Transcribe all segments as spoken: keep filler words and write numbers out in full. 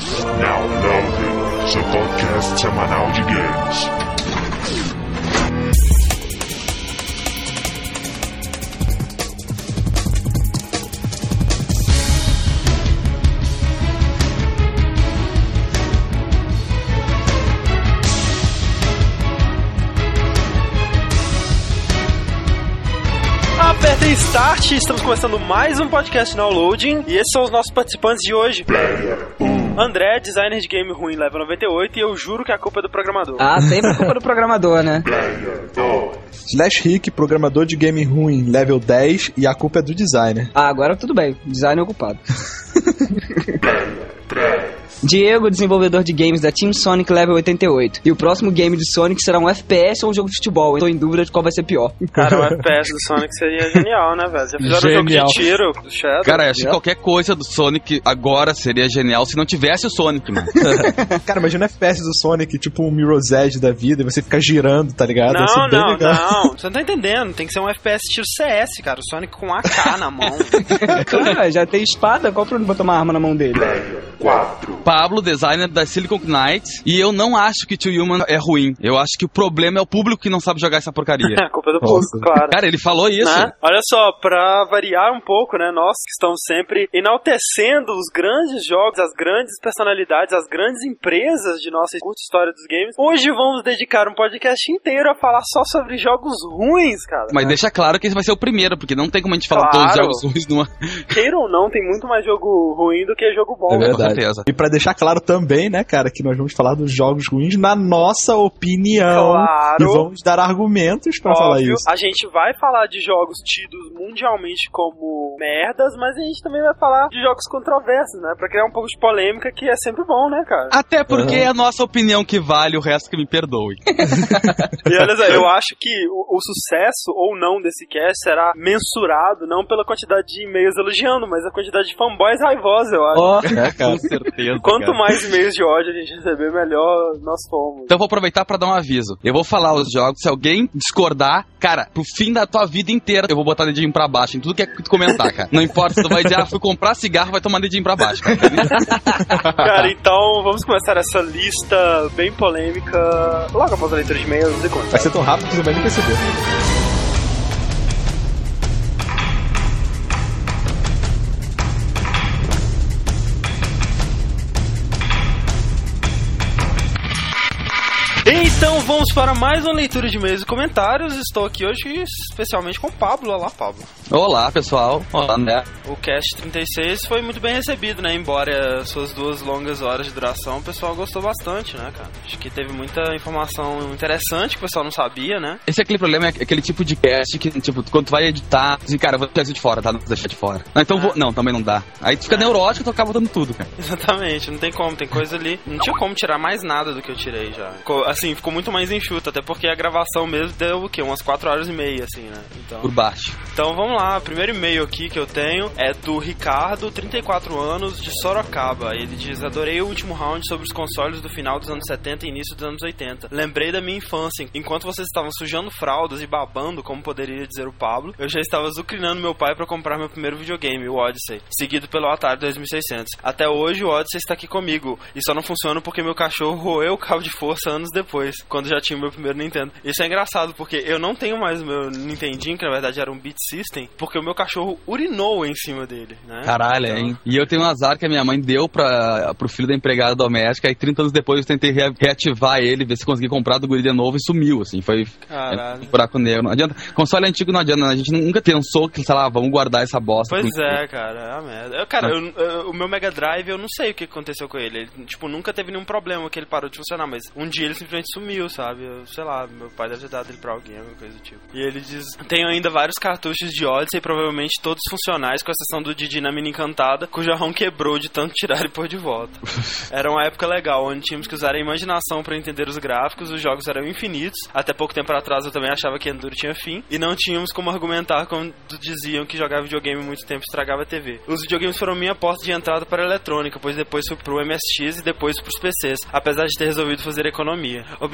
Now Loading, seu podcast semanal de games. Apertem Start, estamos começando mais um podcast Now Loading e esses são os nossos participantes de hoje. André, designer de game ruim, level noventa e oito, e eu juro que a culpa é do programador. Ah, sempre a culpa do programador, né? Slash Rick, programador de game ruim, level dez, e a culpa é do designer. Ah, agora tudo bem, designer ocupado. Diego, desenvolvedor de games da Team Sonic, level oitenta e oito. E o próximo game de Sonic será um F P S ou um jogo de futebol. Eu tô em dúvida de qual vai ser pior. Cara, um F P S do Sonic seria genial, né, velho? Já fizeram um jogo de tiro do Shadow. Cara, acho que qualquer coisa do Sonic agora seria genial se não tivesse o Sonic, mano. Cara, imagina o F P S do Sonic, tipo um Mirror's Edge da vida, e você ficar girando, tá ligado? Não, bem não, legal. não. Você não tá entendendo. Tem que ser um F P S estilo C S, cara. O Sonic com A K na mão. Cara, já tem espada, qual o problema botar uma arma na mão dele? quatro. Pablo, designer da Silicon Knights, e eu não acho que Two Human é ruim. Eu acho que o problema é o público que não sabe jogar essa porcaria. A culpa é do público, claro. Cara, ele falou isso. Né? Olha só, pra variar um pouco, né, nós que estamos sempre enaltecendo os grandes jogos, as grandes personalidades, as grandes empresas de nossa curta história dos games, hoje vamos dedicar um podcast inteiro a falar só sobre jogos ruins, cara. Mas né? deixa claro que esse vai ser o primeiro, porque não tem como a gente falar Claro. todos os jogos ruins numa... Queira ou não, tem muito mais jogo ruim do que jogo bom. É né? verdade. Com certeza. E pra deixar claro também, né, cara, que nós vamos falar dos jogos ruins na nossa opinião. Claro. E vamos dar argumentos pra Óbvio, falar isso. a gente vai falar de jogos tidos mundialmente como merdas, mas a gente também vai falar de jogos controversos, né? Pra criar um pouco de polêmica, que é sempre bom, né, cara? Até porque é a nossa opinião que vale, o resto que me perdoe. E olha só, eu acho que o, o sucesso ou não desse cast será mensurado não pela quantidade de e-mails elogiando, mas a quantidade de fanboys raivosos, eu acho. Ó, É, cara. Com certeza. Quanto cara. mais e-mails de ódio a gente receber, melhor nós fomos. Então eu vou aproveitar pra dar um aviso. Eu vou falar os jogos, se alguém discordar, cara, pro fim da tua vida inteira, eu vou botar dedinho pra baixo em tudo que é que tu comentar, cara. Não importa se tu vai dizer, ah, fui comprar cigarro, vai tomar dedinho pra baixo, cara. Cara, então vamos começar essa lista bem polêmica logo após a leitura de e-mails e Vai comentários. ser tão rápido que você vai nem perceber. Então vamos para mais uma leitura de e-mails e comentários. Estou aqui hoje especialmente com o Pablo. Olá, Pablo. Olá, pessoal. Olá, né? O Cast trinta e seis foi muito bem recebido, né? Embora suas duas longas horas de duração, o pessoal gostou bastante, né, cara? Acho que teve muita informação interessante que o pessoal não sabia, né? Esse é aquele problema, é aquele tipo de cast que, tipo, quando tu vai editar, assim, cara, eu vou deixar isso de fora, tá? Não vou deixar de fora. Não, então Ah. vou... Não, também não dá. Aí tu fica Ah. neurótico e tu acaba botando tudo, cara. Exatamente, não tem como, tem coisa ali. Não tinha como tirar mais nada do que eu tirei já. Ficou, assim, ficou muito mais enxuto, até porque a gravação mesmo deu o quê? Umas quatro horas e meia, assim, né? Então, Por baixo. então vamos lá, o primeiro e-mail aqui que eu tenho é do Ricardo, trinta e quatro anos, de Sorocaba. Ele diz: adorei o último round sobre os consoles do final dos anos setenta e início dos anos oitenta. Lembrei da minha infância, enquanto vocês estavam sujando fraldas e babando, como poderia dizer o Pablo, eu já estava zucrinando meu pai para comprar meu primeiro videogame, o Odyssey, seguido pelo Atari dois mil e seiscentos. Até hoje o Odyssey está aqui comigo, e só não funciona porque meu cachorro roeu o cabo de força anos depois, quando já tinha o meu primeiro Nintendo. Isso é engraçado, porque eu não tenho mais o meu Nintendinho, que na verdade era um Beat System, porque o meu cachorro urinou em cima dele, né? Caralho, Então, hein? E eu tenho um azar que a minha mãe deu pra, pro filho da empregada doméstica, e trinta anos depois eu tentei re- reativar ele, ver se consegui comprar do guri de novo, e sumiu, assim, foi Caralho. é, um buraco negro. Não adianta. Console antigo não adianta, a gente nunca pensou que, sei lá, vamos guardar essa bosta. Pois por- é, cara, é a merda. Eu, cara, eu, eu- o meu Mega Drive, eu não sei o que aconteceu com ele. Ele, tipo, nunca teve nenhum problema que ele parou de funcionar, mas um dia ele simplesmente sumiu, sabe? Eu, sei lá, meu pai deve ter dado ele pra alguém, alguma coisa do tipo. E ele diz: tenho ainda vários cartuchos de Odyssey, provavelmente todos funcionais, com exceção do Didi na Mina Encantada, cuja ROM quebrou de tanto tirar e pôr de volta. Era uma época legal, onde tínhamos que usar a imaginação pra entender os gráficos, os jogos eram infinitos. Até pouco tempo atrás eu também achava que Enduro tinha fim, e não tínhamos como argumentar quando diziam que jogar videogame muito tempo estragava a T V. Os videogames foram minha porta de entrada para a eletrônica, pois depois fui pro M S X e depois pros P Cs, apesar de ter resolvido fazer economia. Obrigado por me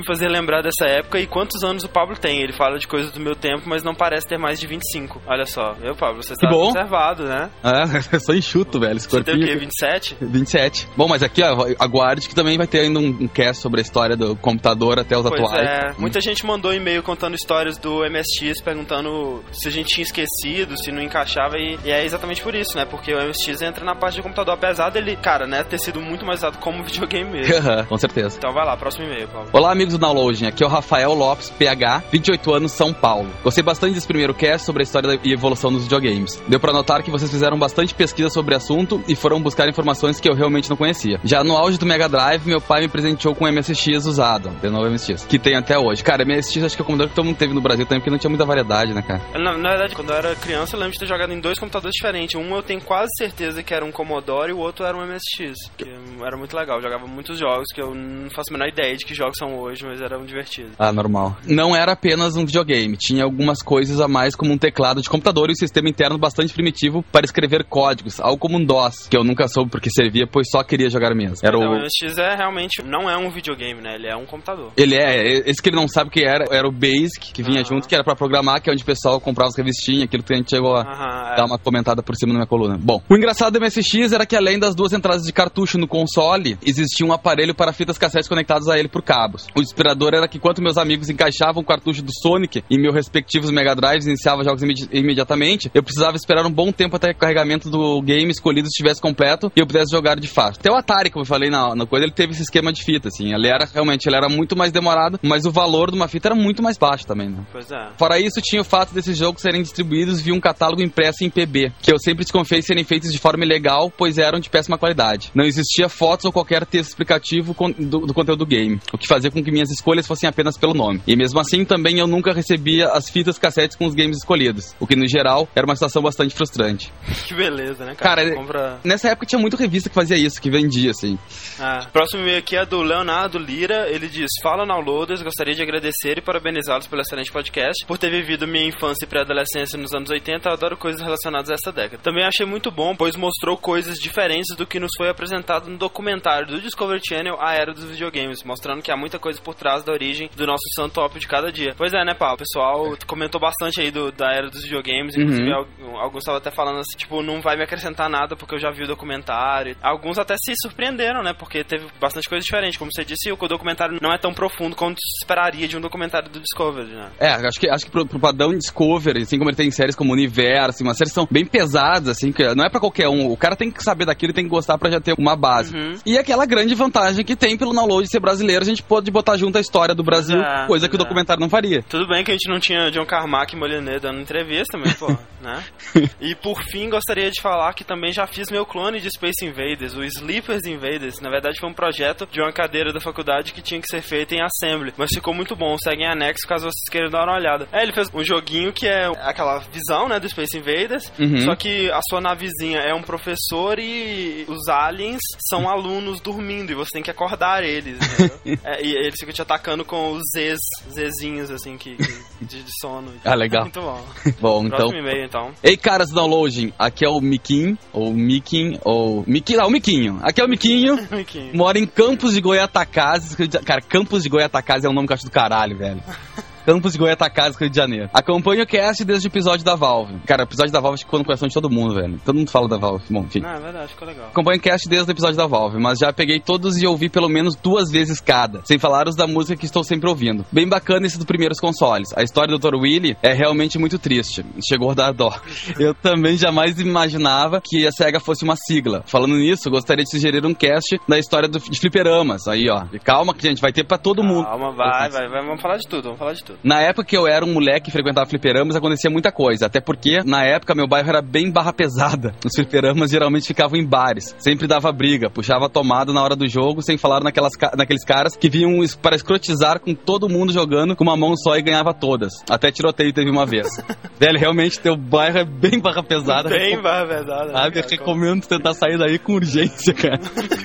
me fazer lembrar dessa época. E quantos anos o Pablo tem? Ele fala de coisas do meu tempo, mas não parece ter mais de vinte e cinco. Olha só, eu, Pablo, você tá observado, né? É, eu sou enxuto, velho. Você tem o quê, vinte e sete? vinte e sete. Bom, mas aqui, ó, aguarde que também vai ter ainda um, um cast sobre a história do computador até os pois atuais. É, hum. Muita gente mandou e-mail contando histórias do M S X, perguntando se a gente tinha esquecido, se não encaixava, e, e é exatamente por isso, né? Porque o M S X entra na parte de computador, apesar dele, cara, né, ter sido muito mais usado como videogame mesmo. Com certeza. Então vai lá, próximo e-mail, Paulo. Olá, amigos do Downloading, aqui é o Rafael Lopes, P H, vinte e oito anos, São Paulo. Gostei bastante desse primeiro cast sobre a história e evolução dos videogames. Deu pra notar que vocês fizeram bastante pesquisa sobre o assunto e foram buscar informações que eu realmente não conhecia. Já no auge do Mega Drive, meu pai me presenteou com um M S X usado, de novo M S X, que tem até hoje. Cara, M S X acho que é o computador que todo mundo teve no Brasil também, porque não tinha muita variedade, né, cara? Na, na verdade, quando eu era criança, eu lembro de ter jogado em dois computadores diferentes. Um eu tenho quase certeza que era um Commodore e o outro era um M S X, que era muito legal. Eu jogava muitos jogos que eu não faço a menor ideia de que jogos são hoje, mas eram divertidos. Ah, normal. Não era apenas um videogame, tinha algumas coisas a mais, como um teclado de computador e um sistema interno bastante primitivo para escrever códigos, algo como um DOS, que eu nunca soube porque servia, pois só queria jogar mesmo. Era então, o... o M S X é realmente, não é um videogame, né? Ele é um computador. Ele é, esse que ele não sabe o que era, era o Basic, que vinha uhum. junto, que era pra programar, que é onde o pessoal comprava as revistinhas, aquilo que a gente chegou a uhum, dar é. uma comentada por cima na minha coluna. Bom, o engraçado do M S X era que além das duas entradas de cartucho no console, existia um aparelho para fitas cassetes conectados a ele por cabos. O inspirador era que enquanto meus amigos encaixavam o cartucho do Sonic em meus respectivos Mega Drives e iniciavam jogos imedi- imediatamente, eu precisava esperar um bom tempo até que o carregamento do game escolhido estivesse completo e eu pudesse jogar de fato. Até o Atari, como eu falei na, na coisa, ele teve esse esquema de fita, assim. Ele era, realmente, ele era muito mais demorado, mas o valor de uma fita era muito mais baixo também, né? Pois é. Fora isso, tinha o fato desses jogos serem distribuídos via um catálogo impresso em P B, que eu sempre desconfiei serem feitos de forma ilegal, pois eram de péssima qualidade. Não existia fotos ou qualquer texto explicativo do, do conteúdo do game, o que fazia com que minhas escolhas fossem apenas pelo nome. E mesmo assim, também eu nunca recebia as fitas cassetes com os games escolhidos, o que no geral era uma situação bastante frustrante. Que beleza, né, cara? Cara, compra... nessa época tinha muita revista que fazia isso, que vendia, assim. Ah, próximo e-mail aqui é do Leonardo Lira. Ele diz: fala, downloaders, gostaria de agradecer e parabenizá-los pelo excelente podcast, por ter vivido minha infância e pré-adolescência nos anos oitenta. Eu adoro coisas relacionadas a essa década. Também achei muito bom, pois mostrou coisas diferentes do que nos foi apresentado no documentário do Discovery Channel, A Era dos Videogames, mostrando que há muita coisa por trás da origem do nosso santo ópio de cada dia. Pois é, né, Paulo? O pessoal comentou bastante aí do, da Era dos Videogames, inclusive uhum. alguns estavam até falando assim, tipo, não vai me acrescentar nada porque eu já vi o documentário. Alguns até se surpreenderam, né, porque teve bastante coisa diferente. Como você disse, o documentário não é tão profundo quanto se esperaria de um documentário do Discovery, né? É, acho que, acho que pro, pro padrão Discovery, assim como ele tem séries como Universo, umas séries são bem pesadas, assim, que não é pra qualquer um. O cara tem que saber daquilo e tem que gostar pra já ter uma base. Uhum. E aquela grande vantagem que tem pelo download de ser brasileiro, a gente pode botar junto a história do Brasil, é, coisa que o documentário não faria. Tudo bem que a gente não tinha John Carmack e Molyneux dando entrevista, mas, pô, né? E por fim, gostaria de falar que também já fiz meu clone de Space Invaders, o Sleepers Invaders. Na verdade, foi um projeto de uma cadeira da faculdade que tinha que ser feito em Assembly, mas ficou muito bom. Segue em anexo caso vocês queiram dar uma olhada. É, ele fez um joguinho que é aquela visão, né, do Space Invaders, uhum. só que a sua navezinha é um professor e os aliens são alunos dormindo e você tem que acordar eles, é, e eles ficam te atacando com os Zs, Zzinhos, assim, que, que de, de sono. Ah, legal. Muito bom. Bom, então... Próximo e-mail, então. Ei, caras do downloading, aqui é o Miquinho, ou Miquim, ou... Miquim, não, o Miquinho. Aqui é o Miquinho, mora em Campos de Goiatacazes. Cara, Campos de Goiatacazes é um nome que eu acho do caralho, velho. Campos de Goiatacazes, Rio de Janeiro. Acompanho o cast desde o episódio da Valve. Cara, o episódio da Valve ficou no coração de todo mundo, velho. Todo mundo fala da Valve. Bom, enfim. Não, é verdade, ficou legal. Acompanho o cast desde o episódio da Valve, mas já peguei todos e ouvi pelo menos duas vezes cada. Sem falar os da música que estou sempre ouvindo. Bem bacana esse dos primeiros consoles. A história do doutor Willy é realmente muito triste. Chegou a dar dó. Eu também jamais imaginava que a SEGA fosse uma sigla. Falando nisso, gostaria de sugerir um cast da história do, de fliperamas. Aí, ó. Calma que, gente, vai ter pra todo Calma, mundo. Calma, vai, vai, vai. Vamos falar de tudo, vamos falar de tudo. Na época que eu era um moleque que frequentava fliperamas, acontecia muita coisa. Até porque, na época, meu bairro era bem barra pesada. Os fliperamas geralmente ficavam em bares. Sempre dava briga, puxava a tomada na hora do jogo, sem falar naquelas, naqueles caras que vinham para escrotizar com todo mundo jogando com uma mão só e ganhava todas. Até tiroteio teve uma vez. Velho, realmente, teu bairro é bem barra pesada. Bem barra pesada. Sabe, eu recomendo tentar sair daí com urgência, cara.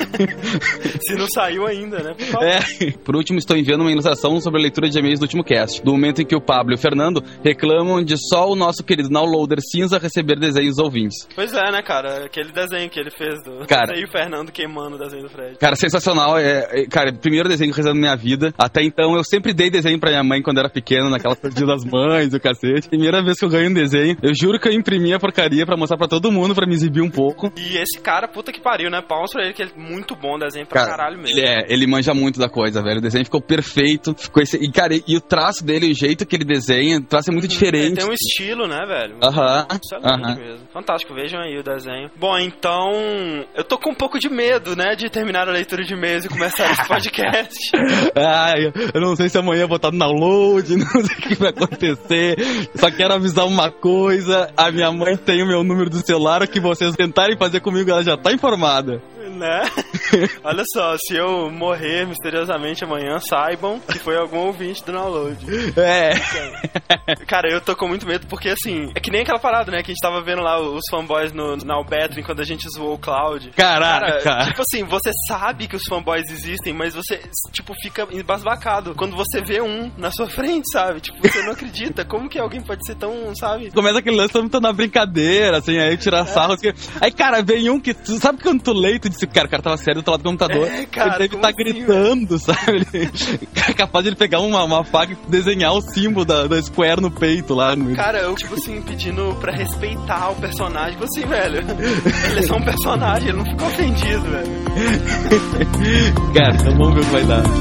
Se não saiu ainda, né? Por é. Por último, estou enviando uma ilustração sobre a leitura de e-mails do último cast. triste do momento em que o Pablo e o Fernando reclamam de só o nosso querido downloader cinza receber desenhos dos ouvintes. Pois é, né, cara? Aquele desenho que ele fez do... Cara... E o Fernando queimando o desenho do Fred. Cara, sensacional. É, é, cara, primeiro desenho que eu fiz na minha vida. Até então, eu sempre dei desenho pra minha mãe quando era pequeno, naquela dia das mães, o cacete. Primeira vez que eu ganhei um desenho, eu juro que eu imprimi a porcaria pra mostrar pra todo mundo, pra me exibir um pouco. E esse cara, puta que pariu, né? Palmas pra ele, que é muito bom desenho pra cara, caralho mesmo. Ele é, ele manja muito da coisa, velho. O desenho ficou perfeito. Ficou esse, e, cara, e o traço dele, o jeito que ele desenha, o traço é muito diferente. Ele tem um estilo, né, velho? Aham. Excelente uh-huh. mesmo. Fantástico, vejam aí o desenho. Bom, então, eu tô com um pouco de medo, né, de terminar a leitura de e-mails e começar esse podcast. Ah, eu, eu não sei se amanhã eu vou estar no download, não sei o que vai acontecer. Só quero avisar uma coisa: a minha mãe tem o meu número do celular, o que vocês tentarem fazer comigo, ela já tá informada. Né? Olha só, se eu morrer misteriosamente amanhã, saibam que foi algum ouvinte do download. É. Cara, eu tô com muito medo porque, assim, é que nem aquela parada, né, que a gente tava vendo lá os fanboys no, na Albetrin quando a gente zoou o Cloud. Caraca. Cara, tipo assim, você sabe que os fanboys existem, mas você, tipo, fica embasbacado quando você vê um na sua frente, sabe? Tipo, você não acredita. Como que alguém pode ser tão, sabe? Começa aquele lance, todo mundo na brincadeira, assim, aí tirar sarro. Assim. Aí, cara, vem um que, sabe quando tu lê e tu disse, cara, o cara tava sério do outro lado do computador. É, cara, ele deve estar tá assim, gritando, velho? Sabe? Ele é capaz de ele pegar uma, uma faca e desenhar o símbolo da, da Square no peito lá. No... Cara, eu, tipo assim, pedindo pra respeitar o personagem. Tipo assim, velho, ele é só um personagem, ele não ficou ofendido, velho. Cara, então vamos ver o que vai dar.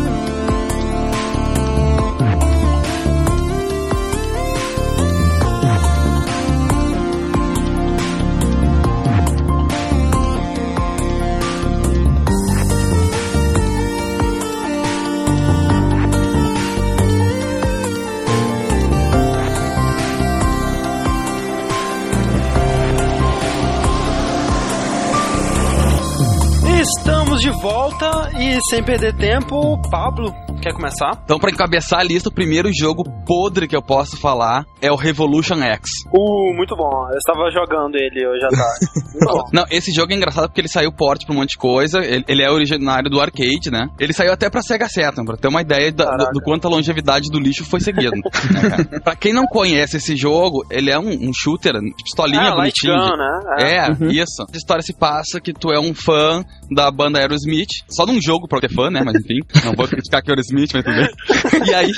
Estamos de volta e sem perder tempo, Pablo, quer começar? Então, pra encabeçar a lista, o primeiro jogo podre que eu posso falar é o Revolution X. Uh, muito bom. Eu estava jogando ele hoje à tarde. Muito bom. Não, esse jogo é engraçado porque ele saiu porte pra um monte de coisa. Ele, ele é originário do arcade, né? Ele saiu até pra Sega Saturn, pra ter uma ideia da, do, do quanto a longevidade do lixo foi seguida. Né, pra quem não conhece esse jogo, ele é um, um shooter de pistolinha ah, bonitinho. Light gun, né? É, é uhum. Isso. A história se passa que tu é um fã da banda Aerosmith, só num jogo pra ter fã, né? Mas enfim, não vou criticar que é Aerosmith, mas tudo bem. E aí,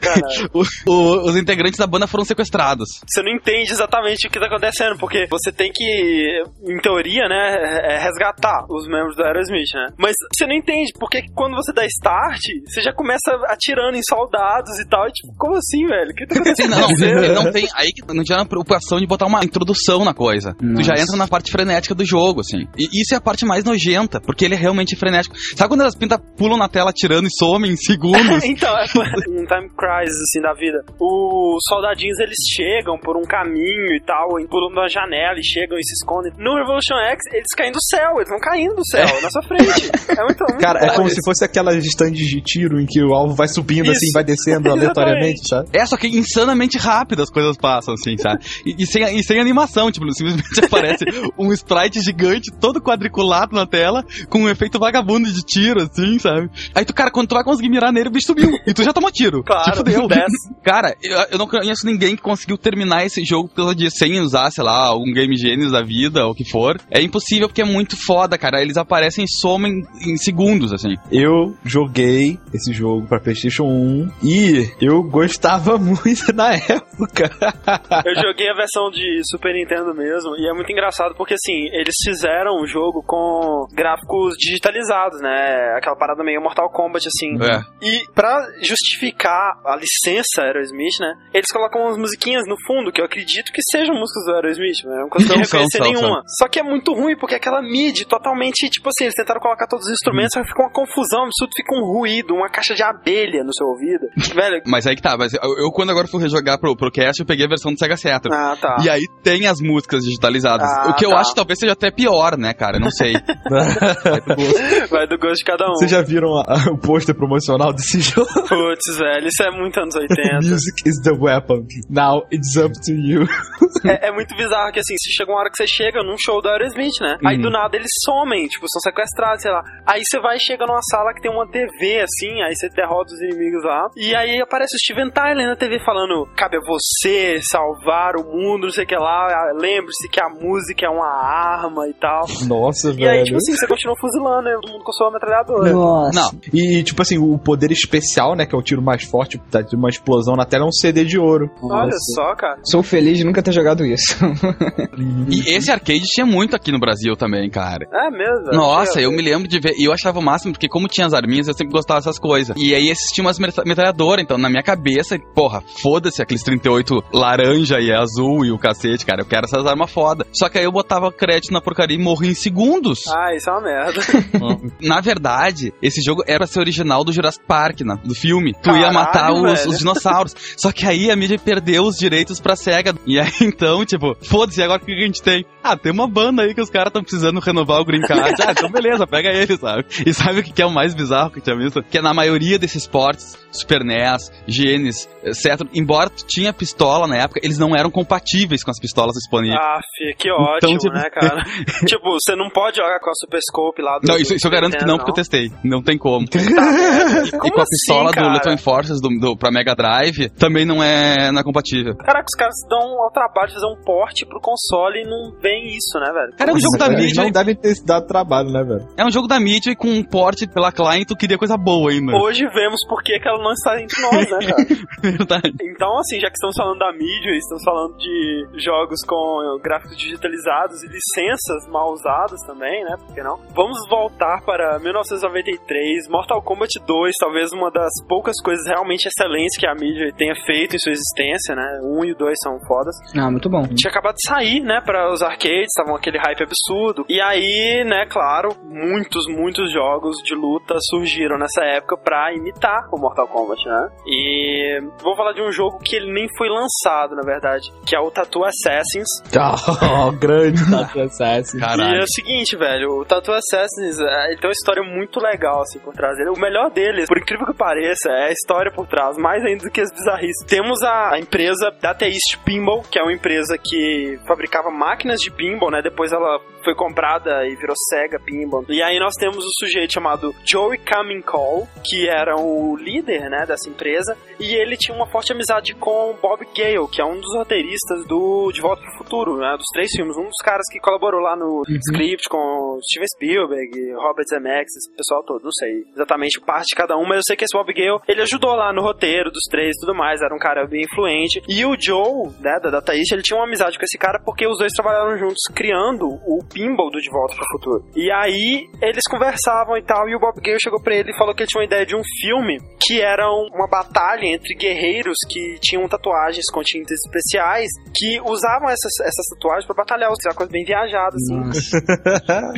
o, o, os integrantes da banda foram sequestrados. Você não entende exatamente o que tá acontecendo, porque você tem que, em teoria, né, resgatar os membros do Aerosmith, né? Mas você não entende, porque quando você dá start, você já começa atirando em soldados e tal, e tipo, como assim, velho? O que tá acontecendo? Sim, não, não tem, aí não tinha a preocupação de botar uma introdução na coisa. Nossa. Tu já entra na parte frenética do jogo, assim. E isso é a parte mais nojenta, porque ele é realmente frenético. Sabe quando as pintas pulam na tela atirando e somem em segundos? Então, é um time crisis, assim, da vida. Os soldadinhos, eles chegam por um caminho e tal, pulam da janela e chegam e se escondem. No Revolution X, eles caem do céu, eles vão caindo do céu, é. na sua frente. É muito, muito Cara, é como isso. se fosse aquelas estandes de tiro em que o alvo vai subindo isso. assim, vai descendo aleatoriamente, sabe? É, só que insanamente rápido as coisas passam, assim, sabe? E, e, sem, e sem animação, tipo, simplesmente aparece um sprite gigante, todo quadriculado na tela, com um efeito vagabundo de tiro, assim, sabe? Aí tu, cara, quando tu vai conseguir mirar nele, o bicho subiu. E tu já tomou tiro. Claro, tipo, deu. desce. Cara, eu, eu não conheço ninguém que conseguiu terminar esse jogo por causa disso, sem usar, sei lá, algum Game Genius da vida, ou o que for. É impossível porque é muito foda, cara. Eles aparecem e somem em segundos, assim. Eu joguei esse jogo pra PlayStation um e eu gostava muito na época. Eu joguei a versão de Super Nintendo mesmo, e é muito engraçado porque, assim, eles fizeram o jogo com gráficos digitalizados, né? Aquela parada meio Mortal Kombat, assim. É. E pra justificar a licença Aerosmith, né? Eles colocam umas musiquinhas no fundo, que eu acredito que sejam músicas do Aerosmith, né? Eu não consegui reconhecer são, nenhuma. São. Só que é muito ruim, porque aquela mid totalmente, tipo assim, eles tentaram colocar todos os instrumentos, hum. só que fica uma confusão absurda, fica um ruído, uma caixa de abelha no seu ouvido. Velho. Mas aí que tá, mas eu, eu quando agora fui rejogar pro, pro cast, eu peguei a versão do Sega Saturn. Ah, tá. E aí tem as músicas digitalizadas. Ah, o que tá. eu acho que talvez seja até pior, né, cara? Eu não sei. Vai do gosto de cada um. Vocês já viram a, a, o pôster promocional final desse jogo. Putz, velho, isso é muito anos oitenta. Music is the weapon. Now it's up to you. É, é muito bizarro que assim, se chega uma hora que você chega num show do Aerosmith, né? Aí Uhum. do nada eles somem, tipo, são sequestrados, sei lá. Aí você vai e chega numa sala que tem uma T V, assim, aí você derrota os inimigos lá. E aí aparece o Steven Tyler na T V falando: cabe a você salvar o mundo, não sei o que lá. Lembre-se que a música é uma arma e tal. Nossa, E velho. aí, tipo assim, você continua fuzilando, né? Todo mundo com sua metralhadora. Nossa. Não, E, tipo assim, o poder especial, né, que é o tiro mais forte, tá de uma explosão na tela, é um C D de ouro. Olha Nossa. só, cara. Sou feliz de nunca ter jogado isso. e esse arcade tinha muito aqui no Brasil também, cara. É mesmo. velho. Nossa, É, eu me lembro de ver. E eu achava o máximo, porque como tinha as arminhas, eu sempre gostava dessas coisas. E aí existia umas metra- metralhadoras, então na minha cabeça, porra, foda-se aqueles trinta e oito laranja e azul e o cacete, cara. Eu quero essas armas foda. Só que aí eu botava crédito na porcaria e morri em segundos. Ah, isso é uma merda. Na verdade, esse jogo era pra ser original do Jurassic Park, na, do filme. Tu ia Caralho, matar os, velho. os dinossauros. Só que aí a mídia perdeu os direitos pra SEGA. E aí então, tipo, foda-se, agora o que a gente tem? Ah, tem uma banda aí que os caras estão precisando renovar o Green Card. Ah, então beleza, pega ele, sabe? E sabe o que é o mais bizarro que eu tinha visto? Que é na maioria desses ports, Super N E S, Genesis, etcétera, embora tu tinha pistola na época, eles não eram compatíveis com as pistolas disponíveis. Ah, fi, que ótimo, Então, tipo- né, cara? Tipo, você não pode jogar com a Super Scope lá do... Não, isso, isso eu do garanto que não, Nintendo, porque eu testei. Não tem como. Tá vendo? E Como com a assim, pistola cara? do Lethal Enforcers do, do, pra Mega Drive, também não é, não é compatível. Caraca, os caras dão ao trabalho de fazer um porte pro console e não vem isso, né, velho? Cara, é um jogo da Eles mídia. não devem ter dado trabalho, né, velho? É um jogo da mídia e com um porte pela client tu queria coisa boa ainda. Hoje vemos por que que ela não está entre nós, né, cara? Verdade. Então, assim, já que estamos falando da mídia e estamos falando de jogos com gráficos digitalizados e licenças mal usadas também, né? Por que não? Vamos voltar para mil novecentos e noventa e três, Mortal Kombat dois, talvez uma das poucas coisas realmente excelentes que a mídia tenha feito em sua existência, né? O um e o dois são fodas. Ah, muito bom. Tinha acabado de sair, né, para os arcades, estavam aquele hype absurdo. E aí, né, claro, muitos, muitos jogos de luta surgiram nessa época pra imitar o Mortal Kombat, né? E vou falar de um jogo que ele nem foi lançado, na verdade, que é o Tattoo Assassins. Oh, grande Tattoo Assassin. E Caralho. é o seguinte, velho, o Tattoo Assassins, é, ele tem uma história muito legal, assim, por trás dele. O melhor deles, por incrível que pareça, é a história por trás, mais ainda do que as bizarrices. Temos a, a empresa Data East Pinball, que é uma empresa que fabricava máquinas de pinball, né? Depois ela foi comprada e virou Sega Pinball. E aí nós temos o sujeito chamado Joey Kaminkall, que era o líder, né, dessa empresa, e ele tinha uma forte amizade com Bob Gale, que é um dos roteiristas do De Volta pro Futuro, né, dos três filmes, um dos caras que colaborou lá no Uhum. script com Steven Spielberg, Robert Zemeckis, esse pessoal todo, não sei exatamente parte de cada um, mas eu sei que esse Bob Gale, ele ajudou lá no roteiro dos três e tudo mais, era um cara bem influente. E o Joe, né, da Data East, ele tinha uma amizade com esse cara porque os dois trabalharam juntos criando o pinball do De Volta pro Futuro. E aí, eles conversavam e tal, e o Bob Gale chegou pra ele e falou que ele tinha uma ideia de um filme que era uma batalha entre guerreiros que tinham tatuagens com tintas especiais, que usavam essas, essas tatuagens pra batalhar, uma coisa bem viajada, assim. Nossa.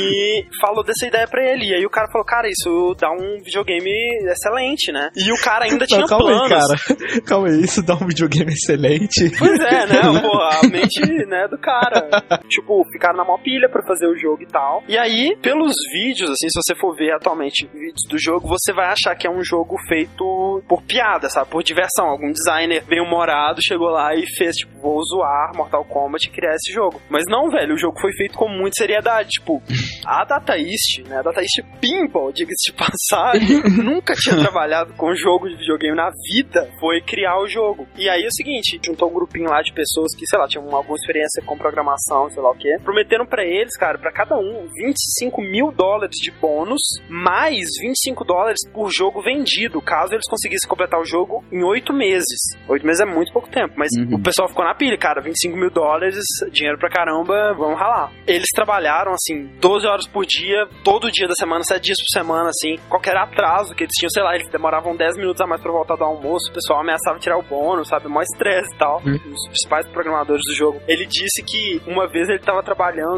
E falou dessa ideia pra ele. E aí o cara falou, cara, isso dá um videogame excelente, né? E o cara ainda tinha Não, calma planos. aí, cara. Calma aí, isso dá um videogame excelente. Pois é, né? Pô, a mente, né, do cara. Tipo, ficaram na maior pilha pra fazer o jogo e tal. E aí, pelos vídeos, assim, se você for ver atualmente vídeos do jogo, você vai achar que é um jogo feito por piada, sabe? Por diversão. Algum designer bem humorado chegou lá e fez, tipo, vou zoar Mortal Kombat e criar esse jogo. Mas não, velho, o jogo foi feito com muita seriedade. Tipo, a Data East, né? A Data East Pinball, diga-se de passagem, nunca tinha trabalhado com jogo de videogame na vida, foi criar o jogo. E aí é o seguinte, juntou um grupinho lá de pessoas que, sei lá, tinham alguma experiência com programação, sei lá o quê, prometeram pra eles, cara, pra cada um, vinte e cinco mil dólares de bônus, mais vinte e cinco dólares por jogo vendido, caso eles conseguissem completar o jogo em oito meses. Oito meses é muito pouco tempo, mas Uhum. o pessoal ficou na pilha, cara, vinte e cinco mil dólares, dinheiro pra caramba, vamos ralar. Eles trabalharam, assim, doze horas por dia, todo dia da semana, sete dias por semana, assim, qualquer atraso que eles tinham, sei lá, eles demoravam dez minutos a mais pra voltar do almoço, o pessoal ameaçava tirar o bônus, sabe, mó estresse e tal, Uhum. os principais programadores do jogo. Ele disse que uma vez ele tava trabalhando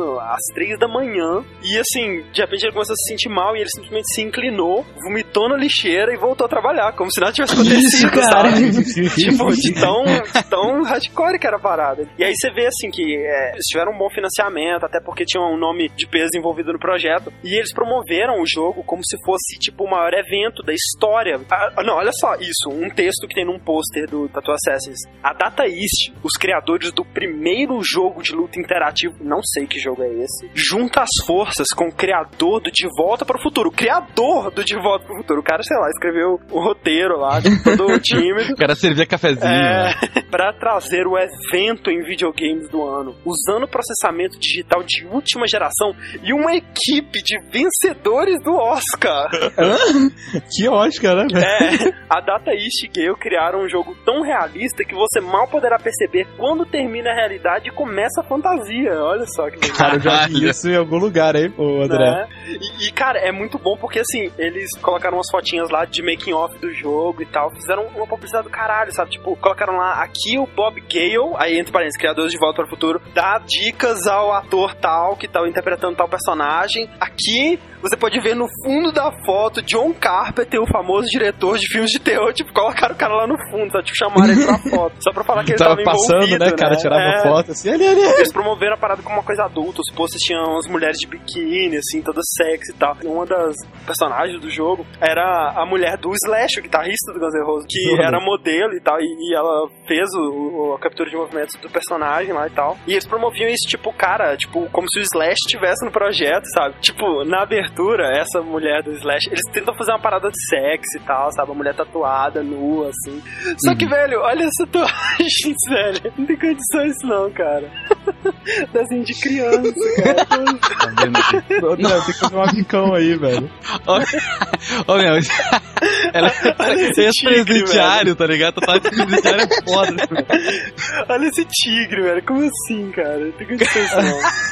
trabalhando às três da manhã e assim, de repente ele começou a se sentir mal e ele simplesmente se inclinou, vomitou na lixeira e voltou a trabalhar, como se nada tivesse acontecido, Isso, cara. sabe? Tipo, de tão, de tão hardcore que era a parada. E aí você vê assim que é, eles tiveram um bom financiamento, até porque tinha um nome de peso envolvido no projeto, e eles promoveram o jogo como se fosse tipo o maior evento da história. Ah, não, olha só, isso, um texto que tem num pôster do Tattoo Assassins. A Data East, os criadores do primeiro jogo de luta interativo, não sei que jogo é esse, junta as forças com o criador do De Volta para o Futuro. O criador do De Volta para o Futuro. O cara, sei lá, escreveu o roteiro lá, de todo o time. O cara servia cafezinho. É, pra trazer o evento em videogames do ano, usando processamento digital de última geração e uma equipe de vencedores do Oscar. Que Oscar, né, velho? É, a Data East e Gale criaram um jogo tão realista que você mal poderá perceber quando termina a realidade e começa a fantasia. Olha só que legal. Cara, eu já vi isso em algum lugar aí, pô, André. Né? E, e, cara, é muito bom porque, assim, eles colocaram umas fotinhas lá de making off do jogo e tal, fizeram uma publicidade do caralho, sabe? Tipo, colocaram lá, aqui o Bob Gale, aí entre parênteses, criadores de Volta para o Futuro, dá dicas ao ator tal, que tá interpretando tal personagem. Aqui, você pode ver no fundo da foto John Carpenter, o famoso diretor de filmes de terror, tipo, colocaram o cara lá no fundo, sabe? Tipo, chamaram ele pra foto, só pra falar que ele tava tava passando, envolvido, né, cara? né? Tirava É. foto assim, ali, ali. Eles promoveram a parada como uma coisa adulta, os posters tinham as mulheres de biquíni, assim, todas sexy e tal. Uma das personagens do jogo era a mulher do Slash, o guitarrista do Guns N' Roses, que Uhum. era modelo e tal, e, e ela fez o, o- a captura de movimentos do personagem lá e tal. E eles promoviam isso, tipo, cara, tipo, como se o Slash estivesse no projeto, sabe? Tipo, na abertura, essa mulher do Slash, eles tentam fazer uma parada de sexy e tal, sabe? A mulher tatuada, nua, assim. Só que, velho, olha essa tatuagem, velho. Não tem condições isso não, cara. Desenho de criança, cara. Tá vendo aqui? André, tem que fazer um amicão aí, velho. Ô, meu, ela Olha esse é tigre, presidiário, tá ligado? Tá de presidiário é foda. Olha esse tigre, velho. Como assim, cara? Não tem condições isso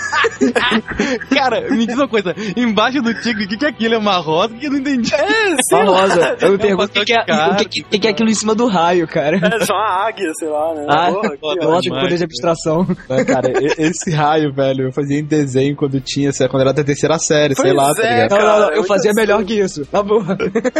não. Cara, me diz uma coisa, embaixo do tigre, o que, que é aquilo? É uma rosa? Que eu não entendi. É, sei Uma lá. rosa. Eu me É um pergunto o que, que, é, pastel de o que, que, que é aquilo em cima do raio, cara. É só uma águia, sei lá, né? Ah, Porra, que foda, ótimo. nossa, que demais, poder de abstração. Né, cara, e- esse raio, velho, eu fazia em desenho quando tinha, sei lá, quando era da terceira série, sei Pois lá, tá é, ligado? Não, não, não, Cara, eu é fazia muito melhor absurdo. que isso. Na boa.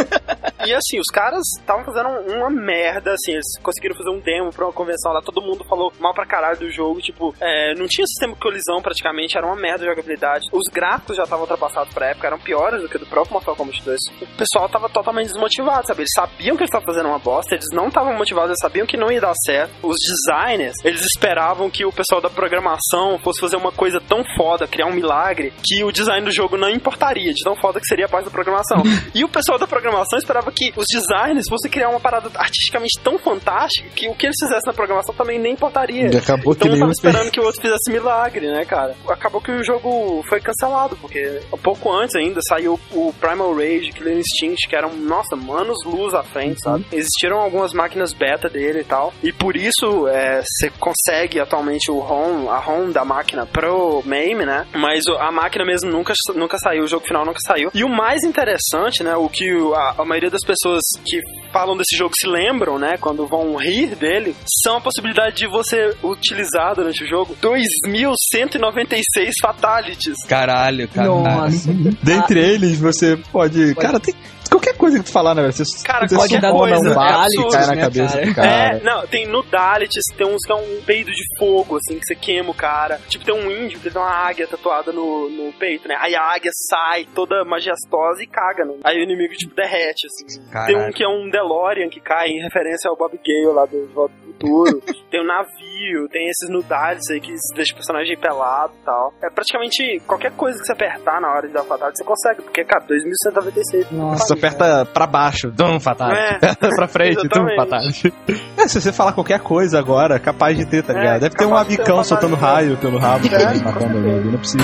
E assim, os caras estavam fazendo uma merda, assim, eles conseguiram fazer um demo pra uma convenção lá, todo mundo falou mal pra caralho do jogo, tipo, é, não tinha sistema de colisão praticamente, era uma merda de jogabilidade. Os gráficos já estavam ultrapassados pra época, eram piores do que do próprio Mortal Kombat dois. O pessoal tava totalmente desmotivado, sabe? Eles sabiam que eles estavam fazendo uma bosta, eles não estavam motivados, eles sabiam que não ia dar certo. Os designers, eles esperavam que o pessoal da programação fosse fazer uma coisa tão foda, criar um milagre, que o design do jogo não importaria, de tão foda que seria a parte da programação. E o pessoal da programação esperava que os designers fossem criar uma parada artisticamente tão fantástica que o que eles fizessem na programação também nem importaria. E acabou Então que um nem tava um esperando que o outro fizesse milagre, né, cara? Acabou que o jogo foi cancelado, porque um pouco antes ainda saiu o Primal Rage, Killer Instinct, que eram, nossa, anos-luz à frente, sabe? Existiram algumas máquinas beta dele e tal, e por isso é, você consegue atualmente o ROM, a ROM da máquina pro MAME, né? Mas o- a máquina mesmo nunca, nunca saiu, o jogo final nunca saiu. E o mais interessante, né, o que o- a, a maioria das pessoas que falam desse jogo se lembram, né, quando vão rir dele, são a possibilidade de você utilizar durante o jogo dois mil cento e noventa e seis fatalities. Caralho, caralho. Nossa. Dentre eles, você pode... Cara, tem qualquer coisa que tu falar, né, velho? Você, Cara, você qualquer só coisa, um é bala e absurdo, cai na né, cabeça cara? do cara. É, não, tem no Dalities, tem uns que é um peido de fogo, assim, que você queima o cara. Tipo, tem um índio que tem uma águia tatuada no, no peito, né? Aí a águia sai toda majestosa e caga, né? Aí o inimigo, tipo, derrete, assim. Caralho. Tem um que é um DeLorean que cai em referência ao Bob Gale lá do De Volta pro Futuro. Tem um navio, tem esses nudales aí que deixa o personagem pelado e tal. É praticamente qualquer coisa que você apertar na hora de dar fatality, você consegue, porque, cara, dois mil cento e noventa e seis. Nossa. Você aperta pra baixo, dum, fatal. É, pra frente, dum, exatamente. fatal. É, se você falar qualquer coisa agora, capaz de ter, tá É, ligado? Deve ter um capaz de ter amicão um soltando fatality. raio pelo rabo, É, matando alguém, não é possível.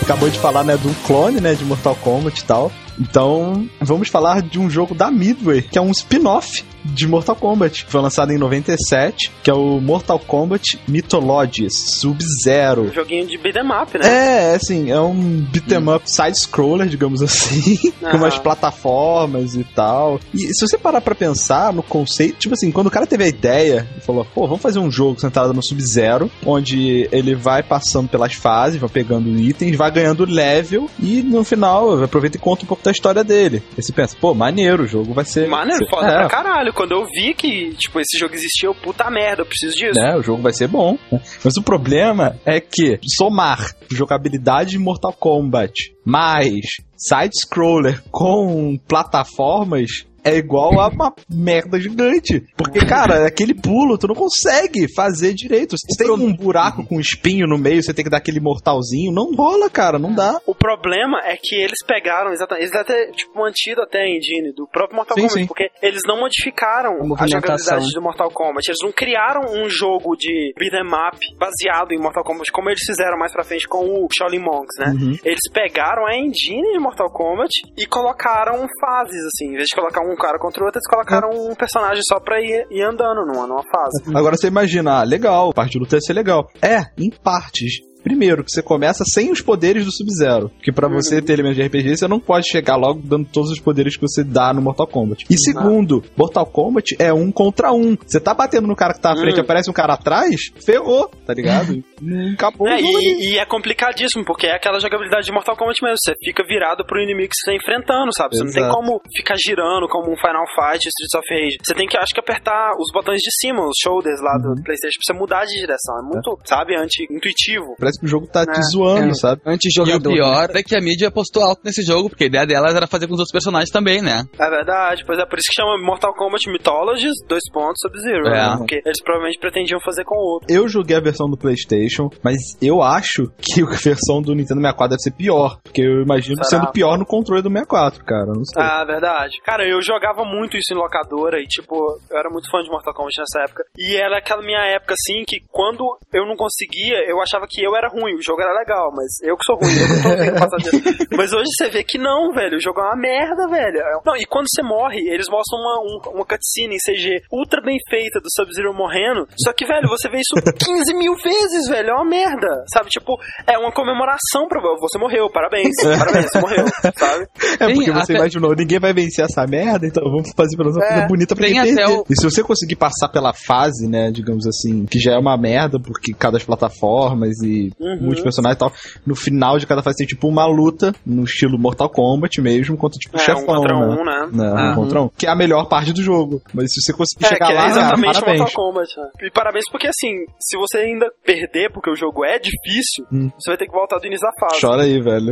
acabou de falar, né, de um clone, né, de Mortal Kombat e tal. Então, vamos falar de um jogo da Midway, que é um spin-off de Mortal Kombat. Foi lançado em noventa e sete, que é o Mortal Kombat Mythologies Sub-Zero. Um joguinho de beat'em up, né? É, assim, é um beat'em up side-scroller, digamos assim, Aham. com umas plataformas e tal. E se você parar pra pensar no conceito, tipo assim, quando o cara teve a ideia e falou, pô, vamos fazer um jogo centrado no Sub-Zero, onde ele vai passando pelas fases, vai pegando itens, vai ganhando level e no final aproveita e conta um pouco da história dele. Aí você pensa, pô, maneiro, o jogo vai ser... Maneiro, foda é. pra caralho. Quando eu vi que, tipo, esse jogo existia, eu, puta merda, eu preciso disso. É, o jogo vai ser bom. Mas o problema é que somar jogabilidade de Mortal Kombat mais side-scroller com plataformas é igual a uma merda gigante. Porque, cara, aquele pulo tu não consegue fazer direito. Se tem um buraco com um espinho no meio, você tem que dar aquele mortalzinho, não rola, cara, não dá. O problema é que eles pegaram exatamente, eles até, tipo, mantido até a engine do próprio Mortal Sim, Kombat, sim. porque eles não modificaram a, a jogabilidade do Mortal Kombat, eles não criaram um jogo de beat'em up baseado em Mortal Kombat, como eles fizeram mais pra frente com o Shaolin Monks, né? Uhum. Eles pegaram a engine de Mortal Kombat e colocaram fases, assim, em vez de colocar um cara contra o outro, eles colocaram é. um personagem só pra ir, ir andando numa, numa fase. Agora você imagina, ah, legal, parte de luta ia ser legal. É, em partes. Primeiro, que você começa sem os poderes do Sub-Zero. Porque pra uhum. você ter elementos de R P G, você não pode chegar logo dando todos os poderes que você dá no Mortal Kombat. E segundo, Mortal Kombat é um contra um. Você tá batendo no cara que tá à frente, uhum. aparece um cara atrás, ferrou, tá ligado? Acabou. É, e, e é complicadíssimo, porque é aquela jogabilidade de Mortal Kombat mesmo. Você fica virado pro inimigo que você tá enfrentando, sabe? Você Exato. Não tem como ficar girando como um Final Fight, Streets of Rage. Você tem que, acho que, apertar os botões de cima, os shoulders lá do uhum. PlayStation, pra você mudar de direção. É muito, é. sabe, anti-intuitivo. Parece que o jogo tá é. te zoando, é. sabe? Anti-jogador. E o pior é que a mídia apostou alto nesse jogo, porque a ideia delas era fazer com os outros personagens também, né? É verdade, pois é por isso que chama Mortal Kombat Mythologies, dois pontos, Sub-Zero, é. né? Porque eles provavelmente pretendiam fazer com o outro. Eu joguei a versão do PlayStation, mas eu acho que a versão do Nintendo sessenta e quatro deve ser pior, porque eu imagino Será? sendo pior no controle do sessenta e quatro, cara, não sei. Ah, verdade. Cara, eu jogava muito isso em locadora e, tipo, eu era muito fã de Mortal Kombat nessa época. E era aquela minha época, assim, que quando eu não conseguia, eu achava que eu era ruim, o jogo era legal, mas eu que sou ruim, eu que tô tendo que passar disso. Mas hoje você vê que não, velho, o jogo é uma merda, velho. Não, e quando você morre, eles mostram uma, um, uma cutscene em C G ultra bem feita do Sub-Zero morrendo, só que, velho, você vê isso quinze mil vezes, velho, é uma merda, sabe? Tipo, é uma comemoração pra você morreu, parabéns, parabéns, você morreu, sabe? É porque você até... imaginou, ninguém vai vencer essa merda, então vamos fazer pelo menos uma coisa bonita pra quem perder. O... E se você conseguir passar pela fase, né, digamos assim, que já é uma merda, porque cada plataformas e uhum. muitos personagens e tal, no final de cada fase tem tipo uma luta, no estilo Mortal Kombat mesmo, contra tipo o é, chefão, um contra né? um, né? Não, uhum. um contra um, que é a melhor parte do jogo. Mas se você conseguir é, chegar que lá, é exatamente cara, parabéns. Mortal Kombat. Né? E parabéns porque, assim, se você ainda perder, porque o jogo é difícil, hum. você vai ter que voltar do início da fase. Chora aí, velho.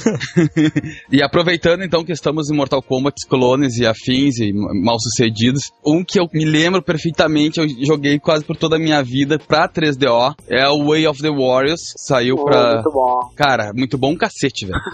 E aproveitando então que estamos em Mortal Kombat, clones e afins e mal sucedidos, um que eu me lembro perfeitamente, eu joguei quase por toda a minha vida pra três D O, é o Way of the Warriors, saiu oh, pra... Muito bom. Cara, muito bom um cacete, velho.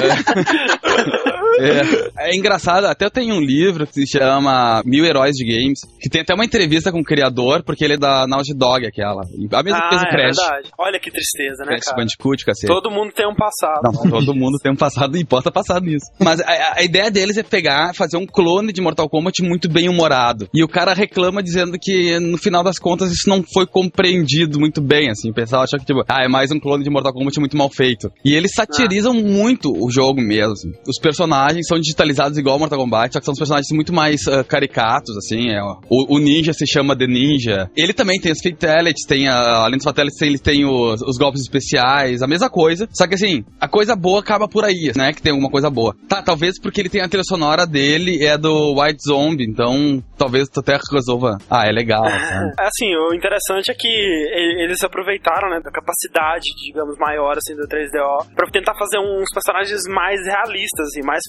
é, é engraçado, até eu tenho um livro que se chama Mil Heróis de Games, que tem até uma entrevista com o criador, porque ele é da Naughty Dog, aquela. A mesma ah, coisa do é Crash. Verdade. Olha que tristeza, né, Crash cara? Bandicoot, cacete. Todo mundo tem um passado. Não, todo mundo tem um passado e posta passado nisso. Mas a, a ideia deles é pegar, fazer um clone de Mortal Kombat muito bem humorado. E o cara reclama dizendo que, no final das contas, isso não foi compreendido muito bem, assim. O pessoal acha que, tipo, ah, é mais um clone de Mortal Kombat muito mal feito. E eles satirizam ah. muito o jogo mesmo, assim. Os personagens são digitalizados igual ao Mortal Kombat, só que são personagens muito mais uh, caricatos, assim. É, o, o ninja se chama The Ninja. Ele também tem os Fatalities, tem, uh, além dos Fatalities, ele tem os, os golpes especiais, a mesma coisa. Só que, assim, a coisa boa acaba por aí, né? Que tem alguma coisa boa. Tá, talvez porque ele tem a trilha sonora dele, é do White Zombie, então talvez tu até resolva. Ah, é legal. É, assim, o interessante é que eles aproveitaram, né, da capacidade, digamos, maior, assim, do três D O, pra tentar fazer uns personagens mais realistas e mais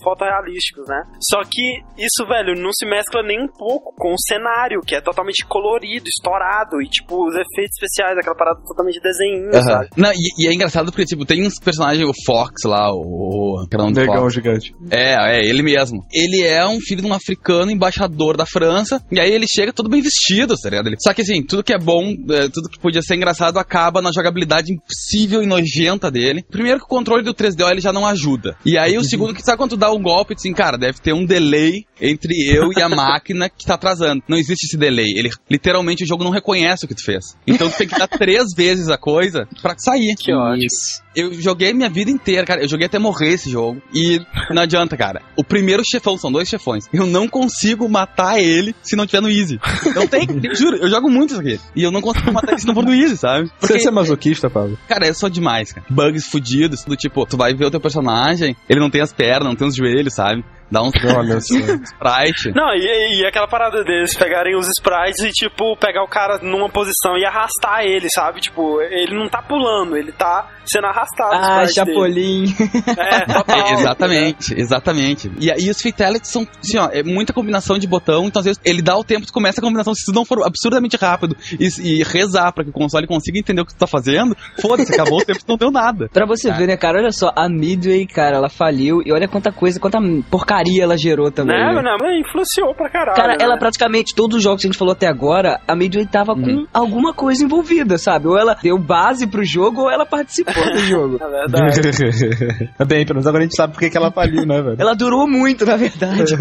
fotorrealísticos, né? Só que isso, velho, não se mescla nem um pouco com o cenário, que é totalmente colorido, estourado, e tipo, os efeitos especiais, aquela parada totalmente desenho, Uhum. sabe? Não, e, e é engraçado porque, tipo, tem uns personagens, o Fox lá, o... o Negão gigante. É, é, ele mesmo. Ele é um filho de um africano, embaixador da França, e aí ele chega todo bem vestido, tá ligado? Só que assim, tudo que é bom, é, tudo que podia ser engraçado acaba na jogabilidade impossível e nojenta dele. Primeiro que o controle do três D O ele já não ajuda. E aí o segundo que sabe quando tu dá um golpe, assim, cara, deve ter um delay entre eu e a máquina que tá atrasando. Não existe esse delay. Ele, literalmente, o jogo não reconhece o que tu fez. Então tu tem que dar três vezes a coisa pra sair. Que ótimo. Eu joguei minha vida inteira, cara. Eu joguei até morrer esse jogo. E não adianta, cara. O primeiro chefão, são dois chefões. Eu não consigo matar ele se não tiver no easy. Não tem, eu juro. Eu jogo muito isso aqui. E eu não consigo matar ele se não for no easy, sabe? Porque, Você é masoquista, Pablo? cara, eu sou demais, cara. Bugs fudidos, do tipo, tu vai ver o teu personagem, ele não tem as pernas, não tem os joelhos, sabe? Dá uns Olha só. sprite. Não, e, e aquela parada deles pegarem os sprites e, tipo, pegar o cara numa posição e arrastar ele, sabe? Tipo, ele não tá pulando, ele tá sendo arrastado. Ah, o sprite Chapolin. dele. É, total. É, exatamente, exatamente. E aí os fatalities são, assim, ó, é muita combinação de botão, então às vezes ele dá o tempo, tu começa a combinação, se tu não for absurdamente rápido e, e rezar pra que o console consiga entender o que tu tá fazendo, foda-se, acabou o tempo, tu não deu nada. Pra você Cara. ver, né, cara? Olha só, a Midway, cara, ela faliu e olha quanta coisa, quanta porcaria ela gerou também. Né, né? não, mas influenciou pra caralho. Cara, né? ela praticamente, todos os jogos que a gente falou até agora, a Midway tava com alguma coisa envolvida, sabe? Ou ela deu base pro jogo, ou ela participou do jogo. É verdade. Bem, pelo menos agora a gente sabe por que que ela faliu, né, velho? Ela durou muito, na verdade.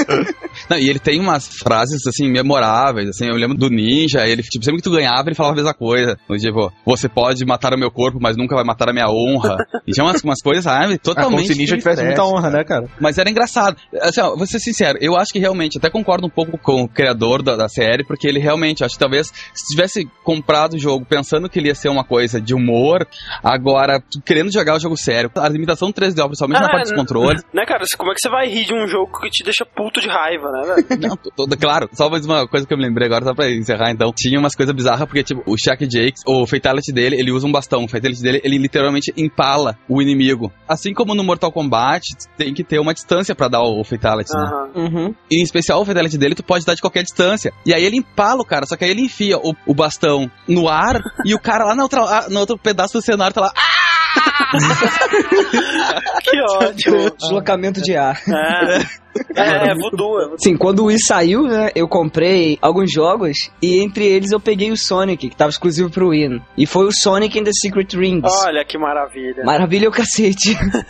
Não, e ele tem umas frases, assim, memoráveis, assim, eu lembro do Ninja, ele, tipo, sempre que tu ganhava, ele falava a mesma coisa, tipo, você pode matar o meu corpo, mas nunca vai matar a minha honra, e tinha umas, umas coisas, sabe, Ah, como totalmente... se Ninja tivesse muita honra, né, cara? Mas era engraçado. Assim, ó, vou ser sincero, eu acho que realmente, até concordo um pouco com o criador da, da série, porque ele realmente, acho que talvez, se tivesse comprado o jogo pensando que ele ia ser uma coisa de humor, agora, querendo jogar o jogo sério, a limitação do três D O, principalmente na Ah, parte dos n- controles. Né, cara, como é que você vai rir de um jogo que te deixa puto de raiva, né, velho? Não, tô- tô- claro, só mais uma coisa que eu me lembrei agora, só pra encerrar então. Tinha umas coisas bizarras, porque, tipo, o Shaq Jakes, o Fatality dele, ele usa um bastão. O Fatality dele, ele literalmente empala o inimigo. Assim como no Mortal Kombat, tem que ter uma distância pra dar o Fatality, né? Aham. Uhum. E em especial o Fatality dele, tu pode dar de qualquer distância. E aí ele empala o cara, só que aí ele enfia o, o bastão no ar e o cara lá na outra, ah, no outro pedaço do cenário tá lá. Que ótimo. Deslocamento de ar. É. É, é voodoo, é voodoo. Sim, quando o Wii saiu, né, eu comprei alguns jogos e entre eles eu peguei o Sonic, que tava exclusivo pro Wii. Né? E foi o Sonic and the Secret Rings. Olha que maravilha. Maravilha é o cacete.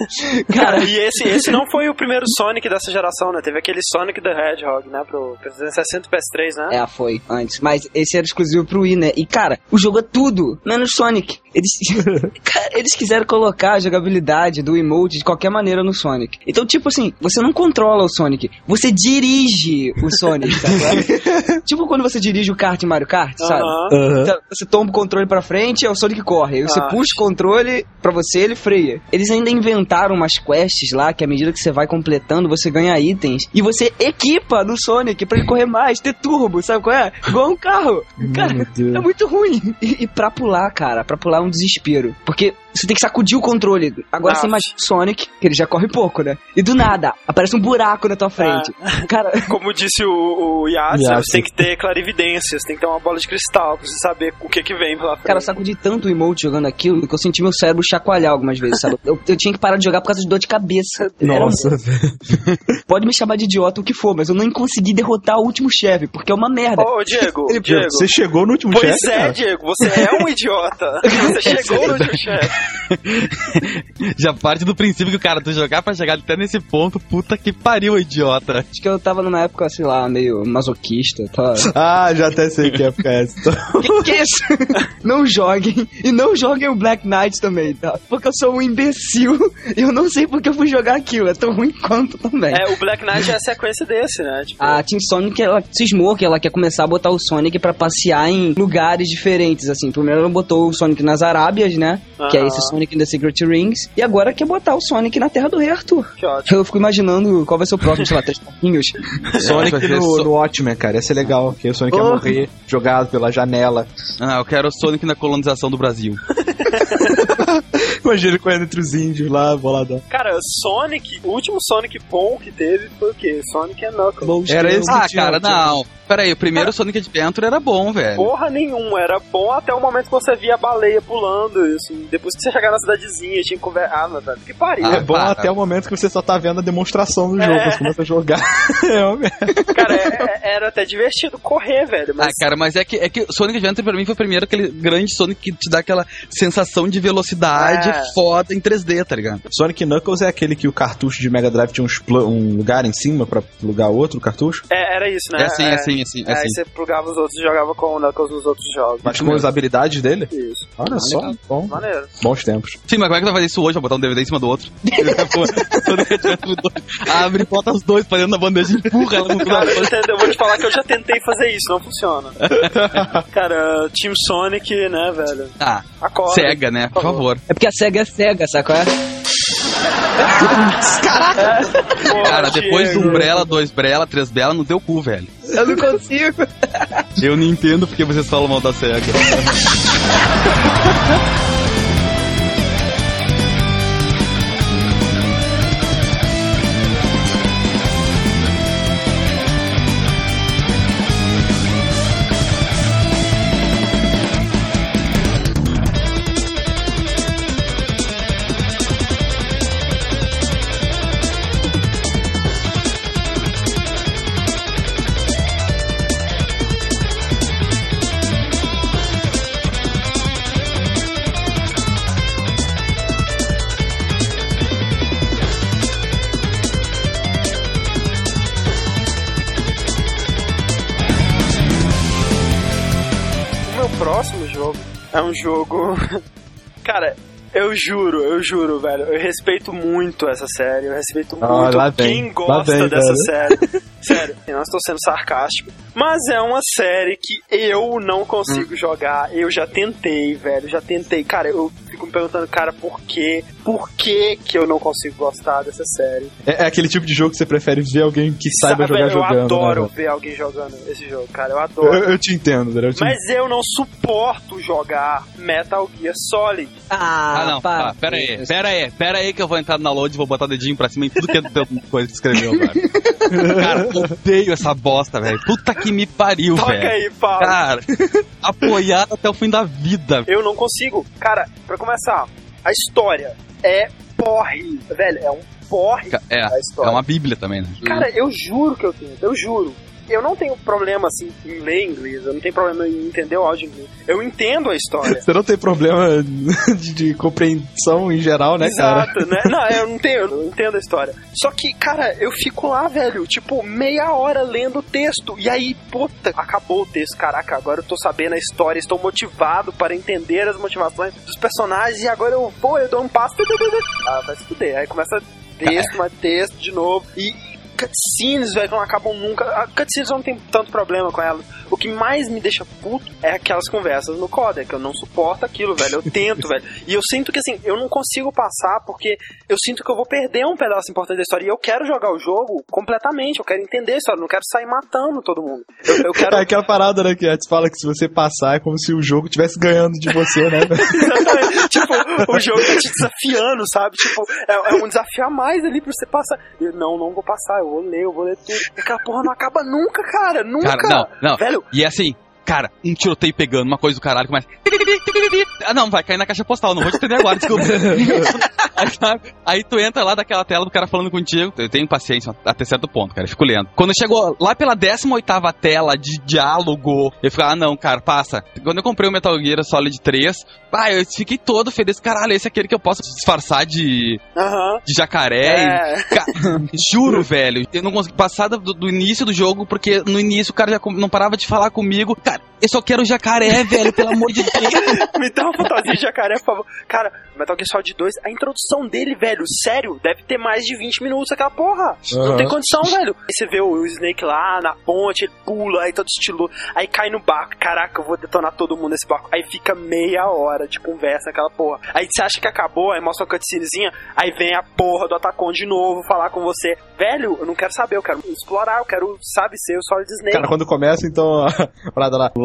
Cara, Cara, e esse, esse não foi o primeiro Sonic dessa geração, né? Teve aquele Sonic the Hedgehog, né? Pro trezentos e sessenta e P S três, né? é, foi antes. Mas esse era exclusivo pro Wii, né? E, cara, o jogo é tudo, menos Sonic. Eles, cara, eles quiseram colocar a jogabilidade do emote de qualquer maneira no Sonic. Então, tipo assim, você não controla o Sonic, você dirige o Sonic, sabe? Tipo quando você dirige o kart em Mario Kart, sabe? Aham. Então, você toma o controle pra frente, é o Sonic corre. Aí você Ah. puxa o controle pra você, ele freia. Eles ainda inventaram umas quests lá, que à medida que você vai completando, você ganha itens. E você equipa no Sonic pra ele correr mais, ter turbo, sabe qual é? Igual um carro. Cara, Meu Deus. é muito ruim. E, e pra pular, cara, pra pular é um desespero. Porque você tem que sacudir o controle. Agora Ah. você imagina o Sonic, que ele já corre pouco, né? E do nada, aparece um buraco na tua frente. Cara, Como disse o, o Yatsu, Yatsu. você tem que ter clarividência, você tem que ter uma bola de cristal pra você saber o que que vem pela frente. cara, eu sacudi tanto o emote jogando aquilo que eu senti meu cérebro chacoalhar algumas vezes, sabe? Eu, eu tinha que parar de jogar por causa de dor de cabeça. Era- Nossa, velho. Pode me chamar de idiota o que for, mas eu não consegui derrotar o último chefe, porque é uma merda. Ô, Diego, Ele- Diego. Você chegou no último Pois chefe, é, cara? Diego, você é um idiota. Você chegou no último chefe. Já parte do princípio que, cara, tu jogar pra chegar até nesse ponto, puta que pariu, idiota. Acho que eu tava numa época, sei lá, meio masoquista. Tá? Ah, já até sei que época é essa. que, que é isso? Não joguem. E não joguem o Black Knight também, tá? Porque eu sou um imbecil e eu não sei porque eu fui jogar aquilo. É tão ruim quanto também. É, o Black Knight é a sequência desse, né? Tipo, A Team Sonic, ela cismou que ela quer começar a botar o Sonic pra passear em lugares diferentes, assim. Primeiro ela botou o Sonic nas Arábias, né? Que é Aham. esse Sonic in the Secret Rings. E agora quer botar o Sonic na Terra do Rei Arthur. que ótimo. Eu fico imaginando qual vai ser o próximo, sei lá, três pouquinhos. Sonic vai ser no, so- no Watchmen, cara. Ia ser legal. Que o Sonic ia Oh. morrer jogado pela janela. Ah, eu quero o Sonic na colonização do Brasil. Imagina ele correndo entre os índios lá, boladão. Cara, Sonic, o último Sonic bom que teve foi o quê? Sonic and Knuckles. Era esse Ah, que tinha, cara, tinha- não. Pera aí, o primeiro Sonic Adventure era bom, velho. Porra nenhuma, era bom até o momento que você via a baleia pulando, e, assim, depois que você chegar na cidadezinha, tinha que conversar. Ah, mas velho, que pariu. É Ah, bom para. até o momento que você só tá vendo a demonstração do É. jogo, você começa a jogar. É uma merda. Cara, é- é- era até divertido correr, velho, mas... Ah, cara, mas é que, é que Sonic Adventure pra mim foi o primeiro aquele grande Sonic que te dá aquela sensação de velocidade É. foda em três D, tá ligado? Sonic Knuckles é aquele que o cartucho de Mega Drive tinha uns pl- um lugar em cima pra plugar outro cartucho, É, era isso, né? É assim, é assim, é assim, é Aí assim. você plugava os outros e jogava com o Knuckles nos outros jogos. mas com as habilidades dele. Isso, Olha só, bom, maneiro. bons tempos. Sim, mas como é que vai fazer isso hoje? Vai botar um D V D em cima do outro? Sonic Adventure dois. Abre e bota os dois pra dentro da bandeja e empurra ela no Cara, final. eu, eu vou te falar que eu já tentei fazer isso, não funciona. Cara, Team Sonic, né, velho? Ah, Acorda. cega, né? Por favor. É porque a SEGA é cega, sabe qual é? Porra, Cara, depois do Diego. Umbrella, dois Brella, três Bela, não deu cu, velho. Eu não consigo. Eu não entendo porque vocês falam mal da SEGA. O meu próximo jogo é um jogo... Cara, eu juro, eu juro, velho. Eu respeito muito essa série. Eu respeito Ah, muito lá vem, quem lá gosta vem, dessa velho. série. Sério, eu não estou sendo sarcástico. Mas é uma série que eu não consigo Hum. jogar. Eu já tentei, velho. Já tentei. Cara, eu fico me perguntando, cara, por quê? Por que que eu não consigo gostar dessa série? É, é aquele tipo de jogo que você prefere ver alguém que saiba Sabe, jogar eu jogando. adoro né, ver alguém jogando esse jogo, cara. Eu velho? adoro. eu, eu te entendo, velho. Eu te Mas eu não suporto jogar Metal Gear Solid. Ah, Ah, não, tá, pera aí, pera aí, pera aí que eu vou entrar na load e vou botar o dedinho pra cima em tudo que é teu coisa que escreveu, cara. Cara, eu odeio essa bosta, velho. Puta que me pariu, Toca velho. aí, Paulo. Cara, apoiado até o fim da vida. Eu não consigo. Cara, pra começar, a história é porre. Velho, é um porre É, a história. é uma bíblia também, né? Cara, eu juro que eu tenho. Eu juro. Eu não tenho problema, assim, em ler inglês. Eu não tenho problema em entender o áudio em inglês. Eu entendo a história. Você não tem problema de, de compreensão em geral, né, cara? Exato, né? Não, eu não tenho, eu não entendo a história. Só que, cara, eu fico lá, velho, tipo, meia hora lendo o texto. E aí, puta, acabou o texto. Caraca, agora eu tô sabendo a história, estou motivado para entender as motivações dos personagens. E agora eu vou, eu dou um passo. Ah, vai se fuder. Aí começa texto, mais texto de novo. E cutscenes, velho, não acabam nunca. A cutscenes eu não tem tanto problema com elas. O que mais me deixa puto é aquelas conversas no codec. Eu não suporto aquilo, velho. Eu tento, velho. E eu sinto que, assim, eu não consigo passar porque eu sinto que eu vou perder um pedaço importante da história. E eu quero jogar o jogo completamente. Eu quero entender a história. Eu não quero sair matando todo mundo. Eu, eu quero... É aquela parada, né, que a gente fala que se você passar é como se o jogo estivesse ganhando de você, né, velho? Exatamente. Tipo, o jogo tá te desafiando, sabe? Tipo, é, é um desafio a mais ali pra você passar. Eu, não, não vou passar. Eu vou ler, eu vou ler tudo. E aquela porra não acaba nunca, cara. Nunca. Cara, não, não. Velho, E é assim, cara, um tiroteio pegando, uma coisa do caralho, começa. Ah, não, vai cair na caixa postal, não vou te entender agora, desculpa. aí, sabe? Aí tu entra lá daquela tela do cara falando contigo. Eu tenho paciência até certo ponto, cara, eu fico lendo. Quando chegou lá pela décima oitava tela de diálogo, eu fico, ah, não, cara, passa. Quando eu comprei o Metal Gear Solid três, ah, eu fiquei todo feliz. Caralho, esse é aquele que eu posso disfarçar de, aham. de jacaré. É. E, ca- juro, velho, eu não consegui passar do, do início do jogo, porque no início o cara já com- não parava de falar comigo. Cara, eu só quero jacaré, velho, pelo amor de Deus. Me dá uma fantasia de jacaré, por favor. Cara, Metal Gear Solid dois, a introdução dele, velho, sério, deve ter mais de vinte minutos aquela porra. Não Uhum. tem condição, velho. Aí você vê o Snake lá na ponte, ele pula, aí todo estiloso, aí cai no barco. Caraca, eu vou detonar todo mundo nesse barco. Aí fica meia hora de conversa naquela porra. Aí você acha que acabou, aí mostra uma cutscenezinha, aí vem a porra do Atacon de novo falar com você. Velho, eu não quero saber, eu quero explorar, eu quero, sabe, ser o Solid Snake. Cara, quando começa, então, a parada lá,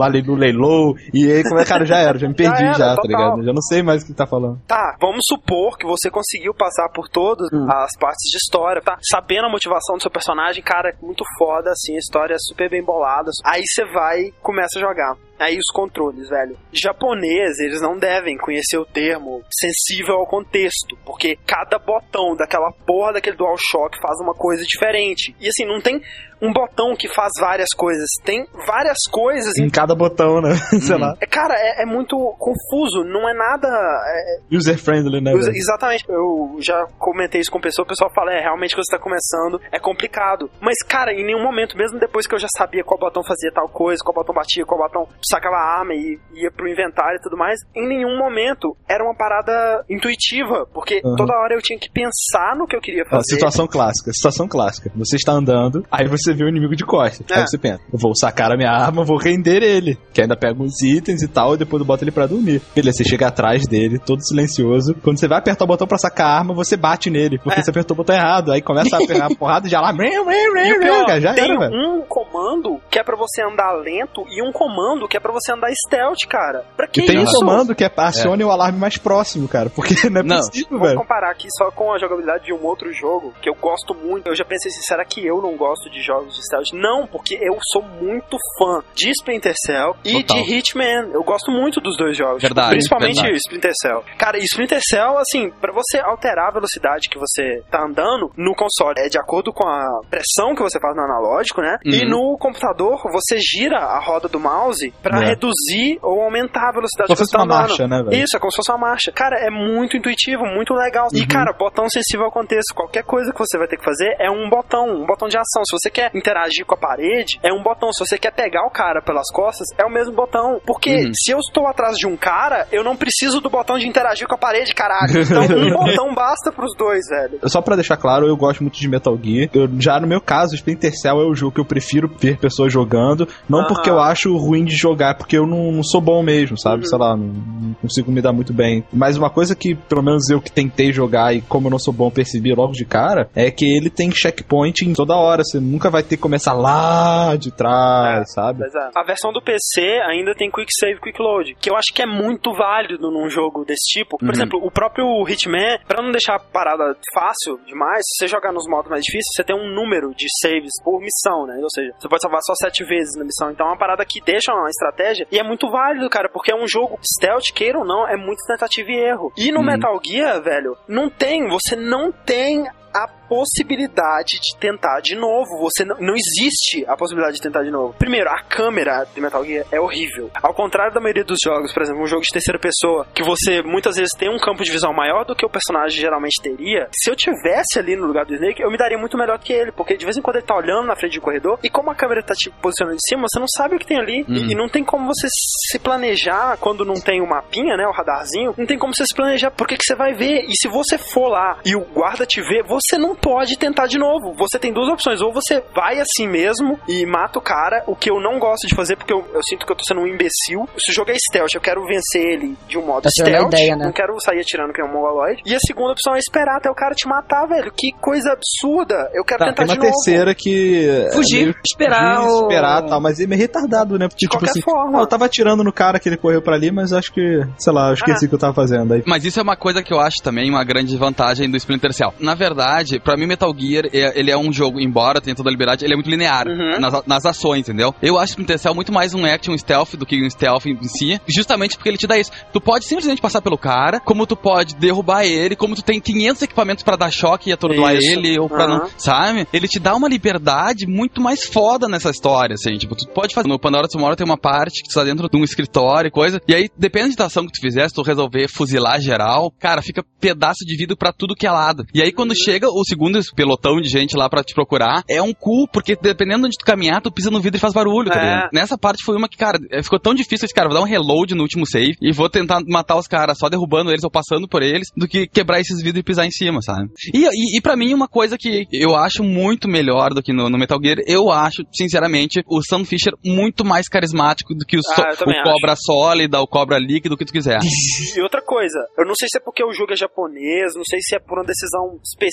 lá no leilão, e aí, como é, cara, já era, já me perdi Já era, já, tá total. ligado? Já não sei mais o que tá falando. Tá, vamos supor que você conseguiu passar por todas Hum. as partes de história, tá? Sabendo a motivação do seu personagem, cara, é muito foda, assim, a história é super bem bolada. Aí você vai e começa a jogar. Aí os controles, velho. Japonês, eles não devem conhecer o termo sensível ao contexto, porque cada botão daquela porra daquele DualShock faz uma coisa diferente. E assim, não tem um botão que faz várias coisas, tem várias coisas Em cada botão, né? Sei lá. É, cara, é, é muito confuso, não é nada... É, User-friendly, né? Usa- velho? exatamente, eu já comentei isso com pessoa, o pessoal fala, é, realmente quando você tá começando, é complicado. Mas, cara, em nenhum momento, mesmo depois que eu já sabia qual botão fazia tal coisa, qual botão batia, qual botão sacava a arma e ia pro inventário e tudo mais, em nenhum momento era uma parada intuitiva, porque Uhum. toda hora eu tinha que pensar no que eu queria Ó, fazer. situação clássica, situação clássica. Você está andando, aí você vê o inimigo de costas. É. Aí você pensa, eu vou sacar a minha arma, vou render ele. Que ainda pega uns itens e tal, e depois bota ele pra dormir. Beleza, você chega atrás dele, todo silencioso. Quando você vai apertar o botão pra sacar a arma, você bate nele, porque É. você apertou o botão errado. Aí começa a pegar a porrada e já lá... E o pior, cara, já tem era, velho. um comando que é pra você andar lento e um comando que é pra você andar stealth, cara. Pra que E tem um isso? comando que é acione o alarme mais próximo, cara. Porque não é Não. possível, Vou velho. comparar aqui só com a jogabilidade de um outro jogo que eu gosto muito. Eu já pensei assim, será que eu não gosto de jogos de stealth? Não, porque eu sou muito fã de Splinter Cell e Total. de Hitman. Eu gosto muito dos dois jogos. Verdade, Principalmente verdade. Splinter Cell. Cara, e Splinter Cell, assim, pra você alterar a velocidade que você tá andando no console, é de acordo com a pressão que você faz no analógico, né? E Uhum. no computador, você gira a roda do mouse pra É. reduzir ou aumentar a velocidade Como que se você fosse tá uma andando. marcha, né, velho? Isso, é como se fosse uma marcha. Cara, é muito intuitivo, muito legal. E, cara, botão sensível ao contexto. Qualquer coisa que você vai ter que fazer é um botão, um botão de ação. Se você quer interagir com a parede, é um botão. Se você quer pegar o cara pelas costas, é o mesmo botão. Porque Uhum. se eu estou atrás de um cara, eu não preciso do botão de interagir com a parede, caralho. Então, um botão basta pros dois, velho. Só pra deixar claro, eu gosto muito de Metal Gear. Eu, já no meu caso, Splinter Cell é o jogo que eu prefiro ver pessoas jogando. Não Aham. porque eu acho ruim de jogar, porque eu não, não sou bom mesmo, sabe? Uhum. Sei lá, não, não consigo me dar muito bem. Mas uma coisa que, pelo menos eu que tentei jogar e como eu não sou bom, percebi logo de cara, é que ele tem checkpoint em toda hora. Você nunca vai ter que começar lá de trás, É. sabe? Mas, é, a versão do P C ainda tem Quick Save, Quick Load, que eu acho que é muito válido num jogo desse tipo. Por Uhum. exemplo, o próprio Hitman, pra não deixar a parada fácil demais, se você jogar nos modos mais difíceis, você tem um número de saves por missão, né? Ou seja, você pode salvar só sete vezes na missão. Então é uma parada que deixa uma estratégia e é muito válido, cara, porque é um jogo stealth, queira ou não, é muito tentativa e erro. E no Uhum. Metal Gear, velho, não tem, você não tem a possibilidade de tentar de novo. Você não, não existe a possibilidade de tentar de novo. Primeiro, a câmera de Metal Gear é horrível. Ao contrário da maioria dos jogos, por exemplo, um jogo de terceira pessoa, que você muitas vezes tem um campo de visão maior do que o personagem geralmente teria. Se eu tivesse ali no lugar do Snake, eu me daria muito melhor que ele, porque de vez em quando ele tá olhando na frente do corredor, e como a câmera tá te posicionando em cima, você não sabe o que tem ali. Uhum. E, e não tem como você se planejar quando não tem o mapinha, né, o radarzinho, não tem como você se planejar porque que você vai ver. E se você for lá e o guarda te ver, você não pode tentar de novo. Você tem duas opções. Ou você vai assim mesmo e mata o cara, o que eu não gosto de fazer, porque eu, eu sinto que eu tô sendo um imbecil. Se o jogo é stealth, eu quero vencer ele de um modo Tá tirando a stealth. ideia, né? Não quero sair atirando que é um mongoloide. E a segunda opção é esperar até o cara te matar, velho. Que coisa absurda. Eu quero Tá, tentar tem uma de novo. terceira que... é Fugir, meio- esperar fugir, o- esperar tal, mas ele é meio retardado, né? Porque, De tipo qualquer assim, forma. ah, eu tava atirando no cara que ele correu pra ali, mas acho que, sei lá, eu esqueci o que eu tava fazendo aí. Mas isso é uma coisa que eu acho também uma grande vantagem do Splinter Cell. Na verdade, pra mim Metal Gear, é- ele é um jogo, embora tenha toda a liberdade, ele é muito linear Uhum. nas, nas ações, entendeu? Eu acho Splinter Cell muito mais um action stealth do que um stealth em si, justamente porque ele te dá isso. Tu pode simplesmente passar pelo cara, como tu pode derrubar ele, como tu tem quinhentos equipamentos pra dar choque e atordoar Isso. ele, ou pra Uhum. não, sabe? Ele te dá uma liberdade muito mais foda nessa história, assim, tipo, tu pode fazer, no Pandora Tomorrow tem uma parte que tu tá dentro de um escritório e coisa, e aí, depende da ação que tu fizer, se tu resolver fuzilar geral, cara, fica pedaço de vidro pra tudo que é lado. E aí, quando chega o segundo pelotão de gente lá pra te procurar, é um cu, porque dependendo de onde tu caminhar, tu pisa no vidro e faz barulho, tá É. ligado? Nessa parte foi uma que, cara, ficou tão difícil esse cara, vou dar um reload no último save e vou tentar matar os caras só derrubando eles ou passando por eles, do que quebrar esses vidros e pisar em cima, sabe? E, e, e pra mim, uma coisa que eu acho muito melhor do que no, no Metal Gear, eu acho, sinceramente, o Sam Fisher muito mais carismático do que o, so- Ah, eu também o Cobra Sólida, o Cobra Líquido, o que tu quiser. E outra coisa, eu não sei se é porque o jogo é japonês, não sei se é por uma decisão específica do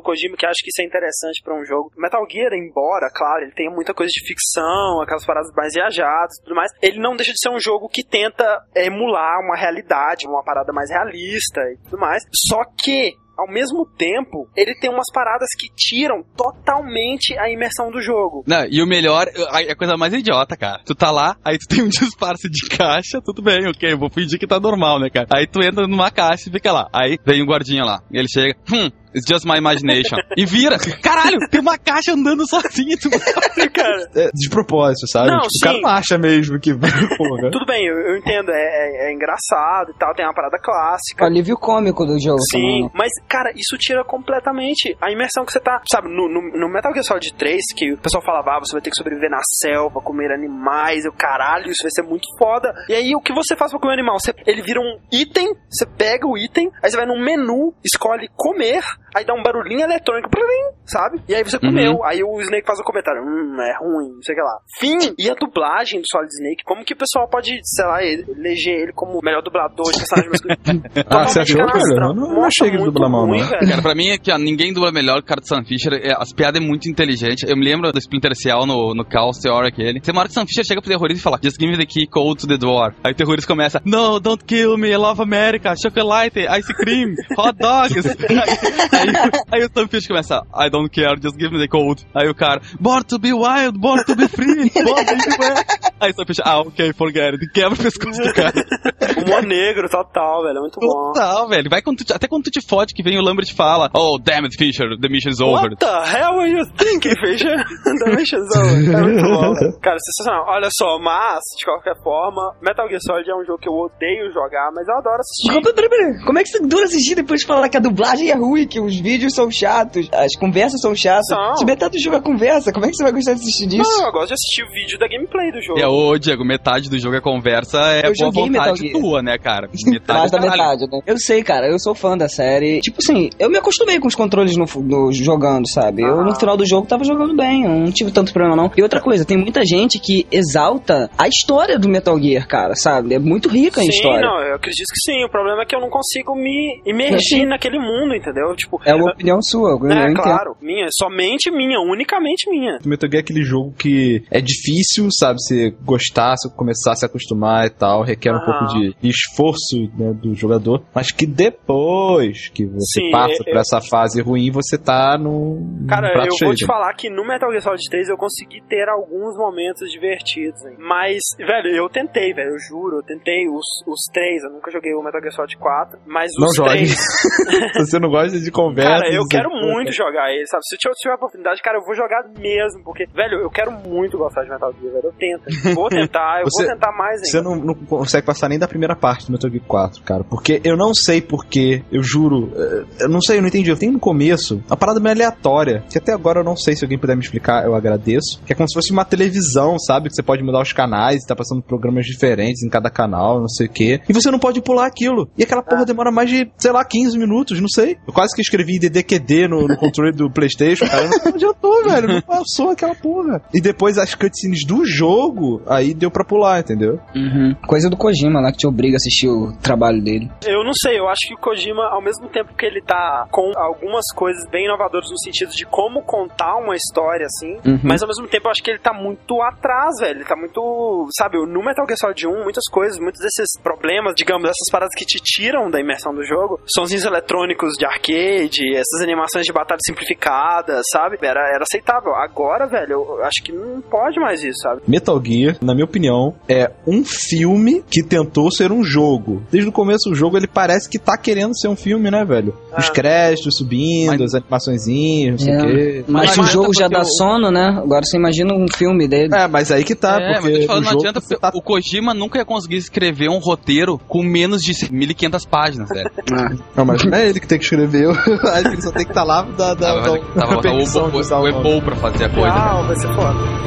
Kojima, que acho que isso é interessante pra um jogo. Metal Gear, embora, claro, ele tenha muita coisa de ficção, aquelas paradas mais viajadas e tudo mais, ele não deixa de ser um jogo que tenta emular uma realidade, uma parada mais realista e tudo mais. Só que ao mesmo tempo, ele tem umas paradas que tiram totalmente a imersão do jogo. Não, e o melhor, a coisa mais idiota, cara. Tu tá lá, aí tu tem um disfarce de caixa, tudo bem, ok, eu vou fingir que tá normal, né, cara? Aí tu entra numa caixa e fica lá. Aí vem um guardinha lá, e ele chega, hum, it's just my imagination. E vira, caralho, tem uma caixa andando sozinha. Tu... cara. É, de propósito, sabe? Não, tipo, sim. O cara não acha mesmo que... Porra. Tudo bem, eu, eu entendo, é, é, é engraçado e tal, tem uma parada clássica. O alívio cômico do jogo. Sim, também, né? mas, cara, isso tira completamente a imersão que você tá, sabe, no, no, no Metal Gear Solid três, que o pessoal falava, ah, você vai ter que sobreviver na selva, comer animais, eu caralho, isso vai ser muito foda. E aí, o que você faz pra comer animal? Você, ele vira um item, você pega o item, aí você vai num menu, escolhe comer, aí dá um barulhinho eletrônico, sabe? E aí você comeu, uhum. Aí o Snake faz um comentário, hum, é ruim, não sei o que lá. Fim! E a dublagem do Solid Snake, como que o pessoal pode, sei lá, eleger ele como o melhor dublador de personagem masculino? Ah, você achou, cara? Eu não, não achei que ele dubla mal, não. Cara, pra mim é que ó, ninguém dubla melhor que o cara do Sam Fisher. É, as piadas é muito inteligente. Eu me lembro do Splinter Cell no, no Chaos Theory aquele. Tem uma hora que o Sam Fisher chega pro terrorista e fala, just give me the key, code to the door. Aí o terrorista começa, no, don't kill me, I love America, chocolate, ice cream, hot dogs. aí, aí, aí o Sam Fisher começa, I don't care, just give me the code. Aí o cara, born to be wild, born to be free, born to be wild. Aí o Sam Fisher, ah, ok, forget it. Quebra o pescoço do cara. Humor negro, total, velho, é muito bom. Total, velho. Vai quando tu, até quando tu te fode que vem o Lambert e fala, oh, damn it, Fisher, the mission is over. What the hell are you thinking, Fisher? The mission is over. É muito bom, velho. Cara, sensacional. Olha só, mas, de qualquer forma, Metal Gear Solid é um jogo que eu odeio jogar, mas eu adoro assistir. Peraí, peraí, como é que você dura assistir depois de falar que a dublagem é ruim, que os vídeos são chatos, as conversas são chatas? Não. Se metade do jogo é conversa, como é que você vai gostar de assistir disso? Não, eu gosto de assistir o vídeo da gameplay do jogo. É, ô, Diego, metade do jogo é conversa, é Eu boa joguei vontade Metal Gear. tua, né, cara? Metade, Mais da caralho. metade, né? Eu sei, cara, eu sou fã da série. Tipo assim, eu me acostumei com os controles no, no jogando, sabe? Eu Ah. no final do jogo tava jogando bem, eu não tive tanto problema não. E outra coisa, tem muita gente que exalta a história do Metal Gear, cara, sabe? É muito rica a Sim, história. não, eu acredito que sim. O problema é que eu não consigo me imergir Sim. naquele mundo, entendeu? Tipo, É uma opinião sua, eu é, entendo. claro, minha, somente minha, unicamente minha. O Metal Gear é aquele jogo que é difícil, sabe, você gostar, você começar a se acostumar e tal, requer um Ah. pouco de esforço, né, do jogador, mas que depois que você Sim, passa eu- por essa fase ruim, você tá no, no Cara, prato eu cheio. vou te falar que no Metal Gear Solid três eu consegui ter alguns momentos divertidos, hein? Mas, velho, eu tentei, velho, eu juro, eu tentei os, os três, eu nunca joguei o Metal Gear Solid quatro, mas Não os jogue. três... Se você não gosta de conversa... Cara, eu você- quero muito jogar ele, sabe? Se eu tiver a oportunidade, cara, eu vou jogar mesmo, porque, velho, eu quero muito gostar de Metal Gear, velho, eu tento, vou tentar, eu Você- vou tentar mais ainda. Você não, não consegue passar nem da primeira parte do Metal Gear quatro, cara. Porque eu não sei porquê, eu juro. eh, Eu não sei, eu não entendi. Eu tenho no começo uma parada meio aleatória, que até agora eu não sei, se alguém puder me explicar, eu agradeço. Que é como se fosse uma televisão, sabe? Que você pode mudar os canais, tá passando programas diferentes em cada canal, não sei o quê. E você não pode pular aquilo. E aquela porra demora mais de, sei lá, quinze minutos, não sei. Eu quase que escrevi D D Q D no, no controle do PlayStation, cara. Não adiantou, velho. Não passou aquela porra. E depois as cutscenes do jogo, aí deu pra pular, entendeu? Uhum. Coisa do Kojima lá que te obriga a assistir o trabalho dele. Eu não sei, eu acho que o Kojima, ao mesmo tempo que ele tá com algumas coisas bem inovadoras no sentido de como contar uma história, assim, Uhum. mas ao mesmo tempo eu acho que ele tá muito atrás, velho. Ele tá muito, sabe, no Metal Gear Solid um, muitas coisas, muitos desses problemas, digamos, essas paradas que te tiram da imersão do jogo, sonzinhos eletrônicos de arcade, essas animações de batalha simplificadas, sabe? Era, era aceitável. Agora, velho, eu acho que não pode mais isso, sabe? Metal Gear, na minha opinião, é um filme que tentou ser um jogo. Desde o começo do jogo ele parece que tá querendo ser um filme, né, velho? Os Ah. créditos subindo, Mas- as animaçõezinhas, não sei o É. quê. Mas Mas se o não jogo adianta já porque dá o- sono, né? Agora você imagina um filme dele. É, mas aí que tá, É, porque mas eu te falo, no não jogo adianta, você porque tá... o Kojima nunca ia conseguir escrever um roteiro com menos de mil e quinhentas páginas, velho. Não, mas não é ele que tem que escrever, acho que ele só tem que estar lá da, da, Tava, da, tava, da permissão o, de usar o, o o nome. Ebol pra fazer a coisa. Uau, vai ser foda.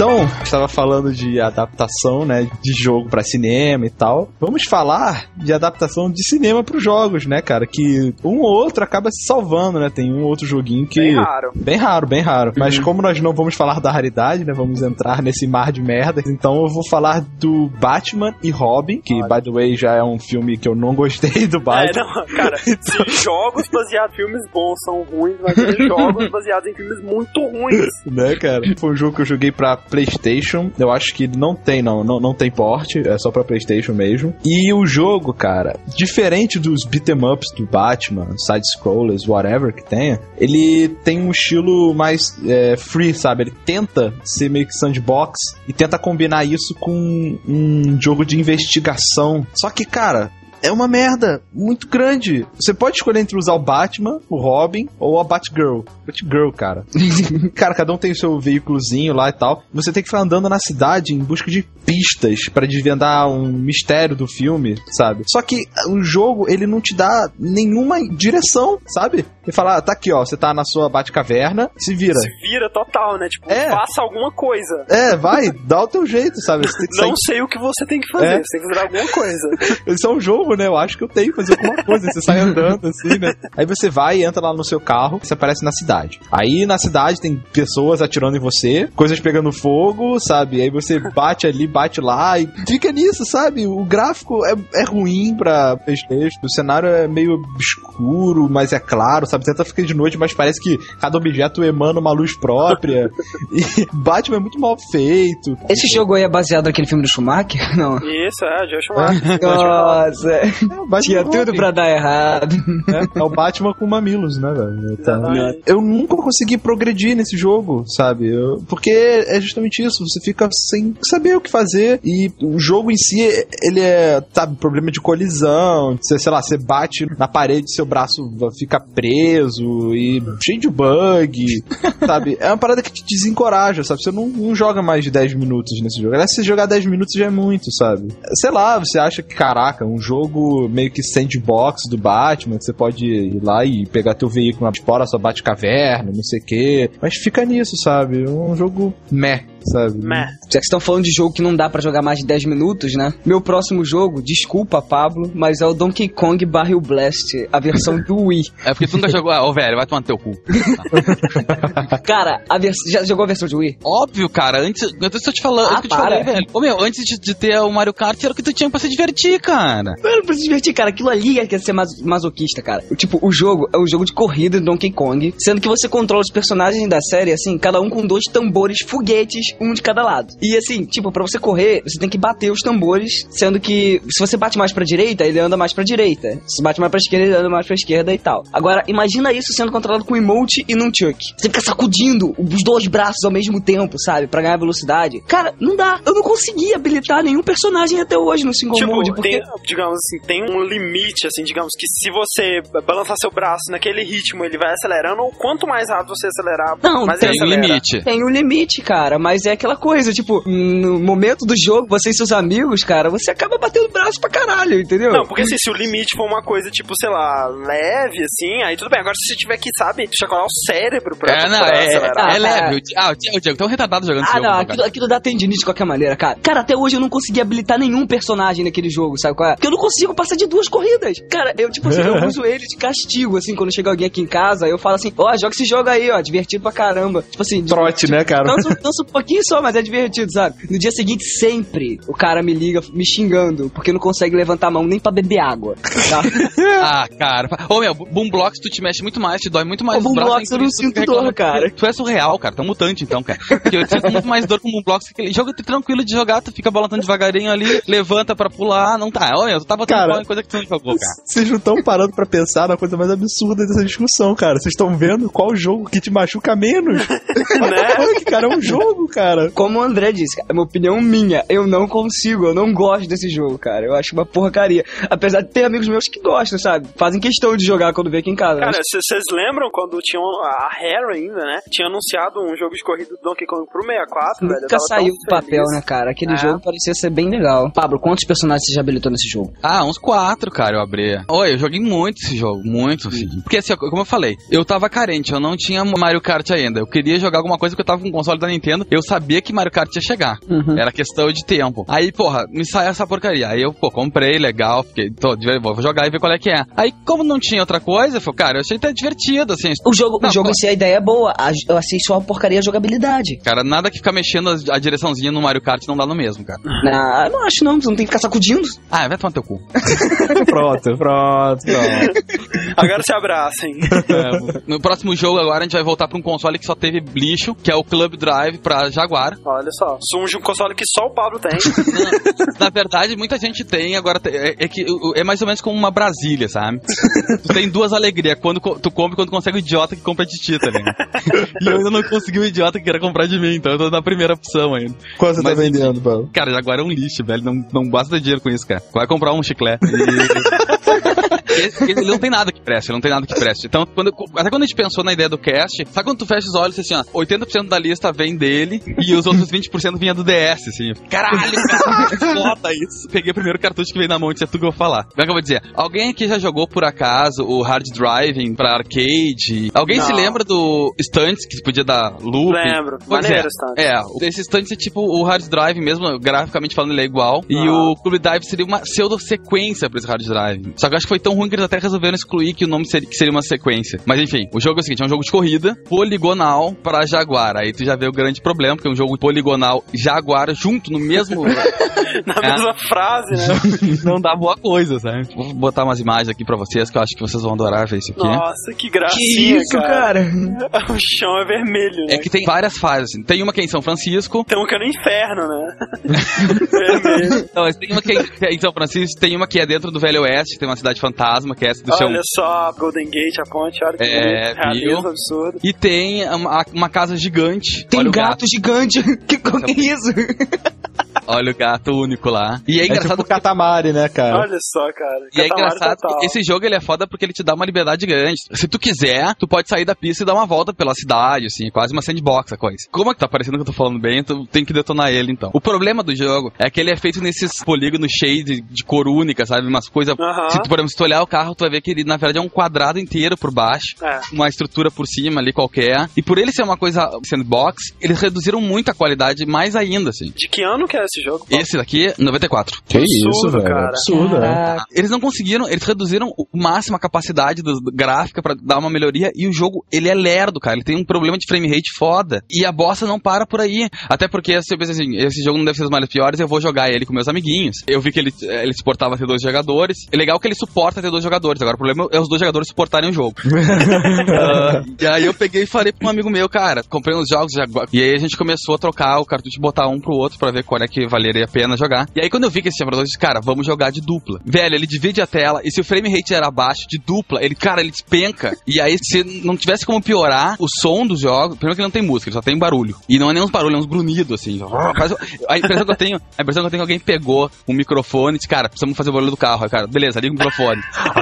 Então, estava falando de adaptação, né, de jogo pra cinema e tal. Vamos falar de adaptação de cinema pros jogos, né, cara? Que um ou outro acaba se salvando, né? Tem um ou outro joguinho que... Bem raro. Bem raro, bem raro. Uhum. Mas como nós não vamos falar da raridade, né? Vamos entrar nesse mar de merda. Então eu vou falar do Batman e Robin, que, by the way, já é um filme que eu não gostei do Batman. É, não, cara, se jogos baseados em filmes bons são ruins, mas tem jogos baseados em filmes muito ruins. Né, cara? Foi um jogo que eu joguei pra PlayStation. Eu acho que não tem, não. Não, não tem porte. É só pra PlayStation mesmo. E o jogo, cara, diferente dos beat'em ups do Batman, side-scrollers, whatever que tenha, ele tem um estilo mais é, free, sabe? Ele tenta ser meio que sandbox e tenta combinar isso com um jogo de investigação. Só que, cara, é uma merda muito grande. Você pode escolher entre usar o Batman, o Robin ou a Batgirl. Batgirl, cara. Cara, cada um tem o seu veículozinho lá e tal. Você tem que ficar andando na cidade em busca de pistas pra desvendar um mistério do filme, sabe? Só que o jogo, ele não te dá nenhuma direção, sabe? Ele fala, ah, tá aqui, ó, você tá na sua Batcaverna, se vira. Se vira total, né? Tipo, é. faça alguma coisa. É, vai, dá o teu jeito, sabe? Você tem que sair... Não sei o que você tem que fazer, É. você tem que fazer alguma coisa. Isso é um jogo, né? Eu acho que eu tenho que fazer alguma coisa. Você sai andando assim, né? Aí você vai e entra lá no seu carro, você aparece na cidade. Aí na cidade tem pessoas atirando em você, coisas pegando fogo, sabe? Aí você bate ali, bate lá e fica nisso, sabe? O gráfico é, é ruim pra PlayStation, o cenário é meio escuro, mas é claro, sabe? Tenta ficar de noite, mas parece que cada objeto emana uma luz própria. E Batman é muito mal feito. Esse jogo aí é baseado naquele filme do Schumacher? Não. Isso, é, Josh Schumacher. Nossa, É, o Batman tinha Robin. tudo pra dar errado. É, é o Batman com mamilos, né, velho? Tá. Exatamente. Eu nunca consegui progredir nesse jogo, sabe? Eu- porque é justamente isso, você fica sem saber o que fazer e o jogo em si, ele é, sabe, problema de colisão, você, sei lá, você bate na parede, seu braço fica preso e cheio de bug, sabe? É uma parada que te desencoraja, sabe? Você não, não joga mais de dez minutos nesse jogo. Aliás, se você jogar dez minutos já é muito, sabe? Sei lá, você acha que, caraca, um jogo meio que sandbox do Batman, que você pode ir lá e pegar teu veículo, explorar a sua Batcaverna, não sei o quê. Mas fica nisso, sabe? É um jogo meh, sabe? Meh. Já que vocês estão falando de jogo que não dá pra jogar mais de dez minutos, né? Meu próximo jogo, desculpa, Pablo, mas é o Donkey Kong Barrel Blast, a versão do Wii. É porque tu nunca jogou. Ah, ô velho, vai tomar no teu cu. Cara, a vers... já jogou a versão de Wii? Óbvio, cara. Antes, antes eu te falando, Ah, antes que eu te para. falei, velho. Ô meu, antes de, de ter o Mario Kart, era o que tu tinha pra se divertir, cara. Mano, pra se divertir, cara, aquilo ali é que é ser mas- masoquista, cara. O- Tipo, o jogo é um jogo de corrida do Donkey Kong, sendo que você controla os personagens da série, assim, cada um com dois tambores foguetes, um de cada lado. E assim, tipo, pra você correr, você tem que bater os tambores, sendo que se você bate mais pra direita, ele anda mais pra direita. Se bate mais pra esquerda, ele anda mais pra esquerda e tal. Agora, imagina isso sendo controlado com emote e num chuck. Você fica sacudindo os dois braços ao mesmo tempo, sabe? Pra ganhar velocidade. Cara, não dá. Eu não consegui habilitar nenhum personagem até hoje no single Tipo, mode, porque... tem, digamos assim, tem um limite, assim, digamos que se você balançar seu braço naquele ritmo, ele vai acelerando, ou quanto mais rápido você acelerar, Não, mais tem ele Tem um acelera. limite. Tem um limite, cara, mas é aquela coisa, tipo, no momento do jogo, você e seus amigos, cara, você acaba batendo o braço pra caralho, entendeu? Não, porque assim, se o limite for uma coisa, tipo, sei lá, leve, assim, aí tudo bem. Agora, se você tiver que, sabe, chacoalhar o cérebro pra, É, não, pra é, acelerar. é leve. Ah, o Diego, o Diego tá um retardado jogando esse Ah, jogo. não, né, aquilo, cara? aquilo dá tendinite de qualquer maneira, cara. Cara, até hoje eu não consegui habilitar nenhum personagem naquele jogo, sabe qual é? Porque eu não consigo passar de duas corridas. Cara, eu, tipo assim, eu uso ele de castigo, assim, quando chega alguém aqui em casa, eu falo assim, ó, joga esse jogo aí, ó, divertido pra caramba. Tipo assim... Trote, né, cara? Dança, dança um pouquinho só, mas é divertido, sabe? No dia seguinte, sempre, o cara me liga me xingando, porque não consegue levantar a mão nem pra beber água, tá? Ah, cara. Ô, meu, Boomblocks, tu te mexe muito mais, te dói muito mais O os braços. Boomblocks eu não por isso tu sinto reclama dor, que cara. Tu é surreal, cara. Tu é um mutante, então, cara. Porque eu sinto muito mais dor com o Boomblocks. Aquele jogo é tranquilo de jogar, tu fica balançando devagarinho ali, levanta pra pular, não tá. Ô, meu, tu tá botando Cara, pau em coisa que tu não jogou, cara. Vocês não estão parando pra pensar na coisa mais absurda dessa discussão, cara. Vocês estão vendo qual jogo que te machuca menos? Né? Cara, é um jogo, cara. Como o André disse, é uma opinião minha, eu não consigo, eu não gosto desse jogo, cara. Eu acho uma porcaria. Apesar de ter amigos meus que gostam, sabe? Fazem questão de jogar quando vem aqui em casa. Cara, mas- vocês lembram quando tinham a Rare ainda, né? Tinha anunciado um jogo de corrida do Donkey Kong pro sessenta e quatro, velho. Eu Nunca tava saiu tão do papel, feliz. né, cara? Aquele É. jogo parecia ser bem legal. Pablo, quantos personagens você já habilitou nesse jogo? Ah, uns quatro, cara, eu abri. Oi, eu joguei muito esse jogo, muito, assim. Porque assim, ó, como eu falei, eu tava carente, eu não tinha Mario Kart ainda. Eu queria jogar alguma coisa porque eu tava com o console da Nintendo. Eu sabia que Mario Kart ia chegar. Uhum. Era questão de tempo. Aí, porra, me sai essa porcaria. Aí eu, pô, comprei, legal, fiquei, tô, vou jogar e ver qual é que é. Aí, como não tinha outra coisa, eu falei, cara, eu achei até divertido, assim. O jogo, não, o jogo pô, em si, a ideia é boa. A, eu achei só a porcaria a jogabilidade. cara, nada que ficar mexendo a, a direçãozinha no Mario Kart não dá no mesmo, cara. Não, eu não acho não, você não tem que ficar sacudindo. Ah, vai tomar teu cu. Pronto, pronto, pronto. Agora se abracem. É, no próximo jogo agora a gente vai voltar pra um console que só teve lixo, que é o Club Drive pra Jaguar. Olha só, surge um console que só o Pablo tem. Na verdade, muita gente tem, agora tem, é, é que é mais ou menos como uma Brasília, sabe? Tu tem duas alegrias, quando tu compra e quando consegue o idiota que compra de ti, tá ligado? E eu ainda não consegui o idiota que queria comprar de mim, então eu tô na primeira opção ainda. Quanto você Mas, tá vendendo, Paulo? Cara, Jaguar é um lixo, velho, não, não basta dinheiro com isso, cara. Vai comprar um chiclete. E... Ele, ele não tem nada que preste, ele não tem nada que preste. Então, quando, até quando a gente pensou na ideia do cast, sabe quando tu fecha os olhos assim, ó, oitenta por cento da lista vem dele e os outros vinte por cento vinha do D S, assim. Caralho, cara, foda isso. Peguei o primeiro cartucho que veio na mão, isso é tudo que eu vou falar. Como é que eu vou dizer? Alguém aqui já jogou, por acaso, o Hard Driving pra arcade? Alguém Não. se lembra do Stunts, que podia dar loop? Lembro, Pois maneiro é, Stunts. é, esse Stunts é tipo o Hard Drive mesmo, graficamente falando ele é igual, e Ah. o Club Drive seria uma pseudo-sequência pra esse Hard Drive. Só que eu acho que foi tão ruim que eles até resolveram excluir que o nome seria, que seria uma sequência. Mas enfim, o jogo é o seguinte, é um jogo de corrida poligonal pra Jaguar. Aí tu já vê o grande problema, porque é um jogo poligonal Jaguar junto no mesmo... Na É. mesma frase, né? Não dá boa coisa, sabe? Vou botar umas imagens aqui pra vocês, que eu acho que vocês vão adorar ver isso aqui. Nossa, que Que gracinha, isso, cara? O chão é vermelho, né? É que tem várias fases, assim. Tem uma que é em São Francisco. Tem um que é no inferno, né? Vermelho. Não, mas tem uma que é em São Francisco, tem uma que é dentro do Velho Oeste, tem uma cidade fantasma, que é essa do chão. Olha só, Golden Gate, a ponte, olha que É, bonito. Realismo viu? absurdo. E tem uma, uma casa gigante. Tem Olha um o gato, gigante. Que, que é isso? Olha o gato único lá. E é É engraçado tipo o Katamari, né, cara? Olha só, cara. E é Katamari engraçado total. que esse jogo ele é foda porque ele te dá uma liberdade grande. Se tu quiser, tu pode sair da pista e dar uma volta pela cidade, assim, quase uma sandbox a coisa. Como é que tá parecendo que eu tô falando bem, tu tem que detonar ele, então. O problema do jogo é que ele é feito nesses polígonos cheios de, de cor única, sabe? Umas coisas... Aham. Se tu, por exemplo, se tu olhar o carro, tu vai ver que ele, na verdade, é um quadrado inteiro por baixo. É. Uma estrutura por cima ali qualquer. E por ele ser uma coisa sandbox, eles reduziram muito a qualidade mais ainda, assim. De que ano que é esse jogo? Esse daqui, noventa e quatro. Que Absurdo, isso, velho. cara. Absurdo, né? Caraca. Eles não conseguiram, eles reduziram o máximo a capacidade do, do gráfica pra dar uma melhoria e o jogo, ele é lerdo, cara, ele tem um problema de frame rate foda e a bossa não para por aí, até porque se eu pensei assim, esse jogo não deve ser dos mais piores, eu vou jogar ele com meus amiguinhos. Eu vi que ele, ele suportava ter dois jogadores, é legal que ele suporta ter dois jogadores, agora o problema é os dois jogadores suportarem o jogo. uh, e aí eu peguei e falei pra um amigo meu, cara, comprei uns jogos já, e aí a gente começou a trocar o cartucho e botar um pro outro pra ver qual é que valeria a pena jogar. E aí quando eu vi que esse tinha produto, eu disse, cara, vamos jogar de dupla. Velho, ele divide a tela e se o frame rate era abaixo de dupla, ele, cara, ele despenca. E aí se não tivesse como piorar o som dos jogos, primeiro que ele não tem música, ele só tem barulho. E não é nem uns barulhos, é uns grunhidos, assim. A impressão que eu tenho, a impressão que eu tenho é que alguém pegou um microfone e disse, cara, precisamos fazer o barulho do carro. Aí, cara, beleza, liga o microfone.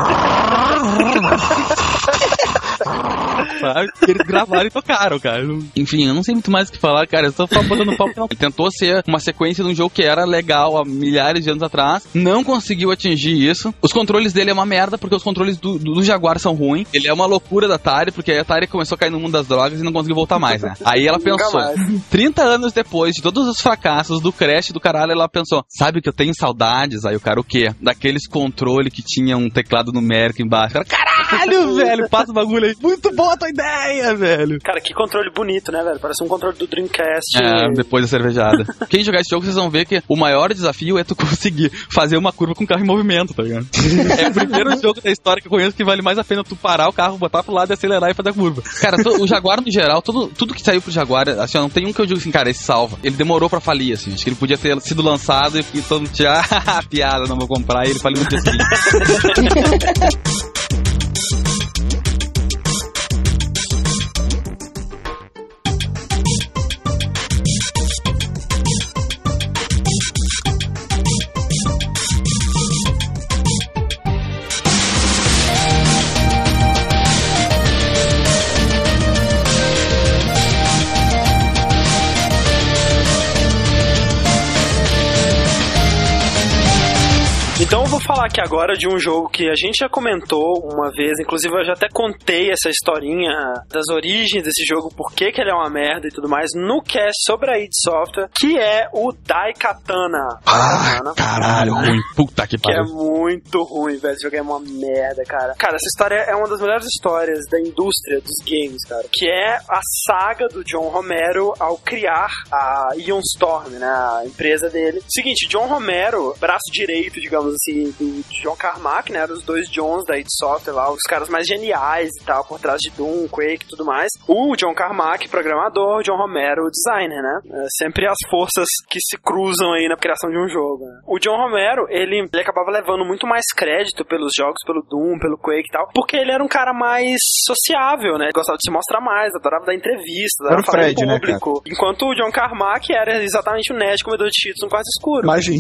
Sabe? Eles gravaram e tocaram, cara. Enfim, eu não sei muito mais o que falar, cara. Eu tô só botando pau. Ele tentou ser uma sequência de um jogo que era legal há milhares de anos atrás. Não conseguiu atingir isso. Os controles dele é uma merda, porque os controles do, do Jaguar são ruins. Ele é uma loucura da Atari, porque a Atari começou a cair no mundo das drogas e não conseguiu voltar mais, né? Aí ela pensou, trinta anos depois de todos os fracassos do Crash do caralho, ela pensou, sabe que eu tenho saudades? Aí o cara, o quê? Daqueles controles que tinha um teclado numérico embaixo. Cara, caralho, velho, passa o bagulho aí. Muito boa a tua ideia, velho. Cara, que controle bonito, né, velho? Parece um controle do Dreamcast. É, depois da cervejada. Quem jogar esse jogo, vocês vão ver que o maior desafio é tu conseguir fazer uma curva com o carro em movimento, tá ligado? É o primeiro jogo da história que eu conheço que vale mais a pena tu parar o carro, botar pro lado e acelerar e fazer a curva. Cara, to, o Jaguar, no geral, tudo, tudo que saiu pro Jaguar, assim, ó, não tem um que eu digo assim, cara, esse salva. Ele demorou pra falir, assim. Acho que ele podia ter sido lançado e, e todo mundo tinha, ah, piada, não vou comprar, e ele faliu no dia seguinte. Então eu vou falar aqui agora de um jogo que a gente já comentou uma vez, inclusive eu já até contei essa historinha das origens desse jogo, por que que ele é uma merda e tudo mais, no cast sobre a id Software, que é o Daikatana. Ah, caralho, ruim. Puta que Que é pariu. muito ruim, velho. Esse jogo é uma merda, cara. Cara, essa história é uma das melhores histórias da indústria dos games, cara. Que é a saga do John Romero ao criar a Ion Storm, né? A empresa dele. Seguinte, John Romero, braço direito, digamos assim, do John Carmack, né? Eram os dois Johns da id Software lá, os caras mais geniais e tal, por trás de Doom, Quake e tudo mais. O John Carmack, programador, John Romero, designer, né? É sempre as forças que se cruzam aí na criação de um jogo, né? O John Romero, ele, ele acabava levando muito mais crédito pelos jogos, pelo Doom, pelo Quake e tal, porque ele era um cara mais sociável, né? Ele gostava de se mostrar mais, adorava dar entrevistas, Era o falar em Fred, né, público. Enquanto o John Carmack era exatamente o nerd comedor de cheetos no quarto escuro. Imagina.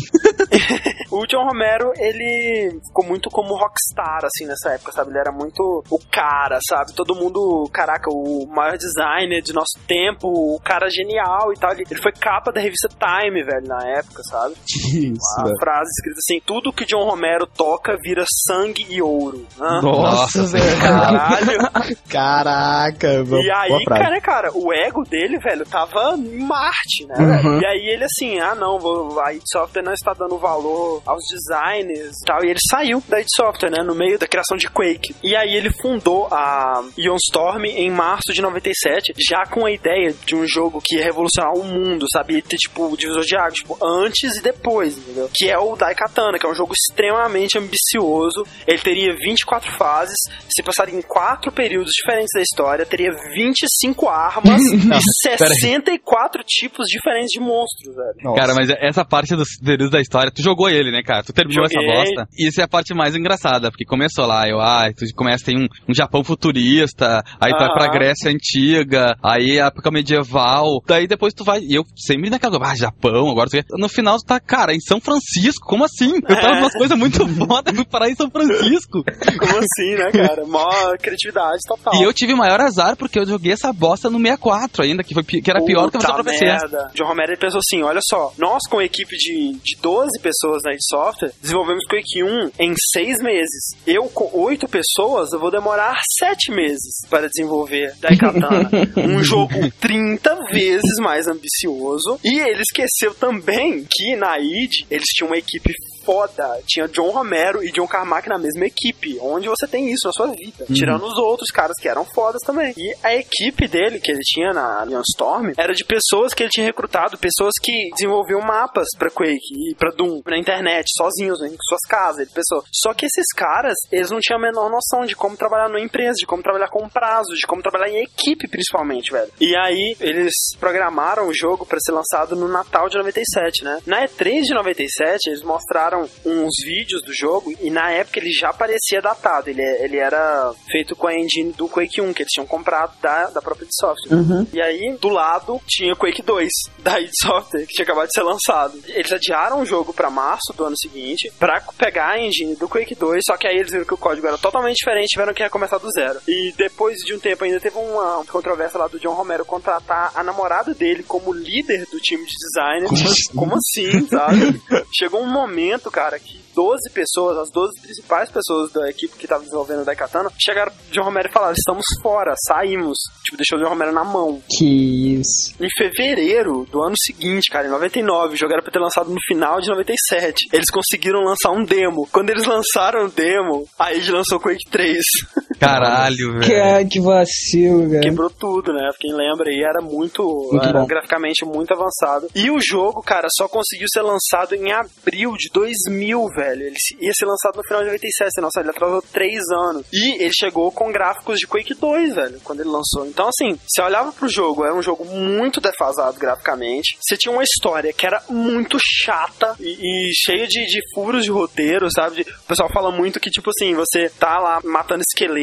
O John Romero, ele ficou muito como rockstar, assim, nessa época, sabe? Ele era muito o cara, sabe? Todo mundo, caraca, o maior designer de nosso tempo, o cara genial e tal. Ele, ele foi capa da revista Time, velho, na época, sabe? Isso, Uma velho. frase escrita assim: tudo que John Romero toca vira sangue e ouro. Hã? Nossa, velho. Caralho. Caraca, E aí, cara, cara, o ego dele, velho, tava em Marte, né? Uhum. E aí ele assim, ah não, vou, a id Software não está dando valor aos designers e tal. E ele saiu da id Software, né? No meio da criação de Quake. E aí ele fundou a Ion Storm em março de noventa e sete, já com a ideia de um jogo que ia revolucionar o mundo, sabe? E ter, tipo, o divisor de água, tipo, antes e depois, entendeu? Que é o Daikatana, que é um jogo extremamente ambicioso. Ele teria vinte e quatro fases, se passaria em quatro períodos diferentes da história, teria vinte e cinco armas Não, e sessenta e quatro tipos diferentes de monstros, velho. Nossa. Cara, mas essa parte dos períodos da história, tu jogou ele, né, cara? Tu terminou Joguei. essa bosta. E isso é a parte mais engraçada, porque começou lá, eu, ah, tu começa, tem um, um Japão futurista, aí tu vai pra Aham. Grécia Antiga, aí a época medieval, daí depois tu vai, e eu sempre naquela, ah, Japão, agora tu vê. No final tu tá, cara, em São Francisco, como assim? Eu tava É. umas coisas muito foda, fui parar em São Francisco. Como assim, né, cara? Mó criatividade total. E eu tive maior azar, porque eu joguei essa bosta no sessenta e quatro ainda, que, foi, pi- que era pior que a versão Puta pra P C. merda. John Romero ele pensou assim, olha só, nós com a equipe de, de doze pessoas na id Software desenvolvemos Quake um em seis meses. Eu com oito pessoas eu vou demorar sete meses para desenvolver Daikatana. Um jogo trinta vezes mais ambicioso. E ele esqueceu também que na id eles tinham uma equipe foda. Tinha John Romero e John Carmack na mesma equipe. Onde você tem isso na sua vida. Uhum. Tirando os outros caras que eram fodas também. E a equipe dele, que ele tinha na Ion Storm, era de pessoas que ele tinha recrutado, pessoas que desenvolviam mapas pra Quake e pra Doom, na internet, sozinhos, em suas casas. Ele pensou. Só que esses caras, eles não tinham a menor noção de como trabalhar numa empresa, de como trabalhar com prazo, de como trabalhar em equipe, principalmente, velho. E aí, eles programaram o jogo pra ser lançado no Natal de noventa e sete, né? Na E três de noventa e sete, eles mostraram uns vídeos do jogo e na época ele já parecia datado. Ele, ele era feito com a engine do Quake um, que eles tinham comprado da, da própria id Software. Uhum. E aí, do lado, tinha Quake dois, da id Software, que tinha acabado de ser lançado. Eles adiaram o jogo pra março do ano seguinte, pra pegar a engine do Quake dois, só que aí eles viram que o código era totalmente diferente, tiveram que recomeçar do zero. E depois de um tempo ainda teve uma controvérsia lá do John Romero contratar a namorada dele como líder do time de design. Como assim? Como assim, sabe? Chegou um momento, cara, que doze pessoas, as doze principais pessoas da equipe que tava desenvolvendo o Daikatana, chegaram pro John Romero e falaram, estamos fora, saímos. Tipo, deixou o John Romero na mão. Que isso. Em fevereiro do ano seguinte, cara, em noventa e nove, o jogo era pra ter lançado no final de noventa e sete. Eles conseguiram lançar um demo. Quando eles lançaram o demo, a id lançou Quake três. Caralho, velho. Que, ai, que vacilo, velho. Quebrou tudo, né? Quem lembra aí, era muito, Muito era bom. graficamente muito avançado. E o jogo, cara, só conseguiu ser lançado em abril de dois mil, velho. Ele ia ser lançado no final de noventa e sete, nossa, ele atrasou três anos. E ele chegou com gráficos de Quake dois, velho, quando ele lançou. Então, assim, você olhava pro jogo, era um jogo muito defasado graficamente. Você tinha uma história que era muito chata e, e cheia de, de furos de roteiro, sabe? De- o pessoal fala muito que, tipo assim, você tá lá matando esqueleto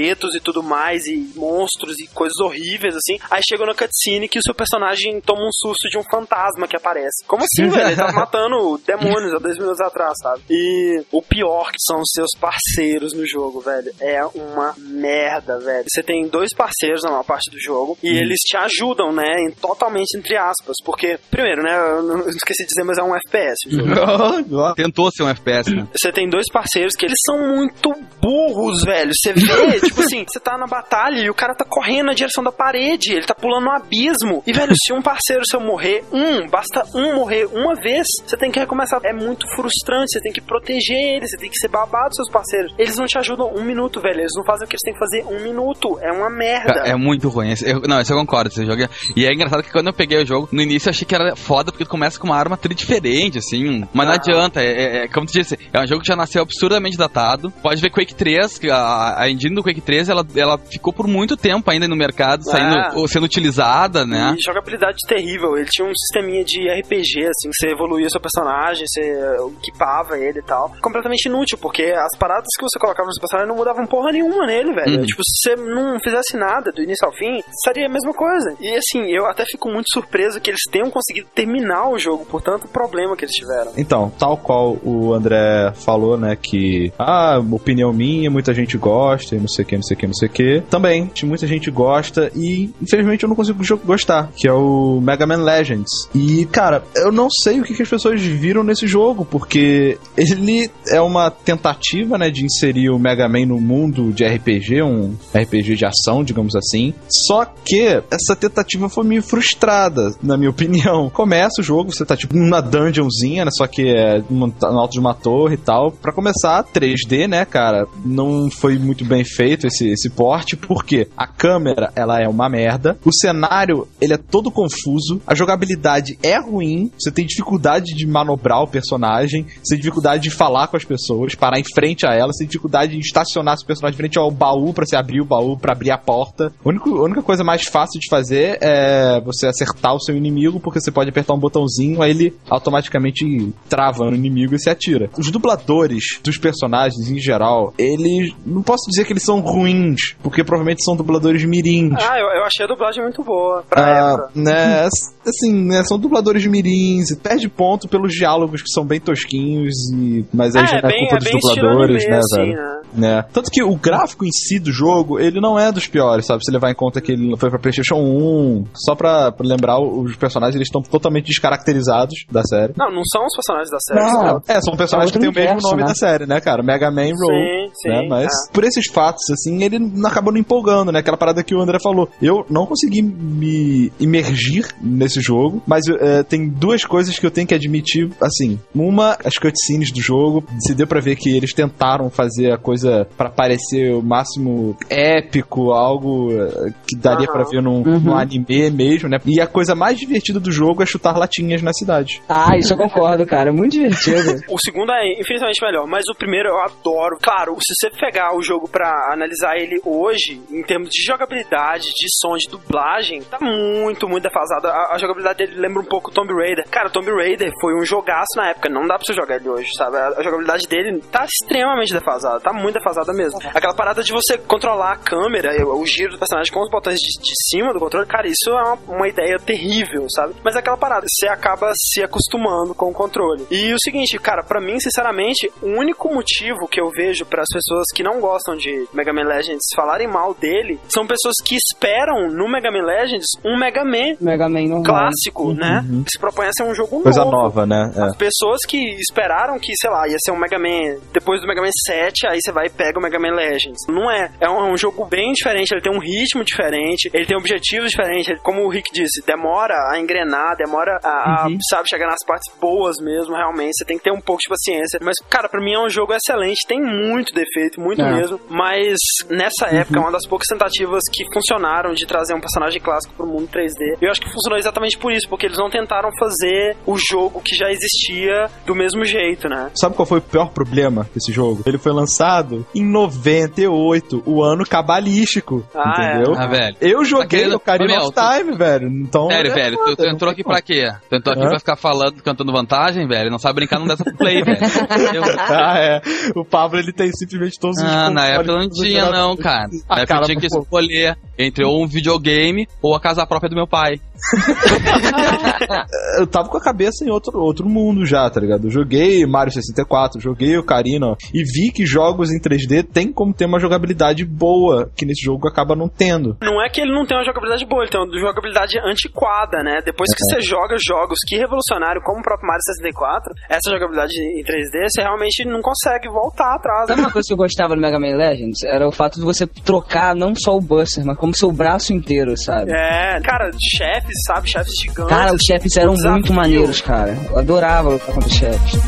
esqueletos e tudo mais, e monstros e coisas horríveis, assim. Aí chegou na cutscene que o seu personagem toma um susto de um fantasma que aparece. Como assim, velho? Ele tava matando demônios há dois minutos atrás, sabe? E o pior que são os seus parceiros no jogo, velho. É uma merda, velho. Você tem dois parceiros na maior parte do jogo e hum. eles te ajudam, né? Em, totalmente entre aspas. Porque, primeiro, né? Eu não eu esqueci de dizer, mas é um F P S o jogo. Tentou ser um F P S, né? Você tem dois parceiros que eles são muito burros, velho. Você vê, tipo assim, você tá na batalha e o cara tá correndo na direção da parede, ele tá pulando no abismo. E, velho, se um parceiro seu morrer, um, basta um morrer uma vez, você tem que recomeçar. É muito frustrante, você tem que proteger eles, você tem que ser babado dos seus parceiros. Eles não te ajudam um minuto, velho. Eles não fazem o que eles têm que fazer um minuto. É uma merda. É muito ruim. Eu, não, isso eu concordo. Esse jogo é... E é engraçado que quando eu peguei o jogo, no início eu achei que era foda, porque tu começa com uma arma tri diferente, assim. Mas ah. não adianta. É, é, é, como tu disse, é um jogo que já nasceu absurdamente datado. Pode ver Quake três, que a, a engine do Quake três, ela, ela ficou por muito tempo ainda no mercado, ah. saindo, sendo utilizada, né? E jogabilidade terrível. Ele tinha um sisteminha de R P G, assim, que você evoluía seu personagem, você equipava ele e tal. Completamente inútil, porque as paradas que você colocava no seu personagem não mudavam porra nenhuma nele, velho. Uhum. Tipo, se você não fizesse nada do início ao fim, seria a mesma coisa. E assim, eu até fico muito surpreso que eles tenham conseguido terminar o jogo por tanto problema que eles tiveram. Então, tal qual o André falou, né, que ah, opinião minha, muita gente gosta e não sei o que, não sei o que, não sei o que. Também, muita gente gosta e infelizmente eu não consigo gostar, que é o Mega Man Legends. E, cara, eu não sei o que, que as pessoas viram nesse jogo, porque ele é uma tentativa, né, de inserir o Mega Man no mundo de R P G, um R P G de ação, digamos assim. Só que essa tentativa foi meio frustrada, na minha opinião. Começa o jogo, você tá tipo numa dungeonzinha, né, só que é no alto de uma torre e tal. Pra começar, três D, né, cara, não foi muito bem feito esse, esse porte, porque a câmera, ela é uma merda, o cenário, ele é todo confuso, a jogabilidade é ruim, você tem dificuldade de manobrar o personagem, você tem dificuldade de falar com as pessoas, parar em frente a elas, você tem dificuldade de estacionar seu personagem em frente ao baú pra você abrir o baú, pra abrir a porta. A única, a única coisa mais fácil de fazer é você acertar o seu inimigo, porque você pode apertar um botãozinho, aí ele automaticamente trava no inimigo e se atira. Os dubladores dos personagens, em geral, eles... não posso dizer que eles são ruins, porque provavelmente são dubladores mirins. Ah, eu, eu achei a dublagem muito boa pra ah, época. Né, assim, né, são dubladores mirins, perde ponto pelos diálogos que são bem tosquinhos, e, mas aí é, já não é bem, culpa é dos bem dubladores, anime, né, assim, velho? Né? Né? Tanto que o gráfico em si do jogo, ele não é dos piores, sabe? Se levar em conta que ele foi pra PlayStation um, só pra, pra lembrar, os personagens eles estão totalmente descaracterizados da série. Não, não são os personagens da série. Não, não. É, são personagens é que têm o mesmo universo, nome né? da série, né, cara? Mega Man Roll. Sim, sim. Né? Mas é. por esses fatos, assim, ele acabou não empolgando, né? Aquela parada que o André falou. Eu não consegui me imergir nesse jogo, mas é, tem duas coisas que eu tenho que admitir, assim. Uma, as cutscenes do jogo, se deu pra ver que eles tentaram fazer a coisa pra parecer o máximo épico, algo que daria uhum. pra ver num, uhum. num anime mesmo, né? E a coisa mais divertida do jogo é chutar latinhas na cidade. Ah, isso eu concordo, cara. É muito divertido. O segundo é infinitamente melhor, mas o primeiro eu adoro. Claro, se você pegar o jogo pra analisar ele hoje, em termos de jogabilidade, de som, de dublagem, tá muito, muito defasado. A, a jogabilidade dele lembra um pouco Tomb Raider. Cara, Tomb Raider foi um jogaço na época, não dá pra você jogar ele hoje, sabe? A, a jogabilidade dele tá extremamente defasada, tá muito defasada mesmo. Aquela parada de você controlar a câmera, o giro do personagem com os botões de, de cima do controle, cara, isso é uma, uma ideia terrível, sabe? Mas é aquela parada, você acaba se acostumando com o controle. E o seguinte, cara, pra mim, sinceramente, o único motivo que eu vejo para as pessoas que não gostam de Mega Man Legends falarem mal dele são pessoas que esperam no Mega Man Legends um Mega Man, Mega Man normal. clássico, Uhum. né? Que se propõe a ser um jogo Coisa novo. nova, né? É. As pessoas que esperaram que, sei lá, ia ser um Mega Man depois do Mega Man sete, aí você vai e pega o Mega Man Legends. Não é. É um, é um jogo bem diferente, ele tem um ritmo diferente, ele tem objetivos diferentes, ele, como o Rick disse, demora a engrenar, demora a, uhum. a, sabe, chegar nas partes boas mesmo, realmente. Você tem que ter um pouco de paciência. Mas, cara, pra mim é um jogo excelente, tem muito defeito, muito é. mesmo, mas nessa uhum. época é uma das poucas tentativas que funcionaram de trazer um personagem clássico pro mundo três D. Eu acho que funcionou exatamente por isso, porque eles não tentaram fazer o jogo que já existia do mesmo jeito, né? Sabe qual foi o pior problema desse jogo? Ele foi lançado em noventa e oito, o ano cabalístico, ah, entendeu? É. Ah, velho. Eu joguei Aquele... o Ocarina of Time, velho. Então, sério, é velho, foda, tu, tu entrou aqui pra quê? Tu entrou aqui Hã? pra ficar falando, cantando vantagem, velho? Não sabe brincar, não dessa pro play, velho. Eu... Ah, é. O Pablo, ele tem simplesmente todos os Ah, na época eu não tinha, tinha não, cara. Ah, Na época cara, eu tinha que pô. escolher entre ou um videogame ou a casa própria do meu pai. Eu tava com a cabeça em outro, outro mundo já, tá ligado? Eu joguei Mario sessenta e quatro, joguei Ocarina ó, e vi que jogos em três D tem como ter uma jogabilidade boa, que nesse jogo acaba não tendo. Não é que ele não tem uma jogabilidade boa, ele tem uma jogabilidade antiquada, né? Depois que você joga jogos que revolucionário, como o próprio Mario sessenta e quatro, essa jogabilidade em três D, você realmente não consegue voltar atrás. Sabe uma coisa que eu gostava do Mega Man Legends? Era o fato de você trocar não só o Buster, mas como seu braço inteiro, sabe? É, cara, chefes, sabe? Chefes gigantes. Cara, os chefes eram Desafio. muito maneiros, cara. Eu adorava lutar contra os chefes.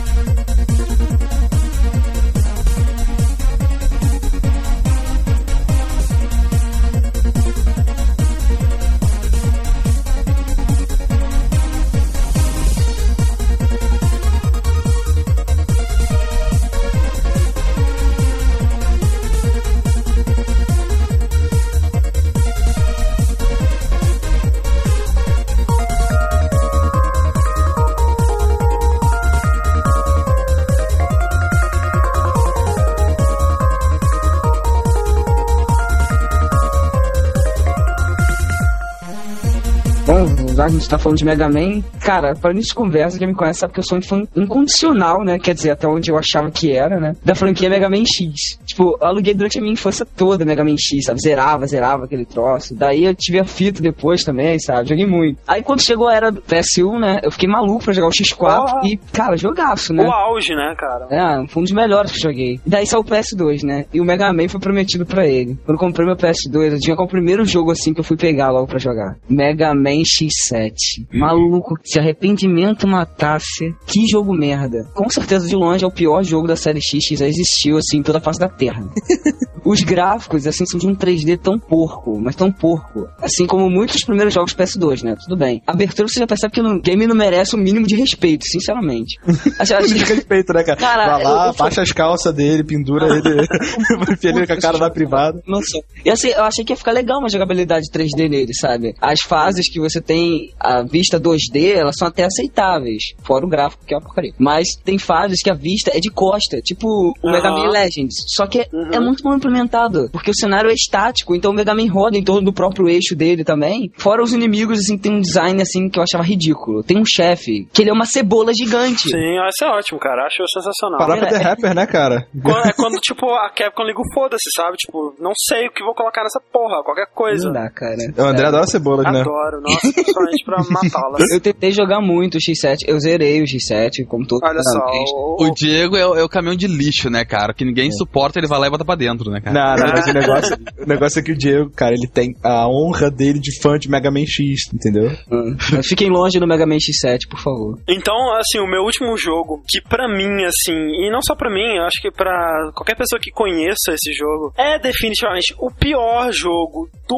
Bom, já que a gente tá falando de Mega Man, cara, pra início de conversa, quem me conhece sabe que eu sou um fã incondicional, né? Quer dizer, até onde eu achava que era, né? Da franquia Mega Man X. Tipo, eu aluguei durante a minha infância toda Mega Man X, sabe? Zerava, zerava aquele troço. Daí eu tive a fita depois também, sabe? Joguei muito. Aí quando chegou a era do P S um, né? Eu fiquei maluco pra jogar o X quatro Oh. e, cara, jogaço, né? O auge, né, cara? É, foi um dos melhores que eu joguei. E daí saiu o P S dois, né? E o Mega Man foi prometido pra ele. Quando eu comprei meu P S dois, eu tinha com o primeiro jogo assim que eu fui pegar logo pra jogar. Mega Man X sete. Maluco, se arrependimento matasse, que jogo merda. Com certeza, de longe, é o pior jogo da série X que já existiu, assim, em toda a face da Terra. Os gráficos, assim, são de um três D tão porco, mas tão porco. Assim como muitos dos primeiros jogos P S dois, né? Tudo bem. A abertura você já percebe que o game não merece o mínimo de respeito, sinceramente. Acho, acho... De respeito, né, cara? Cara, Vai lá, eu- eu- baixa as calças dele, pendura ele, enfia ele com a cara na privada. Nossa. E assim, eu achei que ia ficar legal uma jogabilidade três D nele, sabe? As fases que você tem a vista dois D, elas são até aceitáveis. Fora o gráfico, que é uma porcaria. Mas tem fases que a vista é de costa, tipo o Mega Man Aham. Legends. Só que é, Uhum. é muito mal implementado, porque o cenário é estático, então o Mega Man roda em torno do próprio eixo dele também. Fora os inimigos, assim, tem um design, assim, que eu achava ridículo. Tem um chefe, que ele é uma cebola gigante. Sim, isso é ótimo, cara. Acho sensacional. Parar É. The Rapper, né, cara? Quando- é quando, tipo, a Capcom liga o foda-se, sabe? Tipo, não sei o que vou colocar nessa porra, qualquer coisa. Não dá, cara. O André Sério. adora cebolas, né? Adoro, nossa, principalmente pra matá-las. Eu tentei jogar muito o X sete, eu zerei o X sete, como todo Olha só, vez. o, O Diego é o, é o caminhão de lixo, né, cara? Que ninguém suporta, ele vai lá e bota pra dentro, né, cara? Não, não, mas o negócio, o negócio é que o Diego, cara, ele tem a honra dele de fã de Mega Man X, entendeu? Hum. Mas fiquem longe do Mega Man X sete, por favor. Então, assim, o meu último jogo, que pra mim, assim, e não só pra mim, eu acho que pra qualquer pessoa que conheça esse jogo, é definitivamente o pior jogo do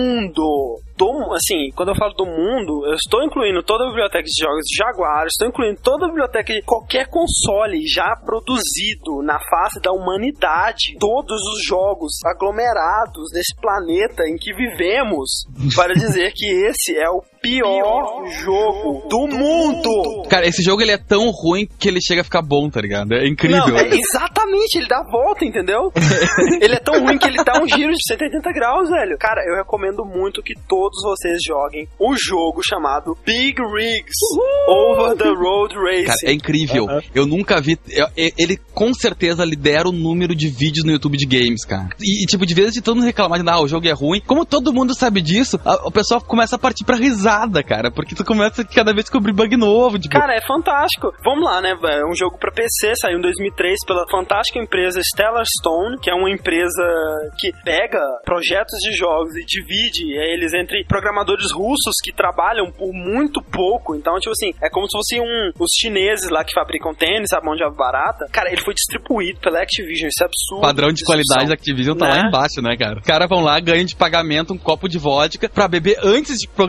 mundo. Do, assim, quando eu falo do mundo, eu estou incluindo toda a biblioteca de jogos de Jaguar, estou incluindo toda a biblioteca de qualquer console já produzido na face da humanidade, todos os jogos aglomerados nesse planeta em que vivemos, para dizer que esse é o pior jogo do mundo. Cara, esse jogo ele é tão ruim que ele chega a ficar bom, tá ligado? É incrível. Não, é exatamente, ele dá a volta, entendeu? Ele é tão ruim que ele dá um giro de cento e oitenta graus, velho. Cara, eu recomendo muito que todos vocês joguem um jogo chamado Big Rigs Over the Road Racing. Cara, é incrível. Eu nunca vi. eu- eu- ele com certeza lidera o número de vídeos no YouTube de games, cara. E, e, tipo, de vez de todo mundo reclamar de, ah, o jogo é ruim. Como todo mundo sabe disso, a- o pessoal começa a partir pra risada, cara. Porque tu começa a cada vez descobrir bug novo. Tipo, Cara, é fantástico. Vamos lá, né? É um jogo pra P C, saiu em dois mil e três pela fantástica empresa Stellar Stone, que é uma empresa que pega projetos de jogos e divide eles entre programadores russos que trabalham por muito pouco. Então, tipo assim, é como se fosse um, os chineses lá que fabricam tênis, a mão de barata. Cara, ele foi distribuído pela Activision, isso é absurdo. padrão de qualidade da Activision tá Né? lá embaixo, né, cara? Os caras vão lá, ganham de pagamento um copo de vodka pra beber antes de programar.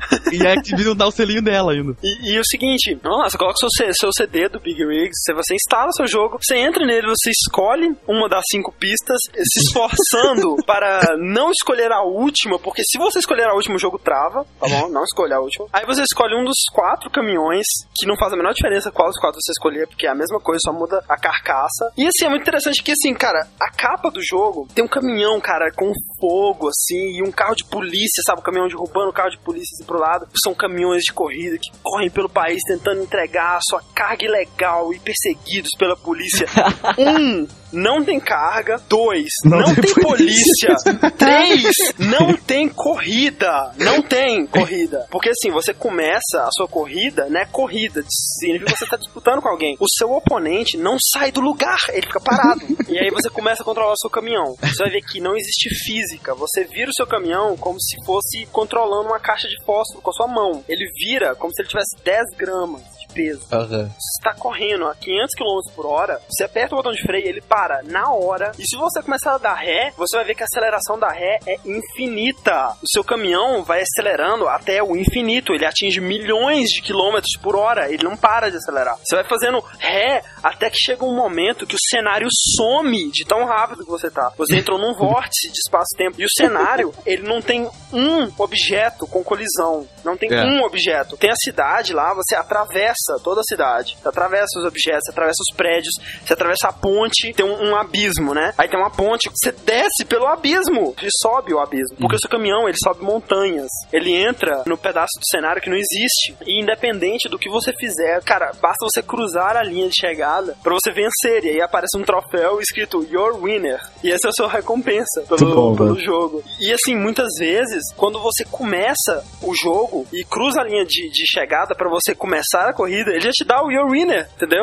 E a Activision dá o selinho dela ainda. E, e o seguinte, vamos lá, você coloca seu, C, seu C D do Big Rigs, você instala seu jogo, você entra nele, você escolhe uma das cinco pistas, se esforçando para não escolher a última, porque se você escolher a última, o jogo trava, tá bom? Não escolha a última. Aí você escolhe um dos quatro caminhões, que não faz a menor diferença qual dos quatro você escolher, porque é a mesma coisa, só muda a carcaça. E assim, é muito interessante que assim, cara, a capa do jogo tem um caminhão, cara, com fogo, assim, e um carro de polícia, sabe? O caminhão derrubando o carro de polícia assim pro lado. São caminhões de corrida que correm pelo país tentando entregar a sua carga ilegal e perseguidos pela polícia. Um, não tem carga. Dois, não, não tem, tem polícia. Três, não tem corrida. Não tem corrida. Porque assim, você começa a sua corrida, né? Corrida. Significa que você tá disputando com alguém. O seu oponente não sai do lugar. Ele fica parado. E aí você começa a controlar o seu caminhão. Você vai ver que não existe física. Você vira o seu caminhão como se fosse controlando uma caixa de fósforo com a sua mão. Ele vira como se ele tivesse dez gramas de peso. Uhum. Você está correndo a quinhentos quilômetros por hora, você aperta o botão de freio, ele para na hora. E se você começar a dar ré, você vai ver que a aceleração da ré é infinita. O seu caminhão vai acelerando até o infinito. Ele atinge milhões de quilômetros por hora. Ele não para de acelerar. Você vai fazendo ré até que chega um momento que o cenário some de tão rápido que você tá. Você entrou num vórtice de espaço-tempo. E o cenário, ele não tem um objeto com colisão. Não tem é. um objeto. Tem a cidade lá, você atravessa toda a cidade. Você atravessa os objetos, você atravessa os prédios, você atravessa a ponte, tem um, um abismo, né? Aí tem uma ponte, você desce pelo abismo e sobe o abismo. Porque o seu caminhão, ele sobe montanhas. Ele entra no pedaço do cenário que não existe. E independente do que você fizer, cara, basta você cruzar a linha de chegada pra você vencer. E aí aparece um troféu escrito Your Winner. E essa é a sua recompensa pelo, bom, pelo jogo. E assim, muitas vezes, quando você começa o jogo e cruza a linha de, de chegada pra você começar a corrida, ele já te dá o Your Winner, entendeu?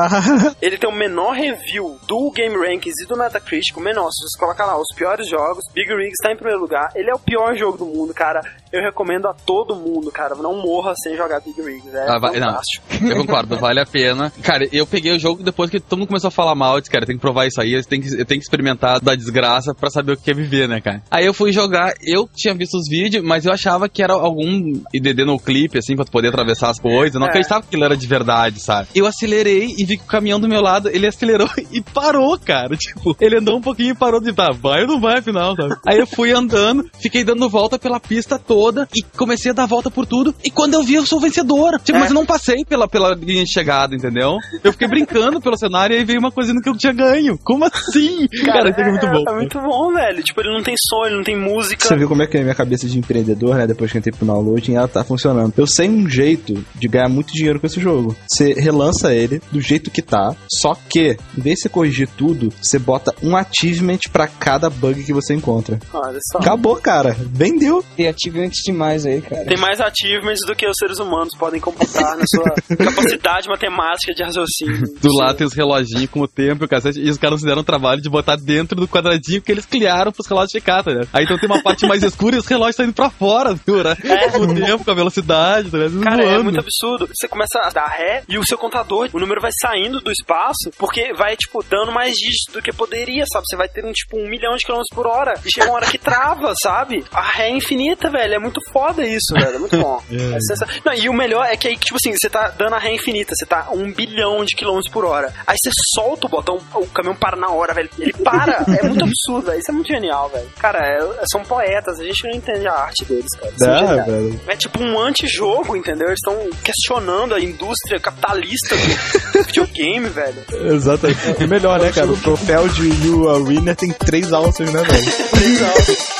Ele tem o menor review do Game Rankings e do Metacritic, o menor. Se você colocar lá os piores jogos, Big Rigs tá em primeiro lugar. Ele é o pior jogo do mundo, cara. Eu recomendo a todo mundo, cara. Não morra sem jogar Big Rigs. É ah, fantástico. Não, eu concordo, vale a pena. Cara, eu peguei o jogo depois que todo mundo começou a falar mal. Eu disse, cara, tem que provar isso aí. Eu tenho que, eu tenho que experimentar da desgraça pra saber o que é viver, né, cara? Aí eu fui jogar. Eu tinha visto os vídeos, mas eu achava que era algum I D D no clipe, assim, pra tu poder atravessar as coisas. Eu não é. acreditava que aquilo era de verdade, sabe? Eu acelerei e vi que o caminhão do meu lado, ele acelerou e parou, cara. Tipo, ele andou um pouquinho e parou de tá, vai ou não vai, afinal, sabe? Aí eu fui andando, fiquei dando volta pela pista toda e comecei a dar volta por tudo. E quando eu vi, eu sou vencedor. Tipo, é. mas eu não passei pela, pela linha de chegada, entendeu? Eu fiquei brincando pelo cenário e aí veio uma coisa que eu tinha ganho. Como assim? Cara, isso é muito bom. É muito bom, velho. Tipo, ele não tem som, ele não tem música. Você viu como é que é a minha cabeça de empreendedor, né? Depois que eu entrei pro downloading, ela tá funcionando. Eu sei um jeito de ganhar muito dinheiro com esse jogo. Você relança ele do jeito que tá, só que, em vez de você corrigir tudo, você bota um achievement pra cada bug que você encontra. Olha só. Acabou, cara. Vendeu. Tem achievements demais aí, cara. Tem mais achievements do que os seres humanos podem computar na sua capacidade matemática de raciocínio. Do lado tem os reloginhos com o tempo, cacete, e os caras fizeram o trabalho de botar dentro do quadradinho que eles criaram pros relógios checar, tá ligado? Aí então tem uma parte mais escura e os relógios saindo pra fora, viu, né? É. Com o tempo, com a velocidade, tá ligado? Cara, é muito absurdo. Você começa a dar ré e o seu contador, o número vai saindo do espaço, porque vai, tipo, dando mais dígitos do que poderia, sabe? Você vai ter, um, tipo, um milhão de quilômetros por hora e chega uma hora que trava, sabe? A ré é infinita, velho. É muito foda isso, velho. É muito bom. É. É sensa... Não, e o melhor é que aí, tipo assim, você tá dando a ré infinita, você tá um bilhão de quilômetros por hora. Aí você solta o botão, o caminhão para na hora, velho. Ele para. É muito absurdo, velho. Isso é muito genial, velho. Cara, é, são poetas. A gente não entende a arte deles, cara. Dá, velho. É tipo um antijogo, entendeu? Eles estão questionando a indústria capitalista do videogame, velho. Exatamente. E melhor, né, cara? O troféu de You Are Winner tem três alças, né, velho? Três alças.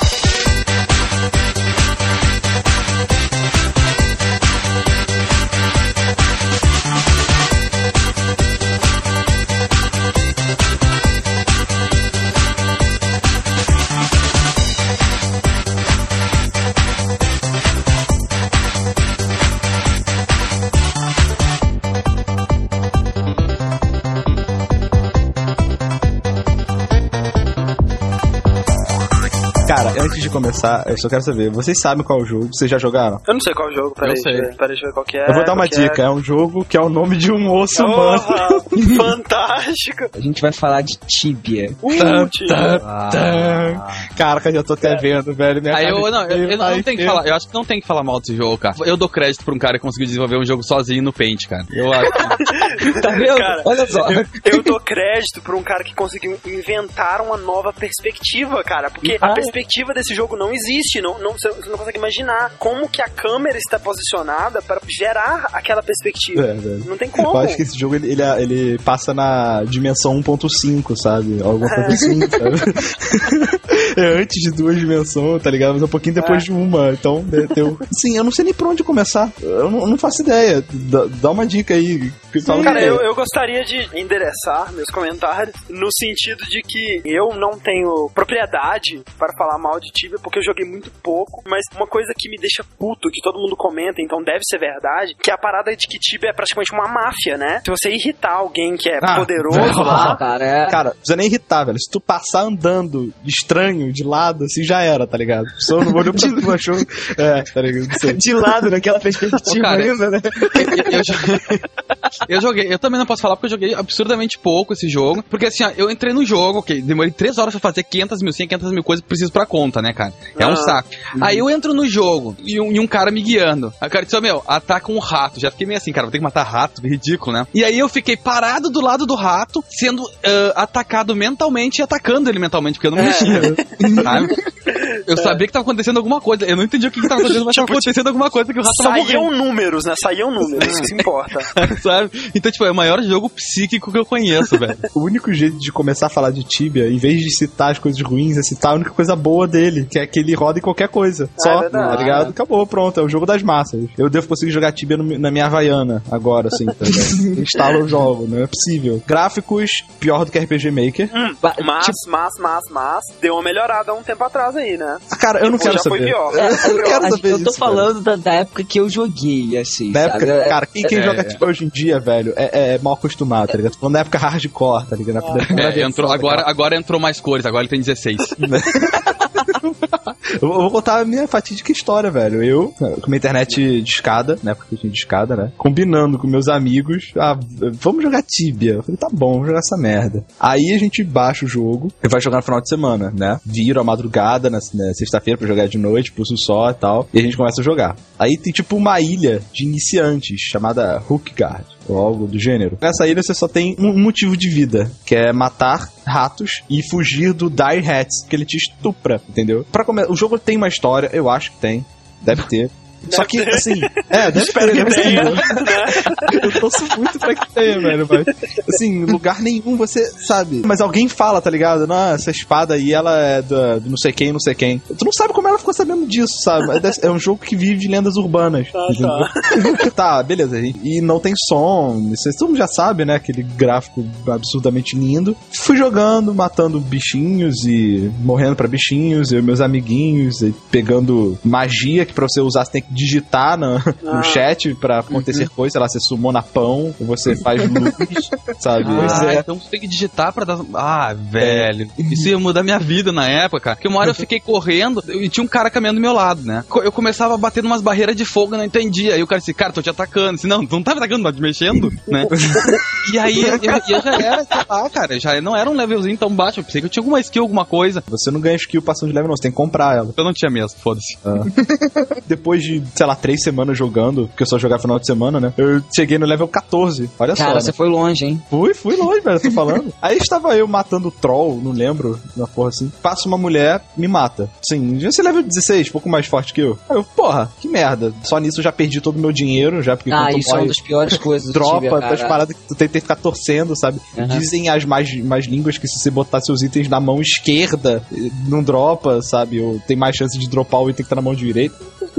Cara, antes de começar, eu só quero saber, vocês sabem qual é o jogo? Vocês já jogaram? Eu não sei qual é o jogo, peraí. Eu sei. Peraí, deixa eu ver qual que é. Eu vou dar uma dica, é. é um jogo que é o nome de um osso humano. Oh, fantástico! A gente vai falar de Tibia. Uh, Tan, Tibia. tan, tan. Caraca, já tô até vendo, velho. Minha Aí eu, cara não, eu, eu não tenho que falar, eu acho que não tem que falar mal desse jogo, cara. Eu dou crédito pra um cara que conseguiu desenvolver um jogo sozinho no Paint, cara. Eu acho que... Tá vendo? Cara, Olha só. Eu, eu dou crédito pra um cara que conseguiu inventar uma nova perspectiva, cara. Porque Ah. a perspectiva desse jogo não existe. Não, não, você não consegue imaginar como que a câmera está posicionada para gerar aquela perspectiva. É, velho. Não tem como. Eu acho que esse jogo ele, ele, ele passa na dimensão um ponto cinco, sabe? Alguma coisa assim, sabe? É antes de duas dimensões, tá ligado? Mas é um pouquinho depois É. de uma. Então, deu. Sim, eu não sei nem por onde começar. Eu não, eu não faço ideia. Dá, dá uma dica aí. Fala Cara, que- eu, eu gostaria de endereçar meus comentários no sentido de que eu não tenho propriedade para falar mal de Tibia, porque eu joguei muito pouco, mas uma coisa que me deixa puto, que todo mundo comenta, então deve ser verdade, que é a parada de que Tibia é praticamente uma máfia, né? Se você irritar alguém que é Ah, poderoso lá... Cara, é... Cara, não precisa nem irritar, velho. Se tu passar andando estranho, de lado, assim, já era, tá ligado? Só não olhou pra tu, achou. É, tá ligado? Não sei. de lado naquela perspectiva Ô, cara, ainda, né? eu, eu joguei, eu joguei, eu também não posso falar porque eu joguei absurdamente pouco esse jogo. Porque assim, ó, eu entrei no jogo, ok, demorei três horas pra fazer quinhentas mil, cem, quinhentas mil coisas que preciso pra conta, né, cara? É um Ah. saco. Aí eu entro no jogo e um, e um cara me guiando. Aí o cara disse, ó, meu, ataca um rato. Já fiquei meio assim, cara, vou ter que matar rato, ridículo, né? E aí eu fiquei parado do lado do rato, sendo ah, atacado mentalmente e atacando ele mentalmente, porque eu não mexia. Sabe? Eu sabia que tava acontecendo alguma coisa. Eu não entendi o que, que tava acontecendo, mas tava acontecendo alguma coisa que o rato tava morrendo. Saíam números, né? Saíam números, isso que importa. Sabe? Então, tipo, é o maior jogo psíquico que eu conheço, velho. O único jeito de começar a falar de Tibia, em vez de citar as coisas ruins, é citar a única coisa boa dele, que é que ele roda em qualquer coisa. Só, é verdade. tá ligado? Acabou, pronto. É o jogo das massas. Eu devo conseguir jogar Tibia no- na minha Havaiana agora, assim, tá ligado? Instalo o jogo, não é possível. Gráficos, pior do que R P G Maker. Hum, Ba- mas, tipo- mas, mas, mas, deu uma melhorada há um tempo atrás aí, né? Ah, cara, eu não Pô, quero já foi saber. pior. Eu não quero eu, saber eu tô disso, falando da, da época que eu joguei, assim, Da época, sabe? cara, quem, quem É, joga é. Tibia hoje em dia, velho, é, é mal acostumado, tá ligado? Tô falando da época hardcore, tá ligado? Na época da primeira É, versão, entrou, tá agora, ligado? agora entrou mais cores, agora ele tem dezesseis. Eu vou contar a minha fatídica história, velho. Eu, com minha internet de escada, na época que eu tinha de escada, né? Combinando com meus amigos, ah, vamos jogar Tibia. Eu falei, tá bom, vamos jogar essa merda. Aí a gente baixa o jogo e vai jogar no final de semana, né? Viro a madrugada, na, na sexta-feira pra jogar de noite, pulso só e tal. E a gente começa a jogar. Aí tem tipo uma ilha de iniciantes, chamada Hookguard, ou algo do gênero. Nessa ilha você só tem um motivo de vida, que é matar ratos e fugir do Dire Hats, que ele te estupra, entendeu? Pra come... O jogo tem uma história, eu acho que tem, deve ter. Só que, assim, é, deve Espero ter, que deve tenha, ter. né? Eu torço muito pra que tenha, velho, mas, assim, lugar nenhum você sabe. Mas alguém fala, tá ligado? Não, essa espada aí, ela é do, do não sei quem, não sei quem. Tu não sabe como ela ficou sabendo disso, sabe? É desse- É um jogo que vive de lendas urbanas. entendeu? Tá, beleza. E e não tem som, vocês todo mundo já sabe, né? Aquele gráfico absurdamente lindo. Fui jogando, matando bichinhos e morrendo pra bichinhos, eu e meus amiguinhos, e pegando magia, que pra você usar você tem que digitar no, no Ah. chat pra acontecer coisa, sei lá, você sumona pão, ou você faz luz, sabe? Ah, é. então você tem que digitar pra dar... Ah, velho. Isso ia mudar minha vida na época, cara. Porque uma hora eu fiquei correndo e tinha um cara caminhando do meu lado, né? Co- Eu começava a bater numas barreiras de fogo, eu não entendia. Aí o cara disse, cara, tô te atacando. Eu disse, não, tu não tá me atacando, tá te mexendo, né? E aí eu, eu- eu já era, sei lá, cara, já não era um levelzinho tão baixo. Eu pensei que eu tinha alguma skill, alguma coisa. Você não ganha skill passando de level, não, você tem que comprar ela. Eu não tinha mesmo, foda-se. Depois de, sei lá, três semanas jogando, porque eu só jogava final de semana, né? Eu cheguei no level catorze. Olha só. Cara, né? você foi longe, hein? Fui, fui longe, velho, tô falando. Aí estava eu matando o troll, não lembro, na porra assim. Passa uma mulher, me mata. Sim, já se level dezesseis, pouco mais forte que eu. Aí eu, porra, que merda. Só nisso eu já perdi todo o meu dinheiro, já, porque Ah, quando tu isso é uma morre, das piores coisas do dropa, Tibia, das cara. paradas que tu tem, tem que ficar torcendo, sabe? Uhum. Dizem as mais, mais línguas que se você botar seus itens na mão esquerda, não dropa, sabe? Ou tem mais chance de dropar o item que tá na mão direita.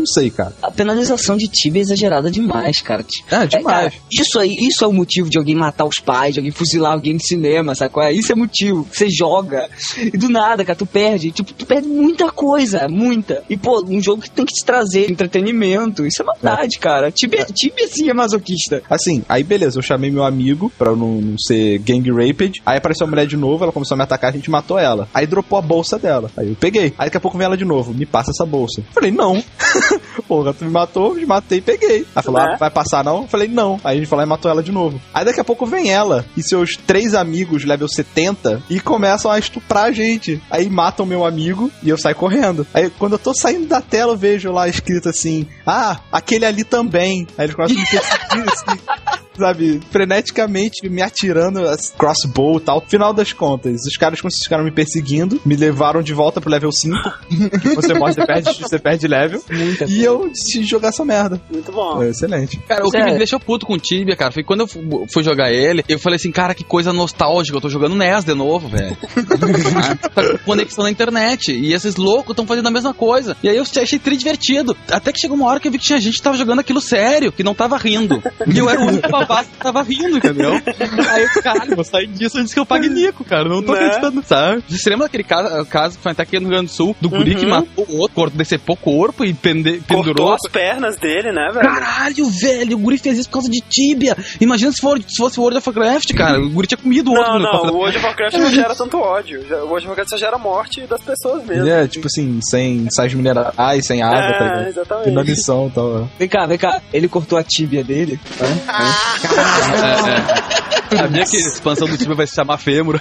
não sei, cara. A penalização de Tibia é exagerada demais, cara. É, demais. É, cara, isso aí, isso é o motivo de alguém matar os pais, de alguém fuzilar alguém no cinema, sabe qual é? Isso é motivo. Você joga e do nada, cara, tu perde. Tipo, tu perde muita coisa, muita. E, pô, um jogo que tem que te trazer entretenimento. Isso é maldade, é. cara. Tibia, Tibia sim é masoquista. Assim, aí beleza, eu chamei meu amigo pra eu não, não ser gang raped. Aí apareceu a mulher de novo, ela começou a me atacar, a gente matou ela. Aí dropou a bolsa dela. Aí eu peguei. Aí daqui a pouco vem ela de novo, me passa essa bolsa. Falei, não. Porra, tu me matou, me matei e peguei. Aí falou, ah, vai passar não? Falei, não. Aí a gente falou e matou ela de novo. Aí daqui a pouco vem ela e seus três amigos, level setenta, e começam a estuprar a gente. Aí matam meu amigo e eu saio correndo. Aí quando eu tô saindo da tela, eu vejo lá escrito assim, ah, aquele ali também. Aí eles começam a me perseguir assim, sabe, freneticamente me atirando, crossbow e tal. Final das contas, os caras ficaram me perseguindo, me levaram de volta pro level cinco. Você morre, você perde, você perde level. Muita e coisa. Eu decidi jogar essa merda. Muito bom. É, excelente. Cara, o que me deixou puto com o Tibia, cara, foi quando eu fui jogar ele, eu falei assim, cara, que coisa nostálgica, eu tô jogando N E S de novo, velho. Tá com conexão na internet. E esses loucos estão fazendo a mesma coisa. E aí eu achei tri divertido. Até que chegou uma hora que eu vi que tinha gente que tava jogando aquilo sério, que não tava rindo. E eu era o único babaca que tava rindo, entendeu? Aí eu, caralho, vou sair disso antes que eu pague Nico, cara. Não tô né? acreditando, sabe? Você lembra daquele caso, caso que foi até aqui no Rio Grande do Sul, do guri uhum. que matou o outro, cortou, decepou o corpo e pende, pendurou. Cortou as pernas dele, né, velho? Caralho, velho, o guri fez isso por causa de Tibia. Imagina se, for, se fosse o World of Warcraft, cara. O guri tinha comido o outro. Não, não, o World of Warcraft não gera tanto ódio. O World of Warcraft só gera morte das pessoas mesmo. É, tipo assim, sem sais minerais, sem água, é, tá ligado? Exatamente. Inanição e tal. Vem cá, vem cá. Ele cortou a tíbia dele. Ah, é, é. Sabia que a expansão do Tibia vai se chamar Fêmur?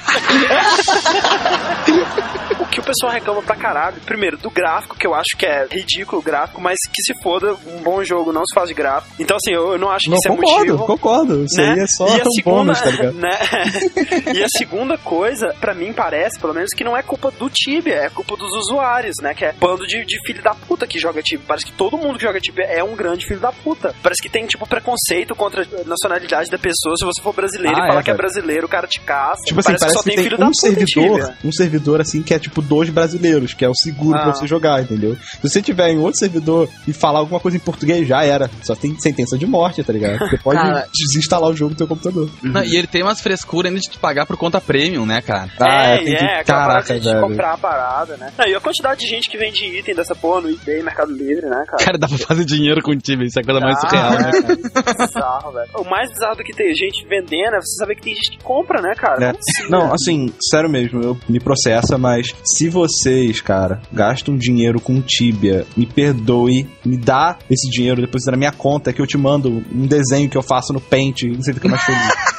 O que o pessoal reclama pra caralho, primeiro, do gráfico, que eu acho que é ridículo o gráfico, mas que se foda, um bom jogo não se faz de gráfico. Então, assim, eu, eu não acho que não, isso concordo, é motivo. Concordo, isso né? aí é só e a um segunda, bônus, tá ligado? Né? E a segunda coisa, pra mim parece, pelo menos, que não é culpa do Tibia, é culpa dos usuários, né? Que é bando de, de filho da puta que joga Tibia. Parece que todo mundo que joga Tibia é um grande filho da puta. Parece que tem, tipo, preconceito contra a nacionalidade da pessoa. Se você for brasileiro ah, e falar é, que é brasileiro, o cara te caça. Tipo assim, parece, parece que só que tem, tem filho um da servidor, puta um servidor, assim, que é tipo dois brasileiros, que é o seguro ah. pra você jogar, entendeu? Se você tiver em outro servidor e falar alguma coisa em português, já era. Só tem sentença de morte, tá ligado? Você pode cara, desinstalar o jogo do teu computador. Não, e ele tem umas frescuras ainda de te pagar por conta premium, né, cara? Ah, é, tem é, que... Caraca, de velho. comprar a parada, né? Não, e a quantidade de gente que vende item dessa porra no eBay, Mercado Livre, né, cara? Cara, dá pra fazer dinheiro com o time, isso é a coisa ah, mais surreal, né? É, bizarro, velho. O mais bizarro do que ter gente vendendo é você saber que tem gente que compra, né, cara? É. Assim, não, né? Assim, sério mesmo, eu me processa, mas se vocês, cara, gastam dinheiro com Tibia, me perdoe, me dá esse dinheiro depois na minha conta que eu te mando um desenho que eu faço no Paint e você fica mais feliz.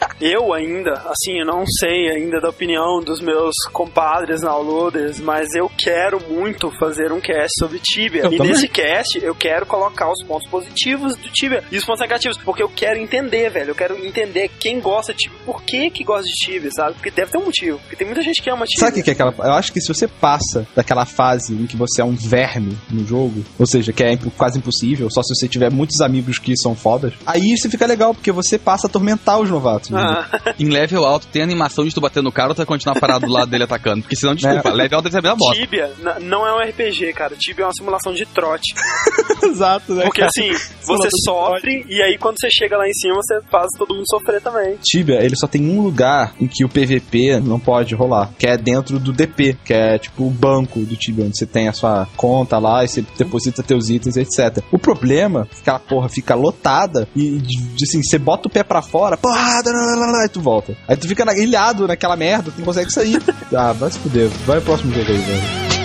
Eu ainda, assim, eu não sei ainda da opinião dos meus compadres downloaders, mas eu quero muito fazer um cast sobre Tibia. Eu e também. Nesse cast eu quero colocar os pontos positivos do Tibia e os pontos negativos, porque eu quero entender, velho. Eu quero entender quem gosta de Tibia, por que que gosta de Tibia, sabe? Porque deve ter um motivo, porque tem muita gente que ama Tibia. Sabe o que é aquela... Eu acho que se você passa daquela fase em que você é um verme no jogo, ou seja, que é quase impossível, só se você tiver muitos amigos que são fodas, aí isso fica legal, porque você passa a atormentar os novatos. Ah. Em level alto tem animação de tu bater no cara ou tu vai continuar parado do lado dele atacando? Porque senão, desculpa, é. level alto deve ser a bosta. Tibia n- não é um R P G, cara. Tibia é uma simulação de trote. Exato, né? Porque cara? assim, você sofre e aí quando você chega lá em cima, você faz todo mundo sofrer também. Tibia, ele só tem um lugar em que o P V P não pode rolar, que é dentro do D P, que é tipo o banco do Tibia, onde você tem a sua conta lá e você deposita teus itens, etcétera. O problema é que aquela porra fica lotada e, assim, você bota o pé pra fora, porrada, aí tu volta. Aí tu fica na, ilhado naquela merda, tu não consegue sair. Ah, vai se fuder. Vai pro próximo jogo aí, velho.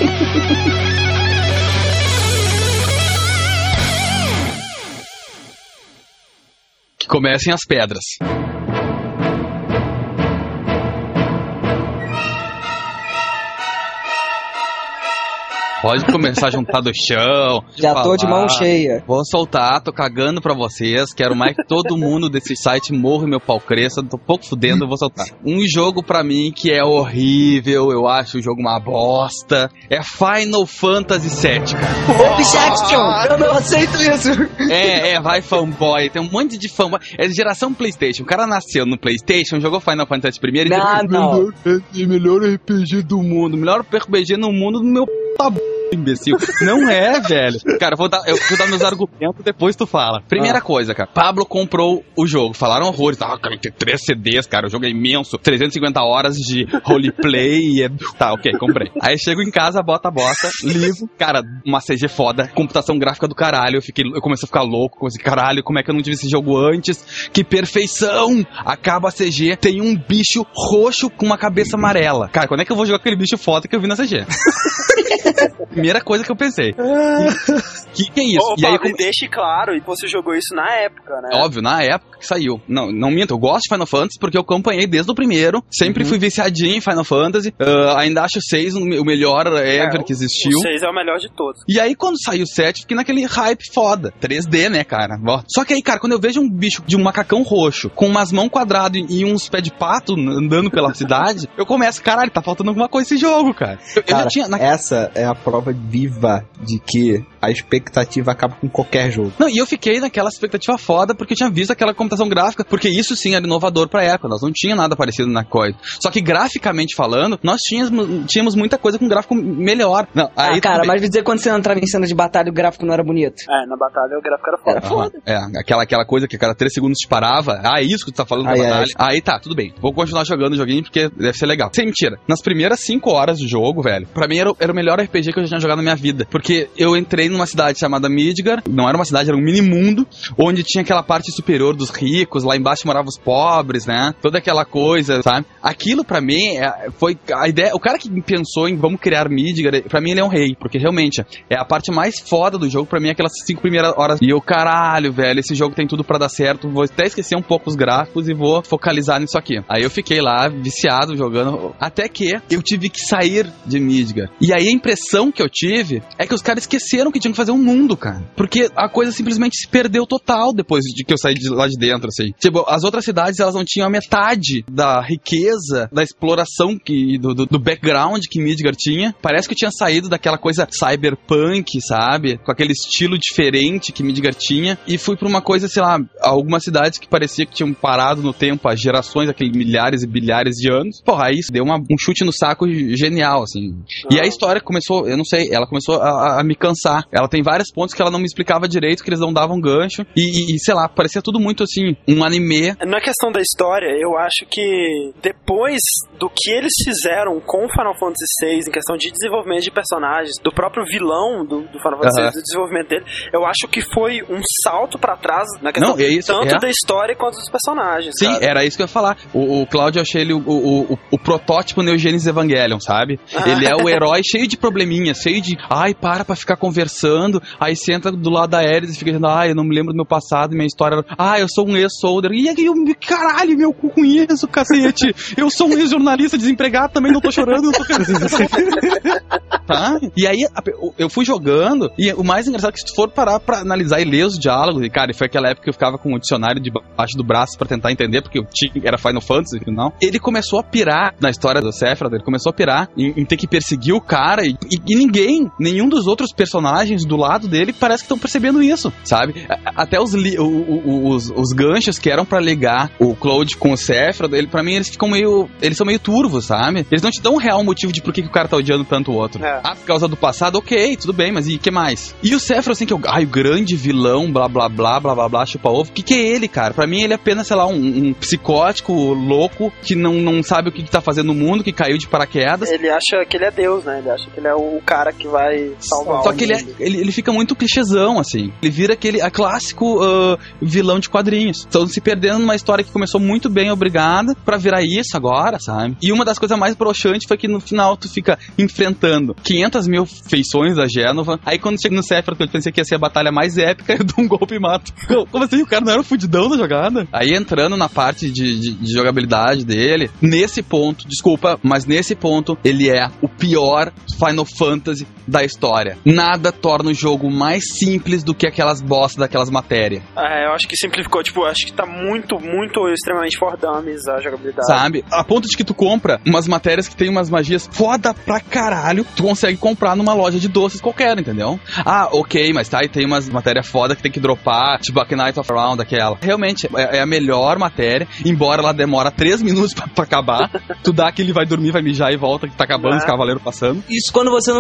Que comecem as pedras. Pode começar a juntar do chão. Já falar. Tô de mão cheia. Vou soltar, tô cagando pra vocês. Quero mais que todo mundo desse site morra e meu pau cresça. Tô pouco fudendo, eu vou soltar. Um jogo pra mim que é horrível, eu acho o jogo uma bosta, é Final Fantasy sete, cara. Objection! Eu não aceito isso! É, é, vai fanboy. Tem um monte de fanboy. É de geração PlayStation. O cara nasceu no PlayStation, jogou Final Fantasy primeiro e não, disse: não. É o melhor R P G do mundo. Melhor R P G no mundo do meu tá imbecil. Não é, velho. Cara, eu vou dar, eu vou dar meus argumentos, depois tu fala. Primeira ah. coisa, cara. Pablo comprou o jogo. Falaram horrores. Ah, cara, tem três C Ds, cara. O jogo é imenso. trezentas e cinquenta horas de roleplay. É... Tá, ok, comprei. Aí chego em casa, bota a bota, livro. Cara, uma C G foda. Computação gráfica do caralho. Eu, fiquei, eu comecei a ficar louco. Comecei, caralho, como é que eu não tive esse jogo antes? Que perfeição! Acaba a C G, tem um bicho roxo com uma cabeça amarela. Cara, quando é que eu vou jogar aquele bicho foda que eu vi na C G? Primeira coisa que eu pensei. Que que é isso? Ô, e aí Pablo, eu come... deixe claro, e você jogou isso na época, né? Óbvio, na época que saiu. Não, não minto, eu gosto de Final Fantasy porque eu acompanhei desde o primeiro. Sempre uhum. fui viciadinho em Final Fantasy. Uh, ainda acho o seis o melhor ever é, que existiu. O seis é o melhor de todos. E aí, quando saiu o sete, fiquei naquele hype foda. três D, né, cara? Só que aí, cara, quando eu vejo um bicho de um macacão roxo, com umas mãos quadradas e uns pés de pato andando pela cidade, eu começo, caralho, tá faltando alguma coisa nesse jogo, cara. Eu, cara, eu já tinha... Na... essa é a prova viva de que a expectativa acaba com qualquer jogo. Não, e eu fiquei naquela expectativa foda porque eu tinha visto aquela computação gráfica, porque isso sim era inovador pra época, nós não tinha nada parecido na coisa. Só que graficamente falando, nós tínhamos, tínhamos muita coisa com gráfico melhor. Não, aí ah, cara, mas dizer quando você entrava em cena de batalha o gráfico não era bonito. É, na batalha o gráfico era foda. Era foda. Ah, é, aquela, aquela coisa que a cada três segundos te parava. Ah, é isso que tu tá falando na batalha. É. Aí tá, tudo bem. Vou continuar jogando o joguinho porque deve ser legal. Sem mentira. Nas primeiras cinco horas do jogo, velho, pra mim era, era o melhor R P G que eu já tinha jogado na minha vida. Porque eu entrei numa cidade chamada Midgar. Não era uma cidade, era um mini mundo, onde tinha aquela parte superior dos ricos, lá embaixo moravam os pobres, né? Toda aquela coisa, sabe? Aquilo pra mim é, foi a ideia. O cara que pensou em vamos criar Midgar, pra mim ele é um rei, porque realmente é a parte mais foda do jogo, pra mim, aquelas cinco primeiras horas. E eu, caralho, velho, esse jogo tem tudo pra dar certo. Vou até esquecer um pouco os gráficos e vou focalizar nisso aqui. Aí eu fiquei lá, viciado, jogando, até que eu tive que sair de Midgar. E aí a impressão que eu tive é que os caras esqueceram que tinham que fazer um mundo, cara. Porque a coisa simplesmente se perdeu total depois de que eu saí de lá de dentro, assim. Tipo, as outras cidades, elas não tinham a metade da riqueza, da exploração, que, do, do, do background que Midgar tinha. Parece que eu tinha saído daquela coisa cyberpunk, sabe? Com aquele estilo diferente que Midgar tinha. E fui pra uma coisa, sei lá, algumas cidades que parecia que tinham parado no tempo há gerações, aqueles milhares e bilhares de anos. Porra, aí deu uma, um chute no saco genial, assim. Ah. E a história começou, eu não sei, ela começou a, a me cansar. Ela tem vários pontos que ela não me explicava direito, que eles não davam gancho. E, e, sei lá, parecia tudo muito, assim, um anime. Na questão da história, eu acho que depois do que eles fizeram com Final Fantasy seis, em questão de desenvolvimento de personagens, do próprio vilão do, do Final Fantasy seis, uh-huh. do desenvolvimento dele, eu acho que foi um salto pra trás na questão não, é isso, tanto é. da história quanto dos personagens. Sim, sabe? Era isso que eu ia falar. O, o Cláudio, eu achei ele o, o, o, o protótipo Neo Genesis Evangelion, sabe? Ah. Ele é o herói cheio de probleminhas, cheio de, ai, para pra ficar conversando, aí senta do lado da Ares e fica dizendo, ai, eu não me lembro do meu passado, minha história, ah, eu sou um ex-soldier, e aí, eu, caralho, meu cu com isso, cacete, eu sou um ex-jornalista desempregado, também não tô chorando, não tô tá? E aí, eu fui jogando, e o mais engraçado é que se tu for parar pra analisar e ler os diálogos, e cara, e foi aquela época que eu ficava com o dicionário debaixo do braço pra tentar entender, porque eu tinha, era Final Fantasy, não. Ele começou a pirar na história do Sephiroth, ele começou a pirar em, em ter que perseguir o cara, e, e, e ninguém, nenhum dos outros personagens do lado dele parece que estão percebendo isso, sabe? Até os, li, o, o, os, os ganchos que eram pra ligar o Cloud com o Sephiroth, ele, pra mim eles ficam meio, eles são meio turvos, sabe? Eles não te dão um real motivo de por que, que o cara tá odiando tanto o outro. É. Ah, por causa do passado, ok, tudo bem, mas e que mais? E o Sephiroth, assim, que é o, ai, o grande vilão, blá, blá, blá, blá, blá, blá, chupa ovo, o que que é ele, cara? Pra mim ele é apenas, sei lá, um, um psicótico louco que não, não sabe o que, que tá fazendo no mundo, que caiu de paraquedas. Ele acha que ele é Deus, né? Ele acha que ele é o cara que vai salvar Só o que ele, é, ele, ele fica muito clichêzão, assim. Ele vira aquele a clássico uh, vilão de quadrinhos. Estão se perdendo numa história que começou muito bem, obrigada, pra virar isso agora, sabe? E uma das coisas mais broxantes foi que no final tu fica enfrentando quinhentas mil feições da Gênova. Aí quando chega no Sephiroth, eu pensei que ia ser a batalha mais épica, eu dou um golpe e mato. Como assim? O cara não era o fudidão da jogada? Aí entrando na parte de, de, de jogabilidade dele, nesse ponto, desculpa, mas nesse ponto, ele é o pior Final Fantasy da história. Nada torna o jogo mais simples do que aquelas bostas daquelas matérias. É, eu acho que simplificou, tipo, acho que tá muito, muito extremamente for dummies a jogabilidade. Sabe? A ponto de que tu compra umas matérias que tem umas magias foda pra caralho, tu consegue comprar numa loja de doces qualquer, entendeu? Ah, ok, mas tá, e tem umas matérias foda que tem que dropar, tipo a Knight of Round, aquela. Realmente, é, é a melhor matéria, embora ela demora três minutos pra, pra acabar. Tu dá aquele vai dormir, vai mijar e volta, que tá acabando, é. Os cavaleiros passando. Isso quando você não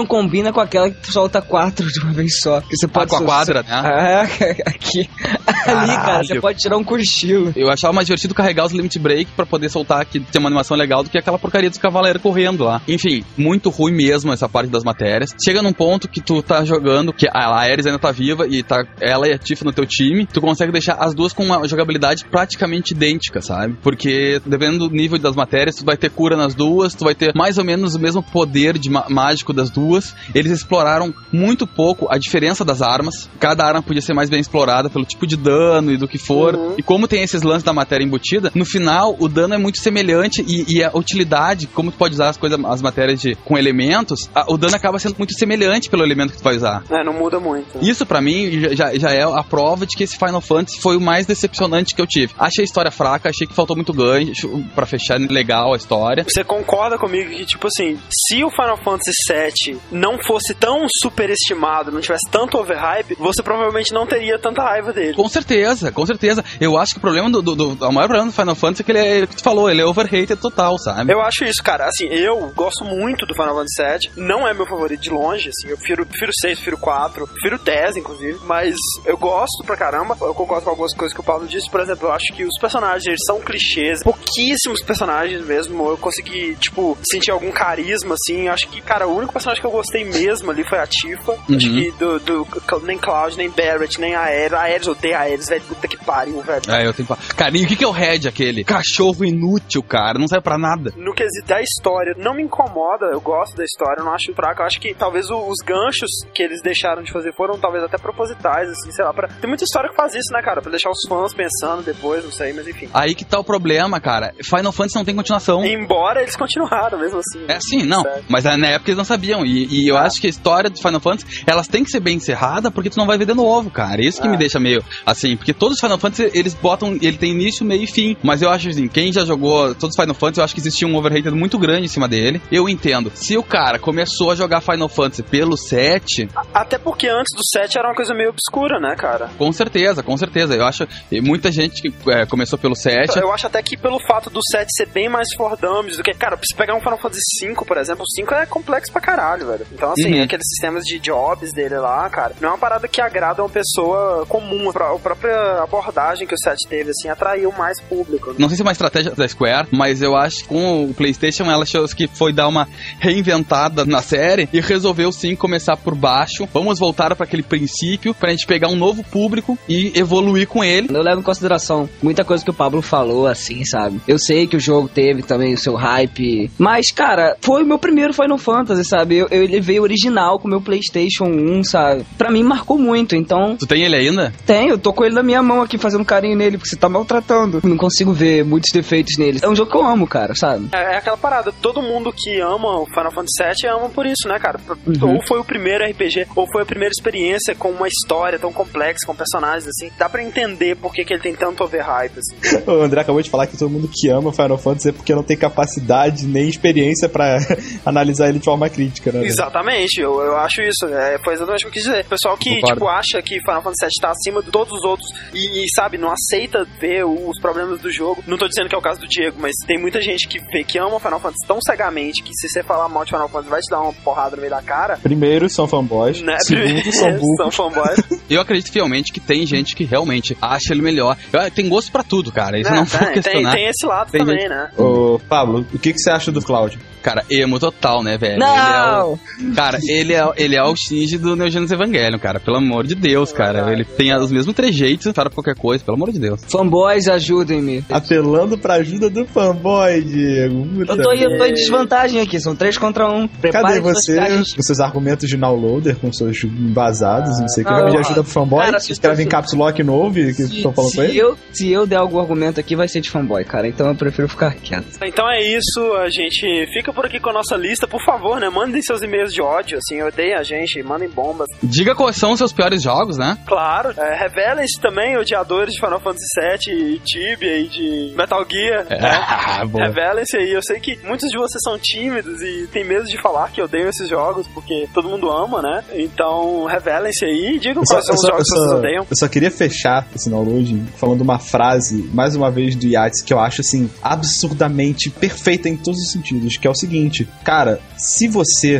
não combina com aquela que tu solta quatro de uma vez só. Que você pode Ah, com a quadra, né? Ah, aqui. Ali, cara, você pode tirar um cochilo. Eu achava mais divertido carregar os limit break pra poder soltar aqui, ter uma animação legal do que aquela porcaria dos cavaleiros correndo lá. Enfim, muito ruim mesmo essa parte das matérias. Chega num ponto que tu tá jogando, que a Ares ainda tá viva e tá ela e a Tifa no teu time, tu consegue deixar as duas com uma jogabilidade praticamente idêntica, sabe? Porque dependendo do nível das matérias, tu vai ter cura nas duas, tu vai ter mais ou menos o mesmo poder de ma- mágico das duas. Eles exploraram muito pouco a diferença das armas. Cada arma podia ser mais bem explorada pelo tipo de dano e do que for. Uhum. E como tem esses lances da matéria embutida, no final o dano é muito semelhante e, e a utilidade, como tu pode usar as coisas, as matérias de, com elementos, a, o dano acaba sendo muito semelhante pelo elemento que tu vai usar. É, não muda muito. Isso pra mim já, já é a prova de que esse Final Fantasy foi o mais decepcionante que eu tive. Achei a história fraca, achei que faltou muito gancho pra fechar legal a história. Você concorda comigo que, tipo assim, se o Final Fantasy sete não fosse tão superestimado, não tivesse tanto overhype, você provavelmente não teria tanta raiva dele. Com certeza, com certeza. Eu acho que o problema do, do, do o maior problema do Final Fantasy é que ele é, que tu falou, ele é overrated total, sabe? Eu acho isso, cara. Assim, eu gosto muito do Final Fantasy sete, não é meu favorito de longe, assim, eu prefiro, prefiro seis, prefiro quatro, prefiro dez, inclusive, mas eu gosto pra caramba, eu concordo com algumas coisas que o Paulo disse, por exemplo, eu acho que os personagens, eles são clichês, pouquíssimos personagens mesmo, eu consegui, tipo, sentir algum carisma, assim, acho que, cara, o único personagem que eu gostei mesmo ali foi a Tifa, uhum. Acho que do, do, nem Cloud, nem Barrett, nem Aerith, Aerith, eu odeio a Aerith, velho, puta que pariu, velho. É, eu tenho carinho, o que que é o Red, aquele? Cachorro inútil, cara, não serve pra nada. No quesito da história, não me incomoda, eu gosto da história, eu não acho fraco, eu acho que talvez o, os ganchos que eles deixaram de fazer foram talvez até propositais, assim, sei lá, pra... tem muita história que faz isso, né, cara, pra deixar os fãs pensando depois, não sei, mas enfim. Aí que tá o problema, cara, Final Fantasy não tem continuação. Embora eles continuaram, mesmo assim. É sim, não, certo. Mas na época eles não sabiam, e, e eu ah. acho que a história do Final Fantasy, elas têm que ser bem encerrada, porque tu não vai ver de novo, cara, isso que ah. me deixa meio, assim, porque todos os Final Fantasy, eles botam, ele tem início, meio e fim, mas eu acho assim, quem já jogou todos os Final Fantasy, eu acho que existia um overrated muito grande em cima dele, eu entendo, se o cara começou a jogar Final Fantasy pelo sete... Até porque antes do sete era uma coisa meio obscura, né, cara? Com certeza, com certeza, eu acho, muita gente que é, começou pelo sete... Eu acho até que pelo fato do sete ser bem mais for dummies do que, cara, se pegar um Final Fantasy cinco, por exemplo, o cinco é complexo pra caralho, velho. Então, assim, uhum. aqueles sistemas de jobs dele lá, cara, não é uma parada que agrada uma pessoa comum. A própria abordagem que o sete teve, assim, atraiu mais público. Né? Não sei se é uma estratégia da Square, mas eu acho que com o PlayStation ela achou que foi dar uma reinventada na série e resolveu sim começar por baixo. Vamos voltar para aquele princípio pra gente pegar um novo público e evoluir com ele. Eu levo em consideração muita coisa que o Pablo falou, assim, sabe? Eu sei que o jogo teve também o seu hype, mas, cara, foi o meu primeiro Final Fantasy, sabe? Eu, eu levei o original com o meu PlayStation um, sabe? Pra mim marcou muito, então... Tu tem ele ainda? Tenho, eu tô com ele na minha mão aqui, fazendo carinho nele, porque você tá maltratando. Não consigo ver muitos defeitos nele. É um jogo que eu amo, cara, sabe? É, é aquela parada, todo mundo que ama o Final Fantasy sete ama por isso, né, cara? Uhum. Ou foi o primeiro R P G, ou foi a primeira experiência com uma história tão complexa, com personagens, assim. Dá pra entender por que, que ele tem tanto overhype, assim. O André acabou de falar que todo mundo que ama Final Fantasy é porque não tem capacidade nem experiência pra analisar ele de forma crítica, né? Exatamente, eu, eu acho isso. É, foi exatamente o que eu quis dizer. O pessoal que, Concordo. tipo, acha que Final Fantasy sete tá acima de todos os outros e, e, sabe, não aceita ver os problemas do jogo. Não tô dizendo que é o caso do Diego, mas tem muita gente que vê, que ama Final Fantasy tão cegamente que se você falar mal de Final Fantasy vai te dar uma porrada no meio da cara. Primeiro, são fanboys. Né? Segundo, são burros. São fanboys. Eu acredito fielmente que tem gente que realmente acha ele melhor. Eu, tem gosto pra tudo, cara. Isso é, não foi questionar. Tem, tem esse lado tem também, gente... né? Ô, Pablo, o que, que você acha do Cloud? Cara, emo total, né, velho? Não! Ele é o... Cara, ele é, ele é o Shinji do Neo Genesis Evangelion, cara. Pelo amor de Deus, cara. Ele tem os mesmos trejeitos para qualquer coisa, pelo amor de Deus. Fanboys, ajudem-me. Apelando pra ajuda do fanboy, Diego. Eu tô, eu tô em desvantagem aqui, são três contra um. Cadê você com seus argumentos de downloader, com seus embasados, ah, não sei o que, vai pedir ajuda pro fanboy? Cara, que escreve em caps lock no ouve, que estão falando com ele? Eu, se eu der algum argumento aqui, vai ser de fanboy, cara. Então eu prefiro ficar quieto. Então é isso, a gente fica por aqui com a nossa lista. Por favor, né, mandem seus e-mails de ódio, assim, odeiem a gente, mandem bombas. Diga quais são os seus piores jogos, né? Claro, é, revelem-se também, odiadores de Final Fantasy sete, e Tibia e de Metal Gear, é, né? Revelem-se aí, eu sei que muitos de vocês são tímidos e têm medo de falar que odeiam esses jogos, porque todo mundo ama, né? Então, revelem-se aí e digam quais são os jogos que vocês odeiam. Eu só queria fechar esse download falando uma frase, mais uma vez, do Yates, que eu acho, assim, absurdamente perfeita em todos os sentidos, que é o seguinte: cara, se você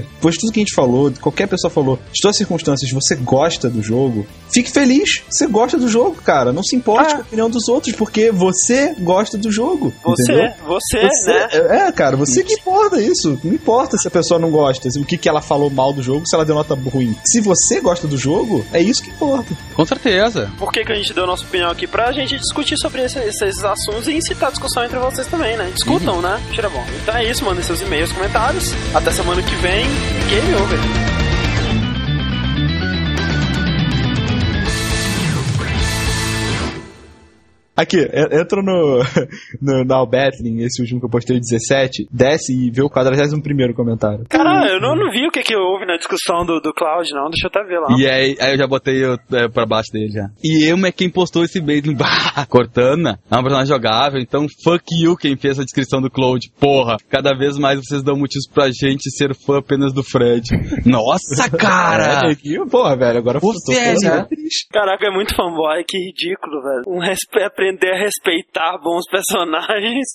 depois de tudo que a gente falou, qualquer pessoa falou, de todas as circunstâncias, você gosta do jogo, fique feliz. Você gosta do jogo, cara. Não se importe ah. com a opinião dos outros, porque você gosta do jogo. Você, entendeu? você, você, né? É, cara, você que importa isso. Não importa se a pessoa não gosta, o que, que ela falou mal do jogo, se ela deu nota ruim. Se você gosta do jogo, é isso que importa. Com certeza. Por que, que a gente deu nossa opinião aqui? Pra gente discutir sobre esse, esses assuntos e incitar a discussão entre vocês também, né? Discutam, uhum. né? Tira bom. Então é isso, mandem seus e-mails, comentários. Até semana que vem. Game over. Aqui, entra no, no Now Battling, esse último que eu postei, dezessete, desce e vê o quadragésimo primeiro comentário. Caralho, eu não, não vi o que, que houve na discussão do, do Cloud, não. Deixa eu até ver lá. E aí, aí eu já botei eu, é, pra baixo dele já. E Emo é quem postou esse bait. Bah, Cortana é um personagem jogável, então fuck you quem fez a descrição do Cloud. Porra, cada vez mais vocês dão motivos pra gente ser fã apenas do Fred. Nossa, cara! É, aqui, porra, velho, agora você é, né? Caraca, é muito fanboy, que ridículo, velho. Um respeito. Aprender a respeitar bons personagens.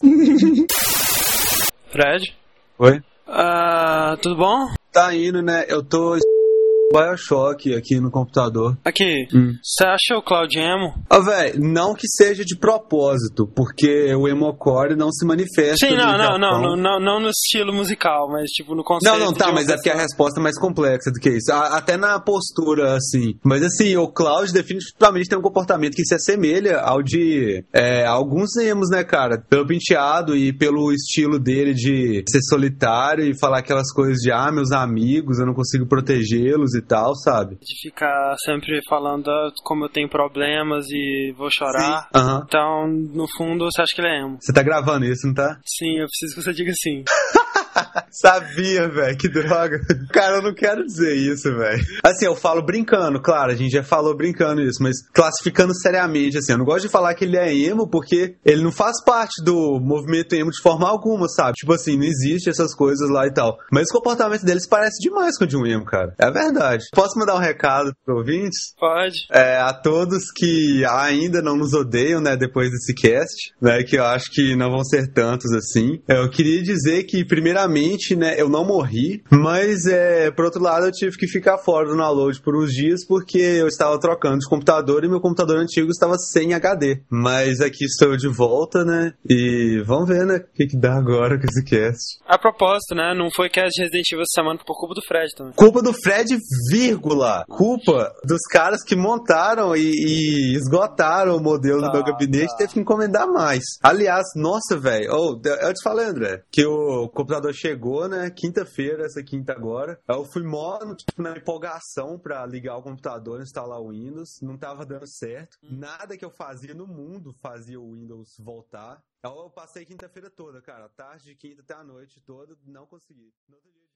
Fred? Oi? Uh, tudo bom? Tá indo, né? Eu tô... Bioshock aqui no computador. Aqui, você hum. acha o Cloud emo? Ó, oh, velho, não que seja de propósito, porque o emocore não se manifesta. Sim, não, não, não, não, não, não no estilo musical, mas tipo no conceito. Não, não, tá, mas pessoa. É porque a resposta é mais complexa do que isso. Até na postura, assim. Mas assim, o Cloud definitivamente tem um comportamento que se assemelha ao de é, alguns emos, né, cara? Pelo penteado e pelo estilo dele de ser solitário e falar aquelas coisas de, ah, meus amigos, eu não consigo protegê-los e tal, sabe? De ficar sempre falando ah, como eu tenho problemas e vou chorar. Uhum. Então, no fundo, você acha que ele é emo? Você tá gravando isso, não tá? Sim, eu preciso que você diga sim. Sabia, velho, que droga. Cara, eu não quero dizer isso, velho. Assim, eu falo brincando, claro, a gente já falou brincando isso, mas classificando seriamente, assim, eu não gosto de falar que ele é emo porque ele não faz parte do movimento emo de forma alguma, sabe? Tipo assim, não existe essas coisas lá e tal. Mas o comportamento deles parece demais com o de um emo, cara. É verdade. Posso mandar um recado pro ouvintes? Pode. É, a todos que ainda não nos odeiam, né, depois desse cast, né, que eu acho que não vão ser tantos assim. Eu queria dizer que, primeiramente, né, eu não morri, mas é, por outro lado eu tive que ficar fora do download por uns dias porque eu estava trocando de computador e meu computador antigo estava sem H D. Mas aqui estou de volta, né, e vamos ver, né, o que, que dá agora com esse cast. A propósito, né, não foi cast de Resident Evil essa semana por culpa do Fred também. Culpa do Fred, vírgula. Culpa dos caras que montaram e, e esgotaram o modelo tá, do meu gabinete, tá. Teve que encomendar mais. Aliás, nossa, velho, oh, eu te falei, André, que o computador chegou, né, quinta-feira, essa quinta agora. Eu fui mó, tipo, na empolgação pra ligar o computador, instalar o Windows. Não tava dando certo. Nada que eu fazia no mundo fazia o Windows voltar. Eu passei quinta-feira toda, cara. Tarde de quinta até a noite toda, não consegui. No outro dia...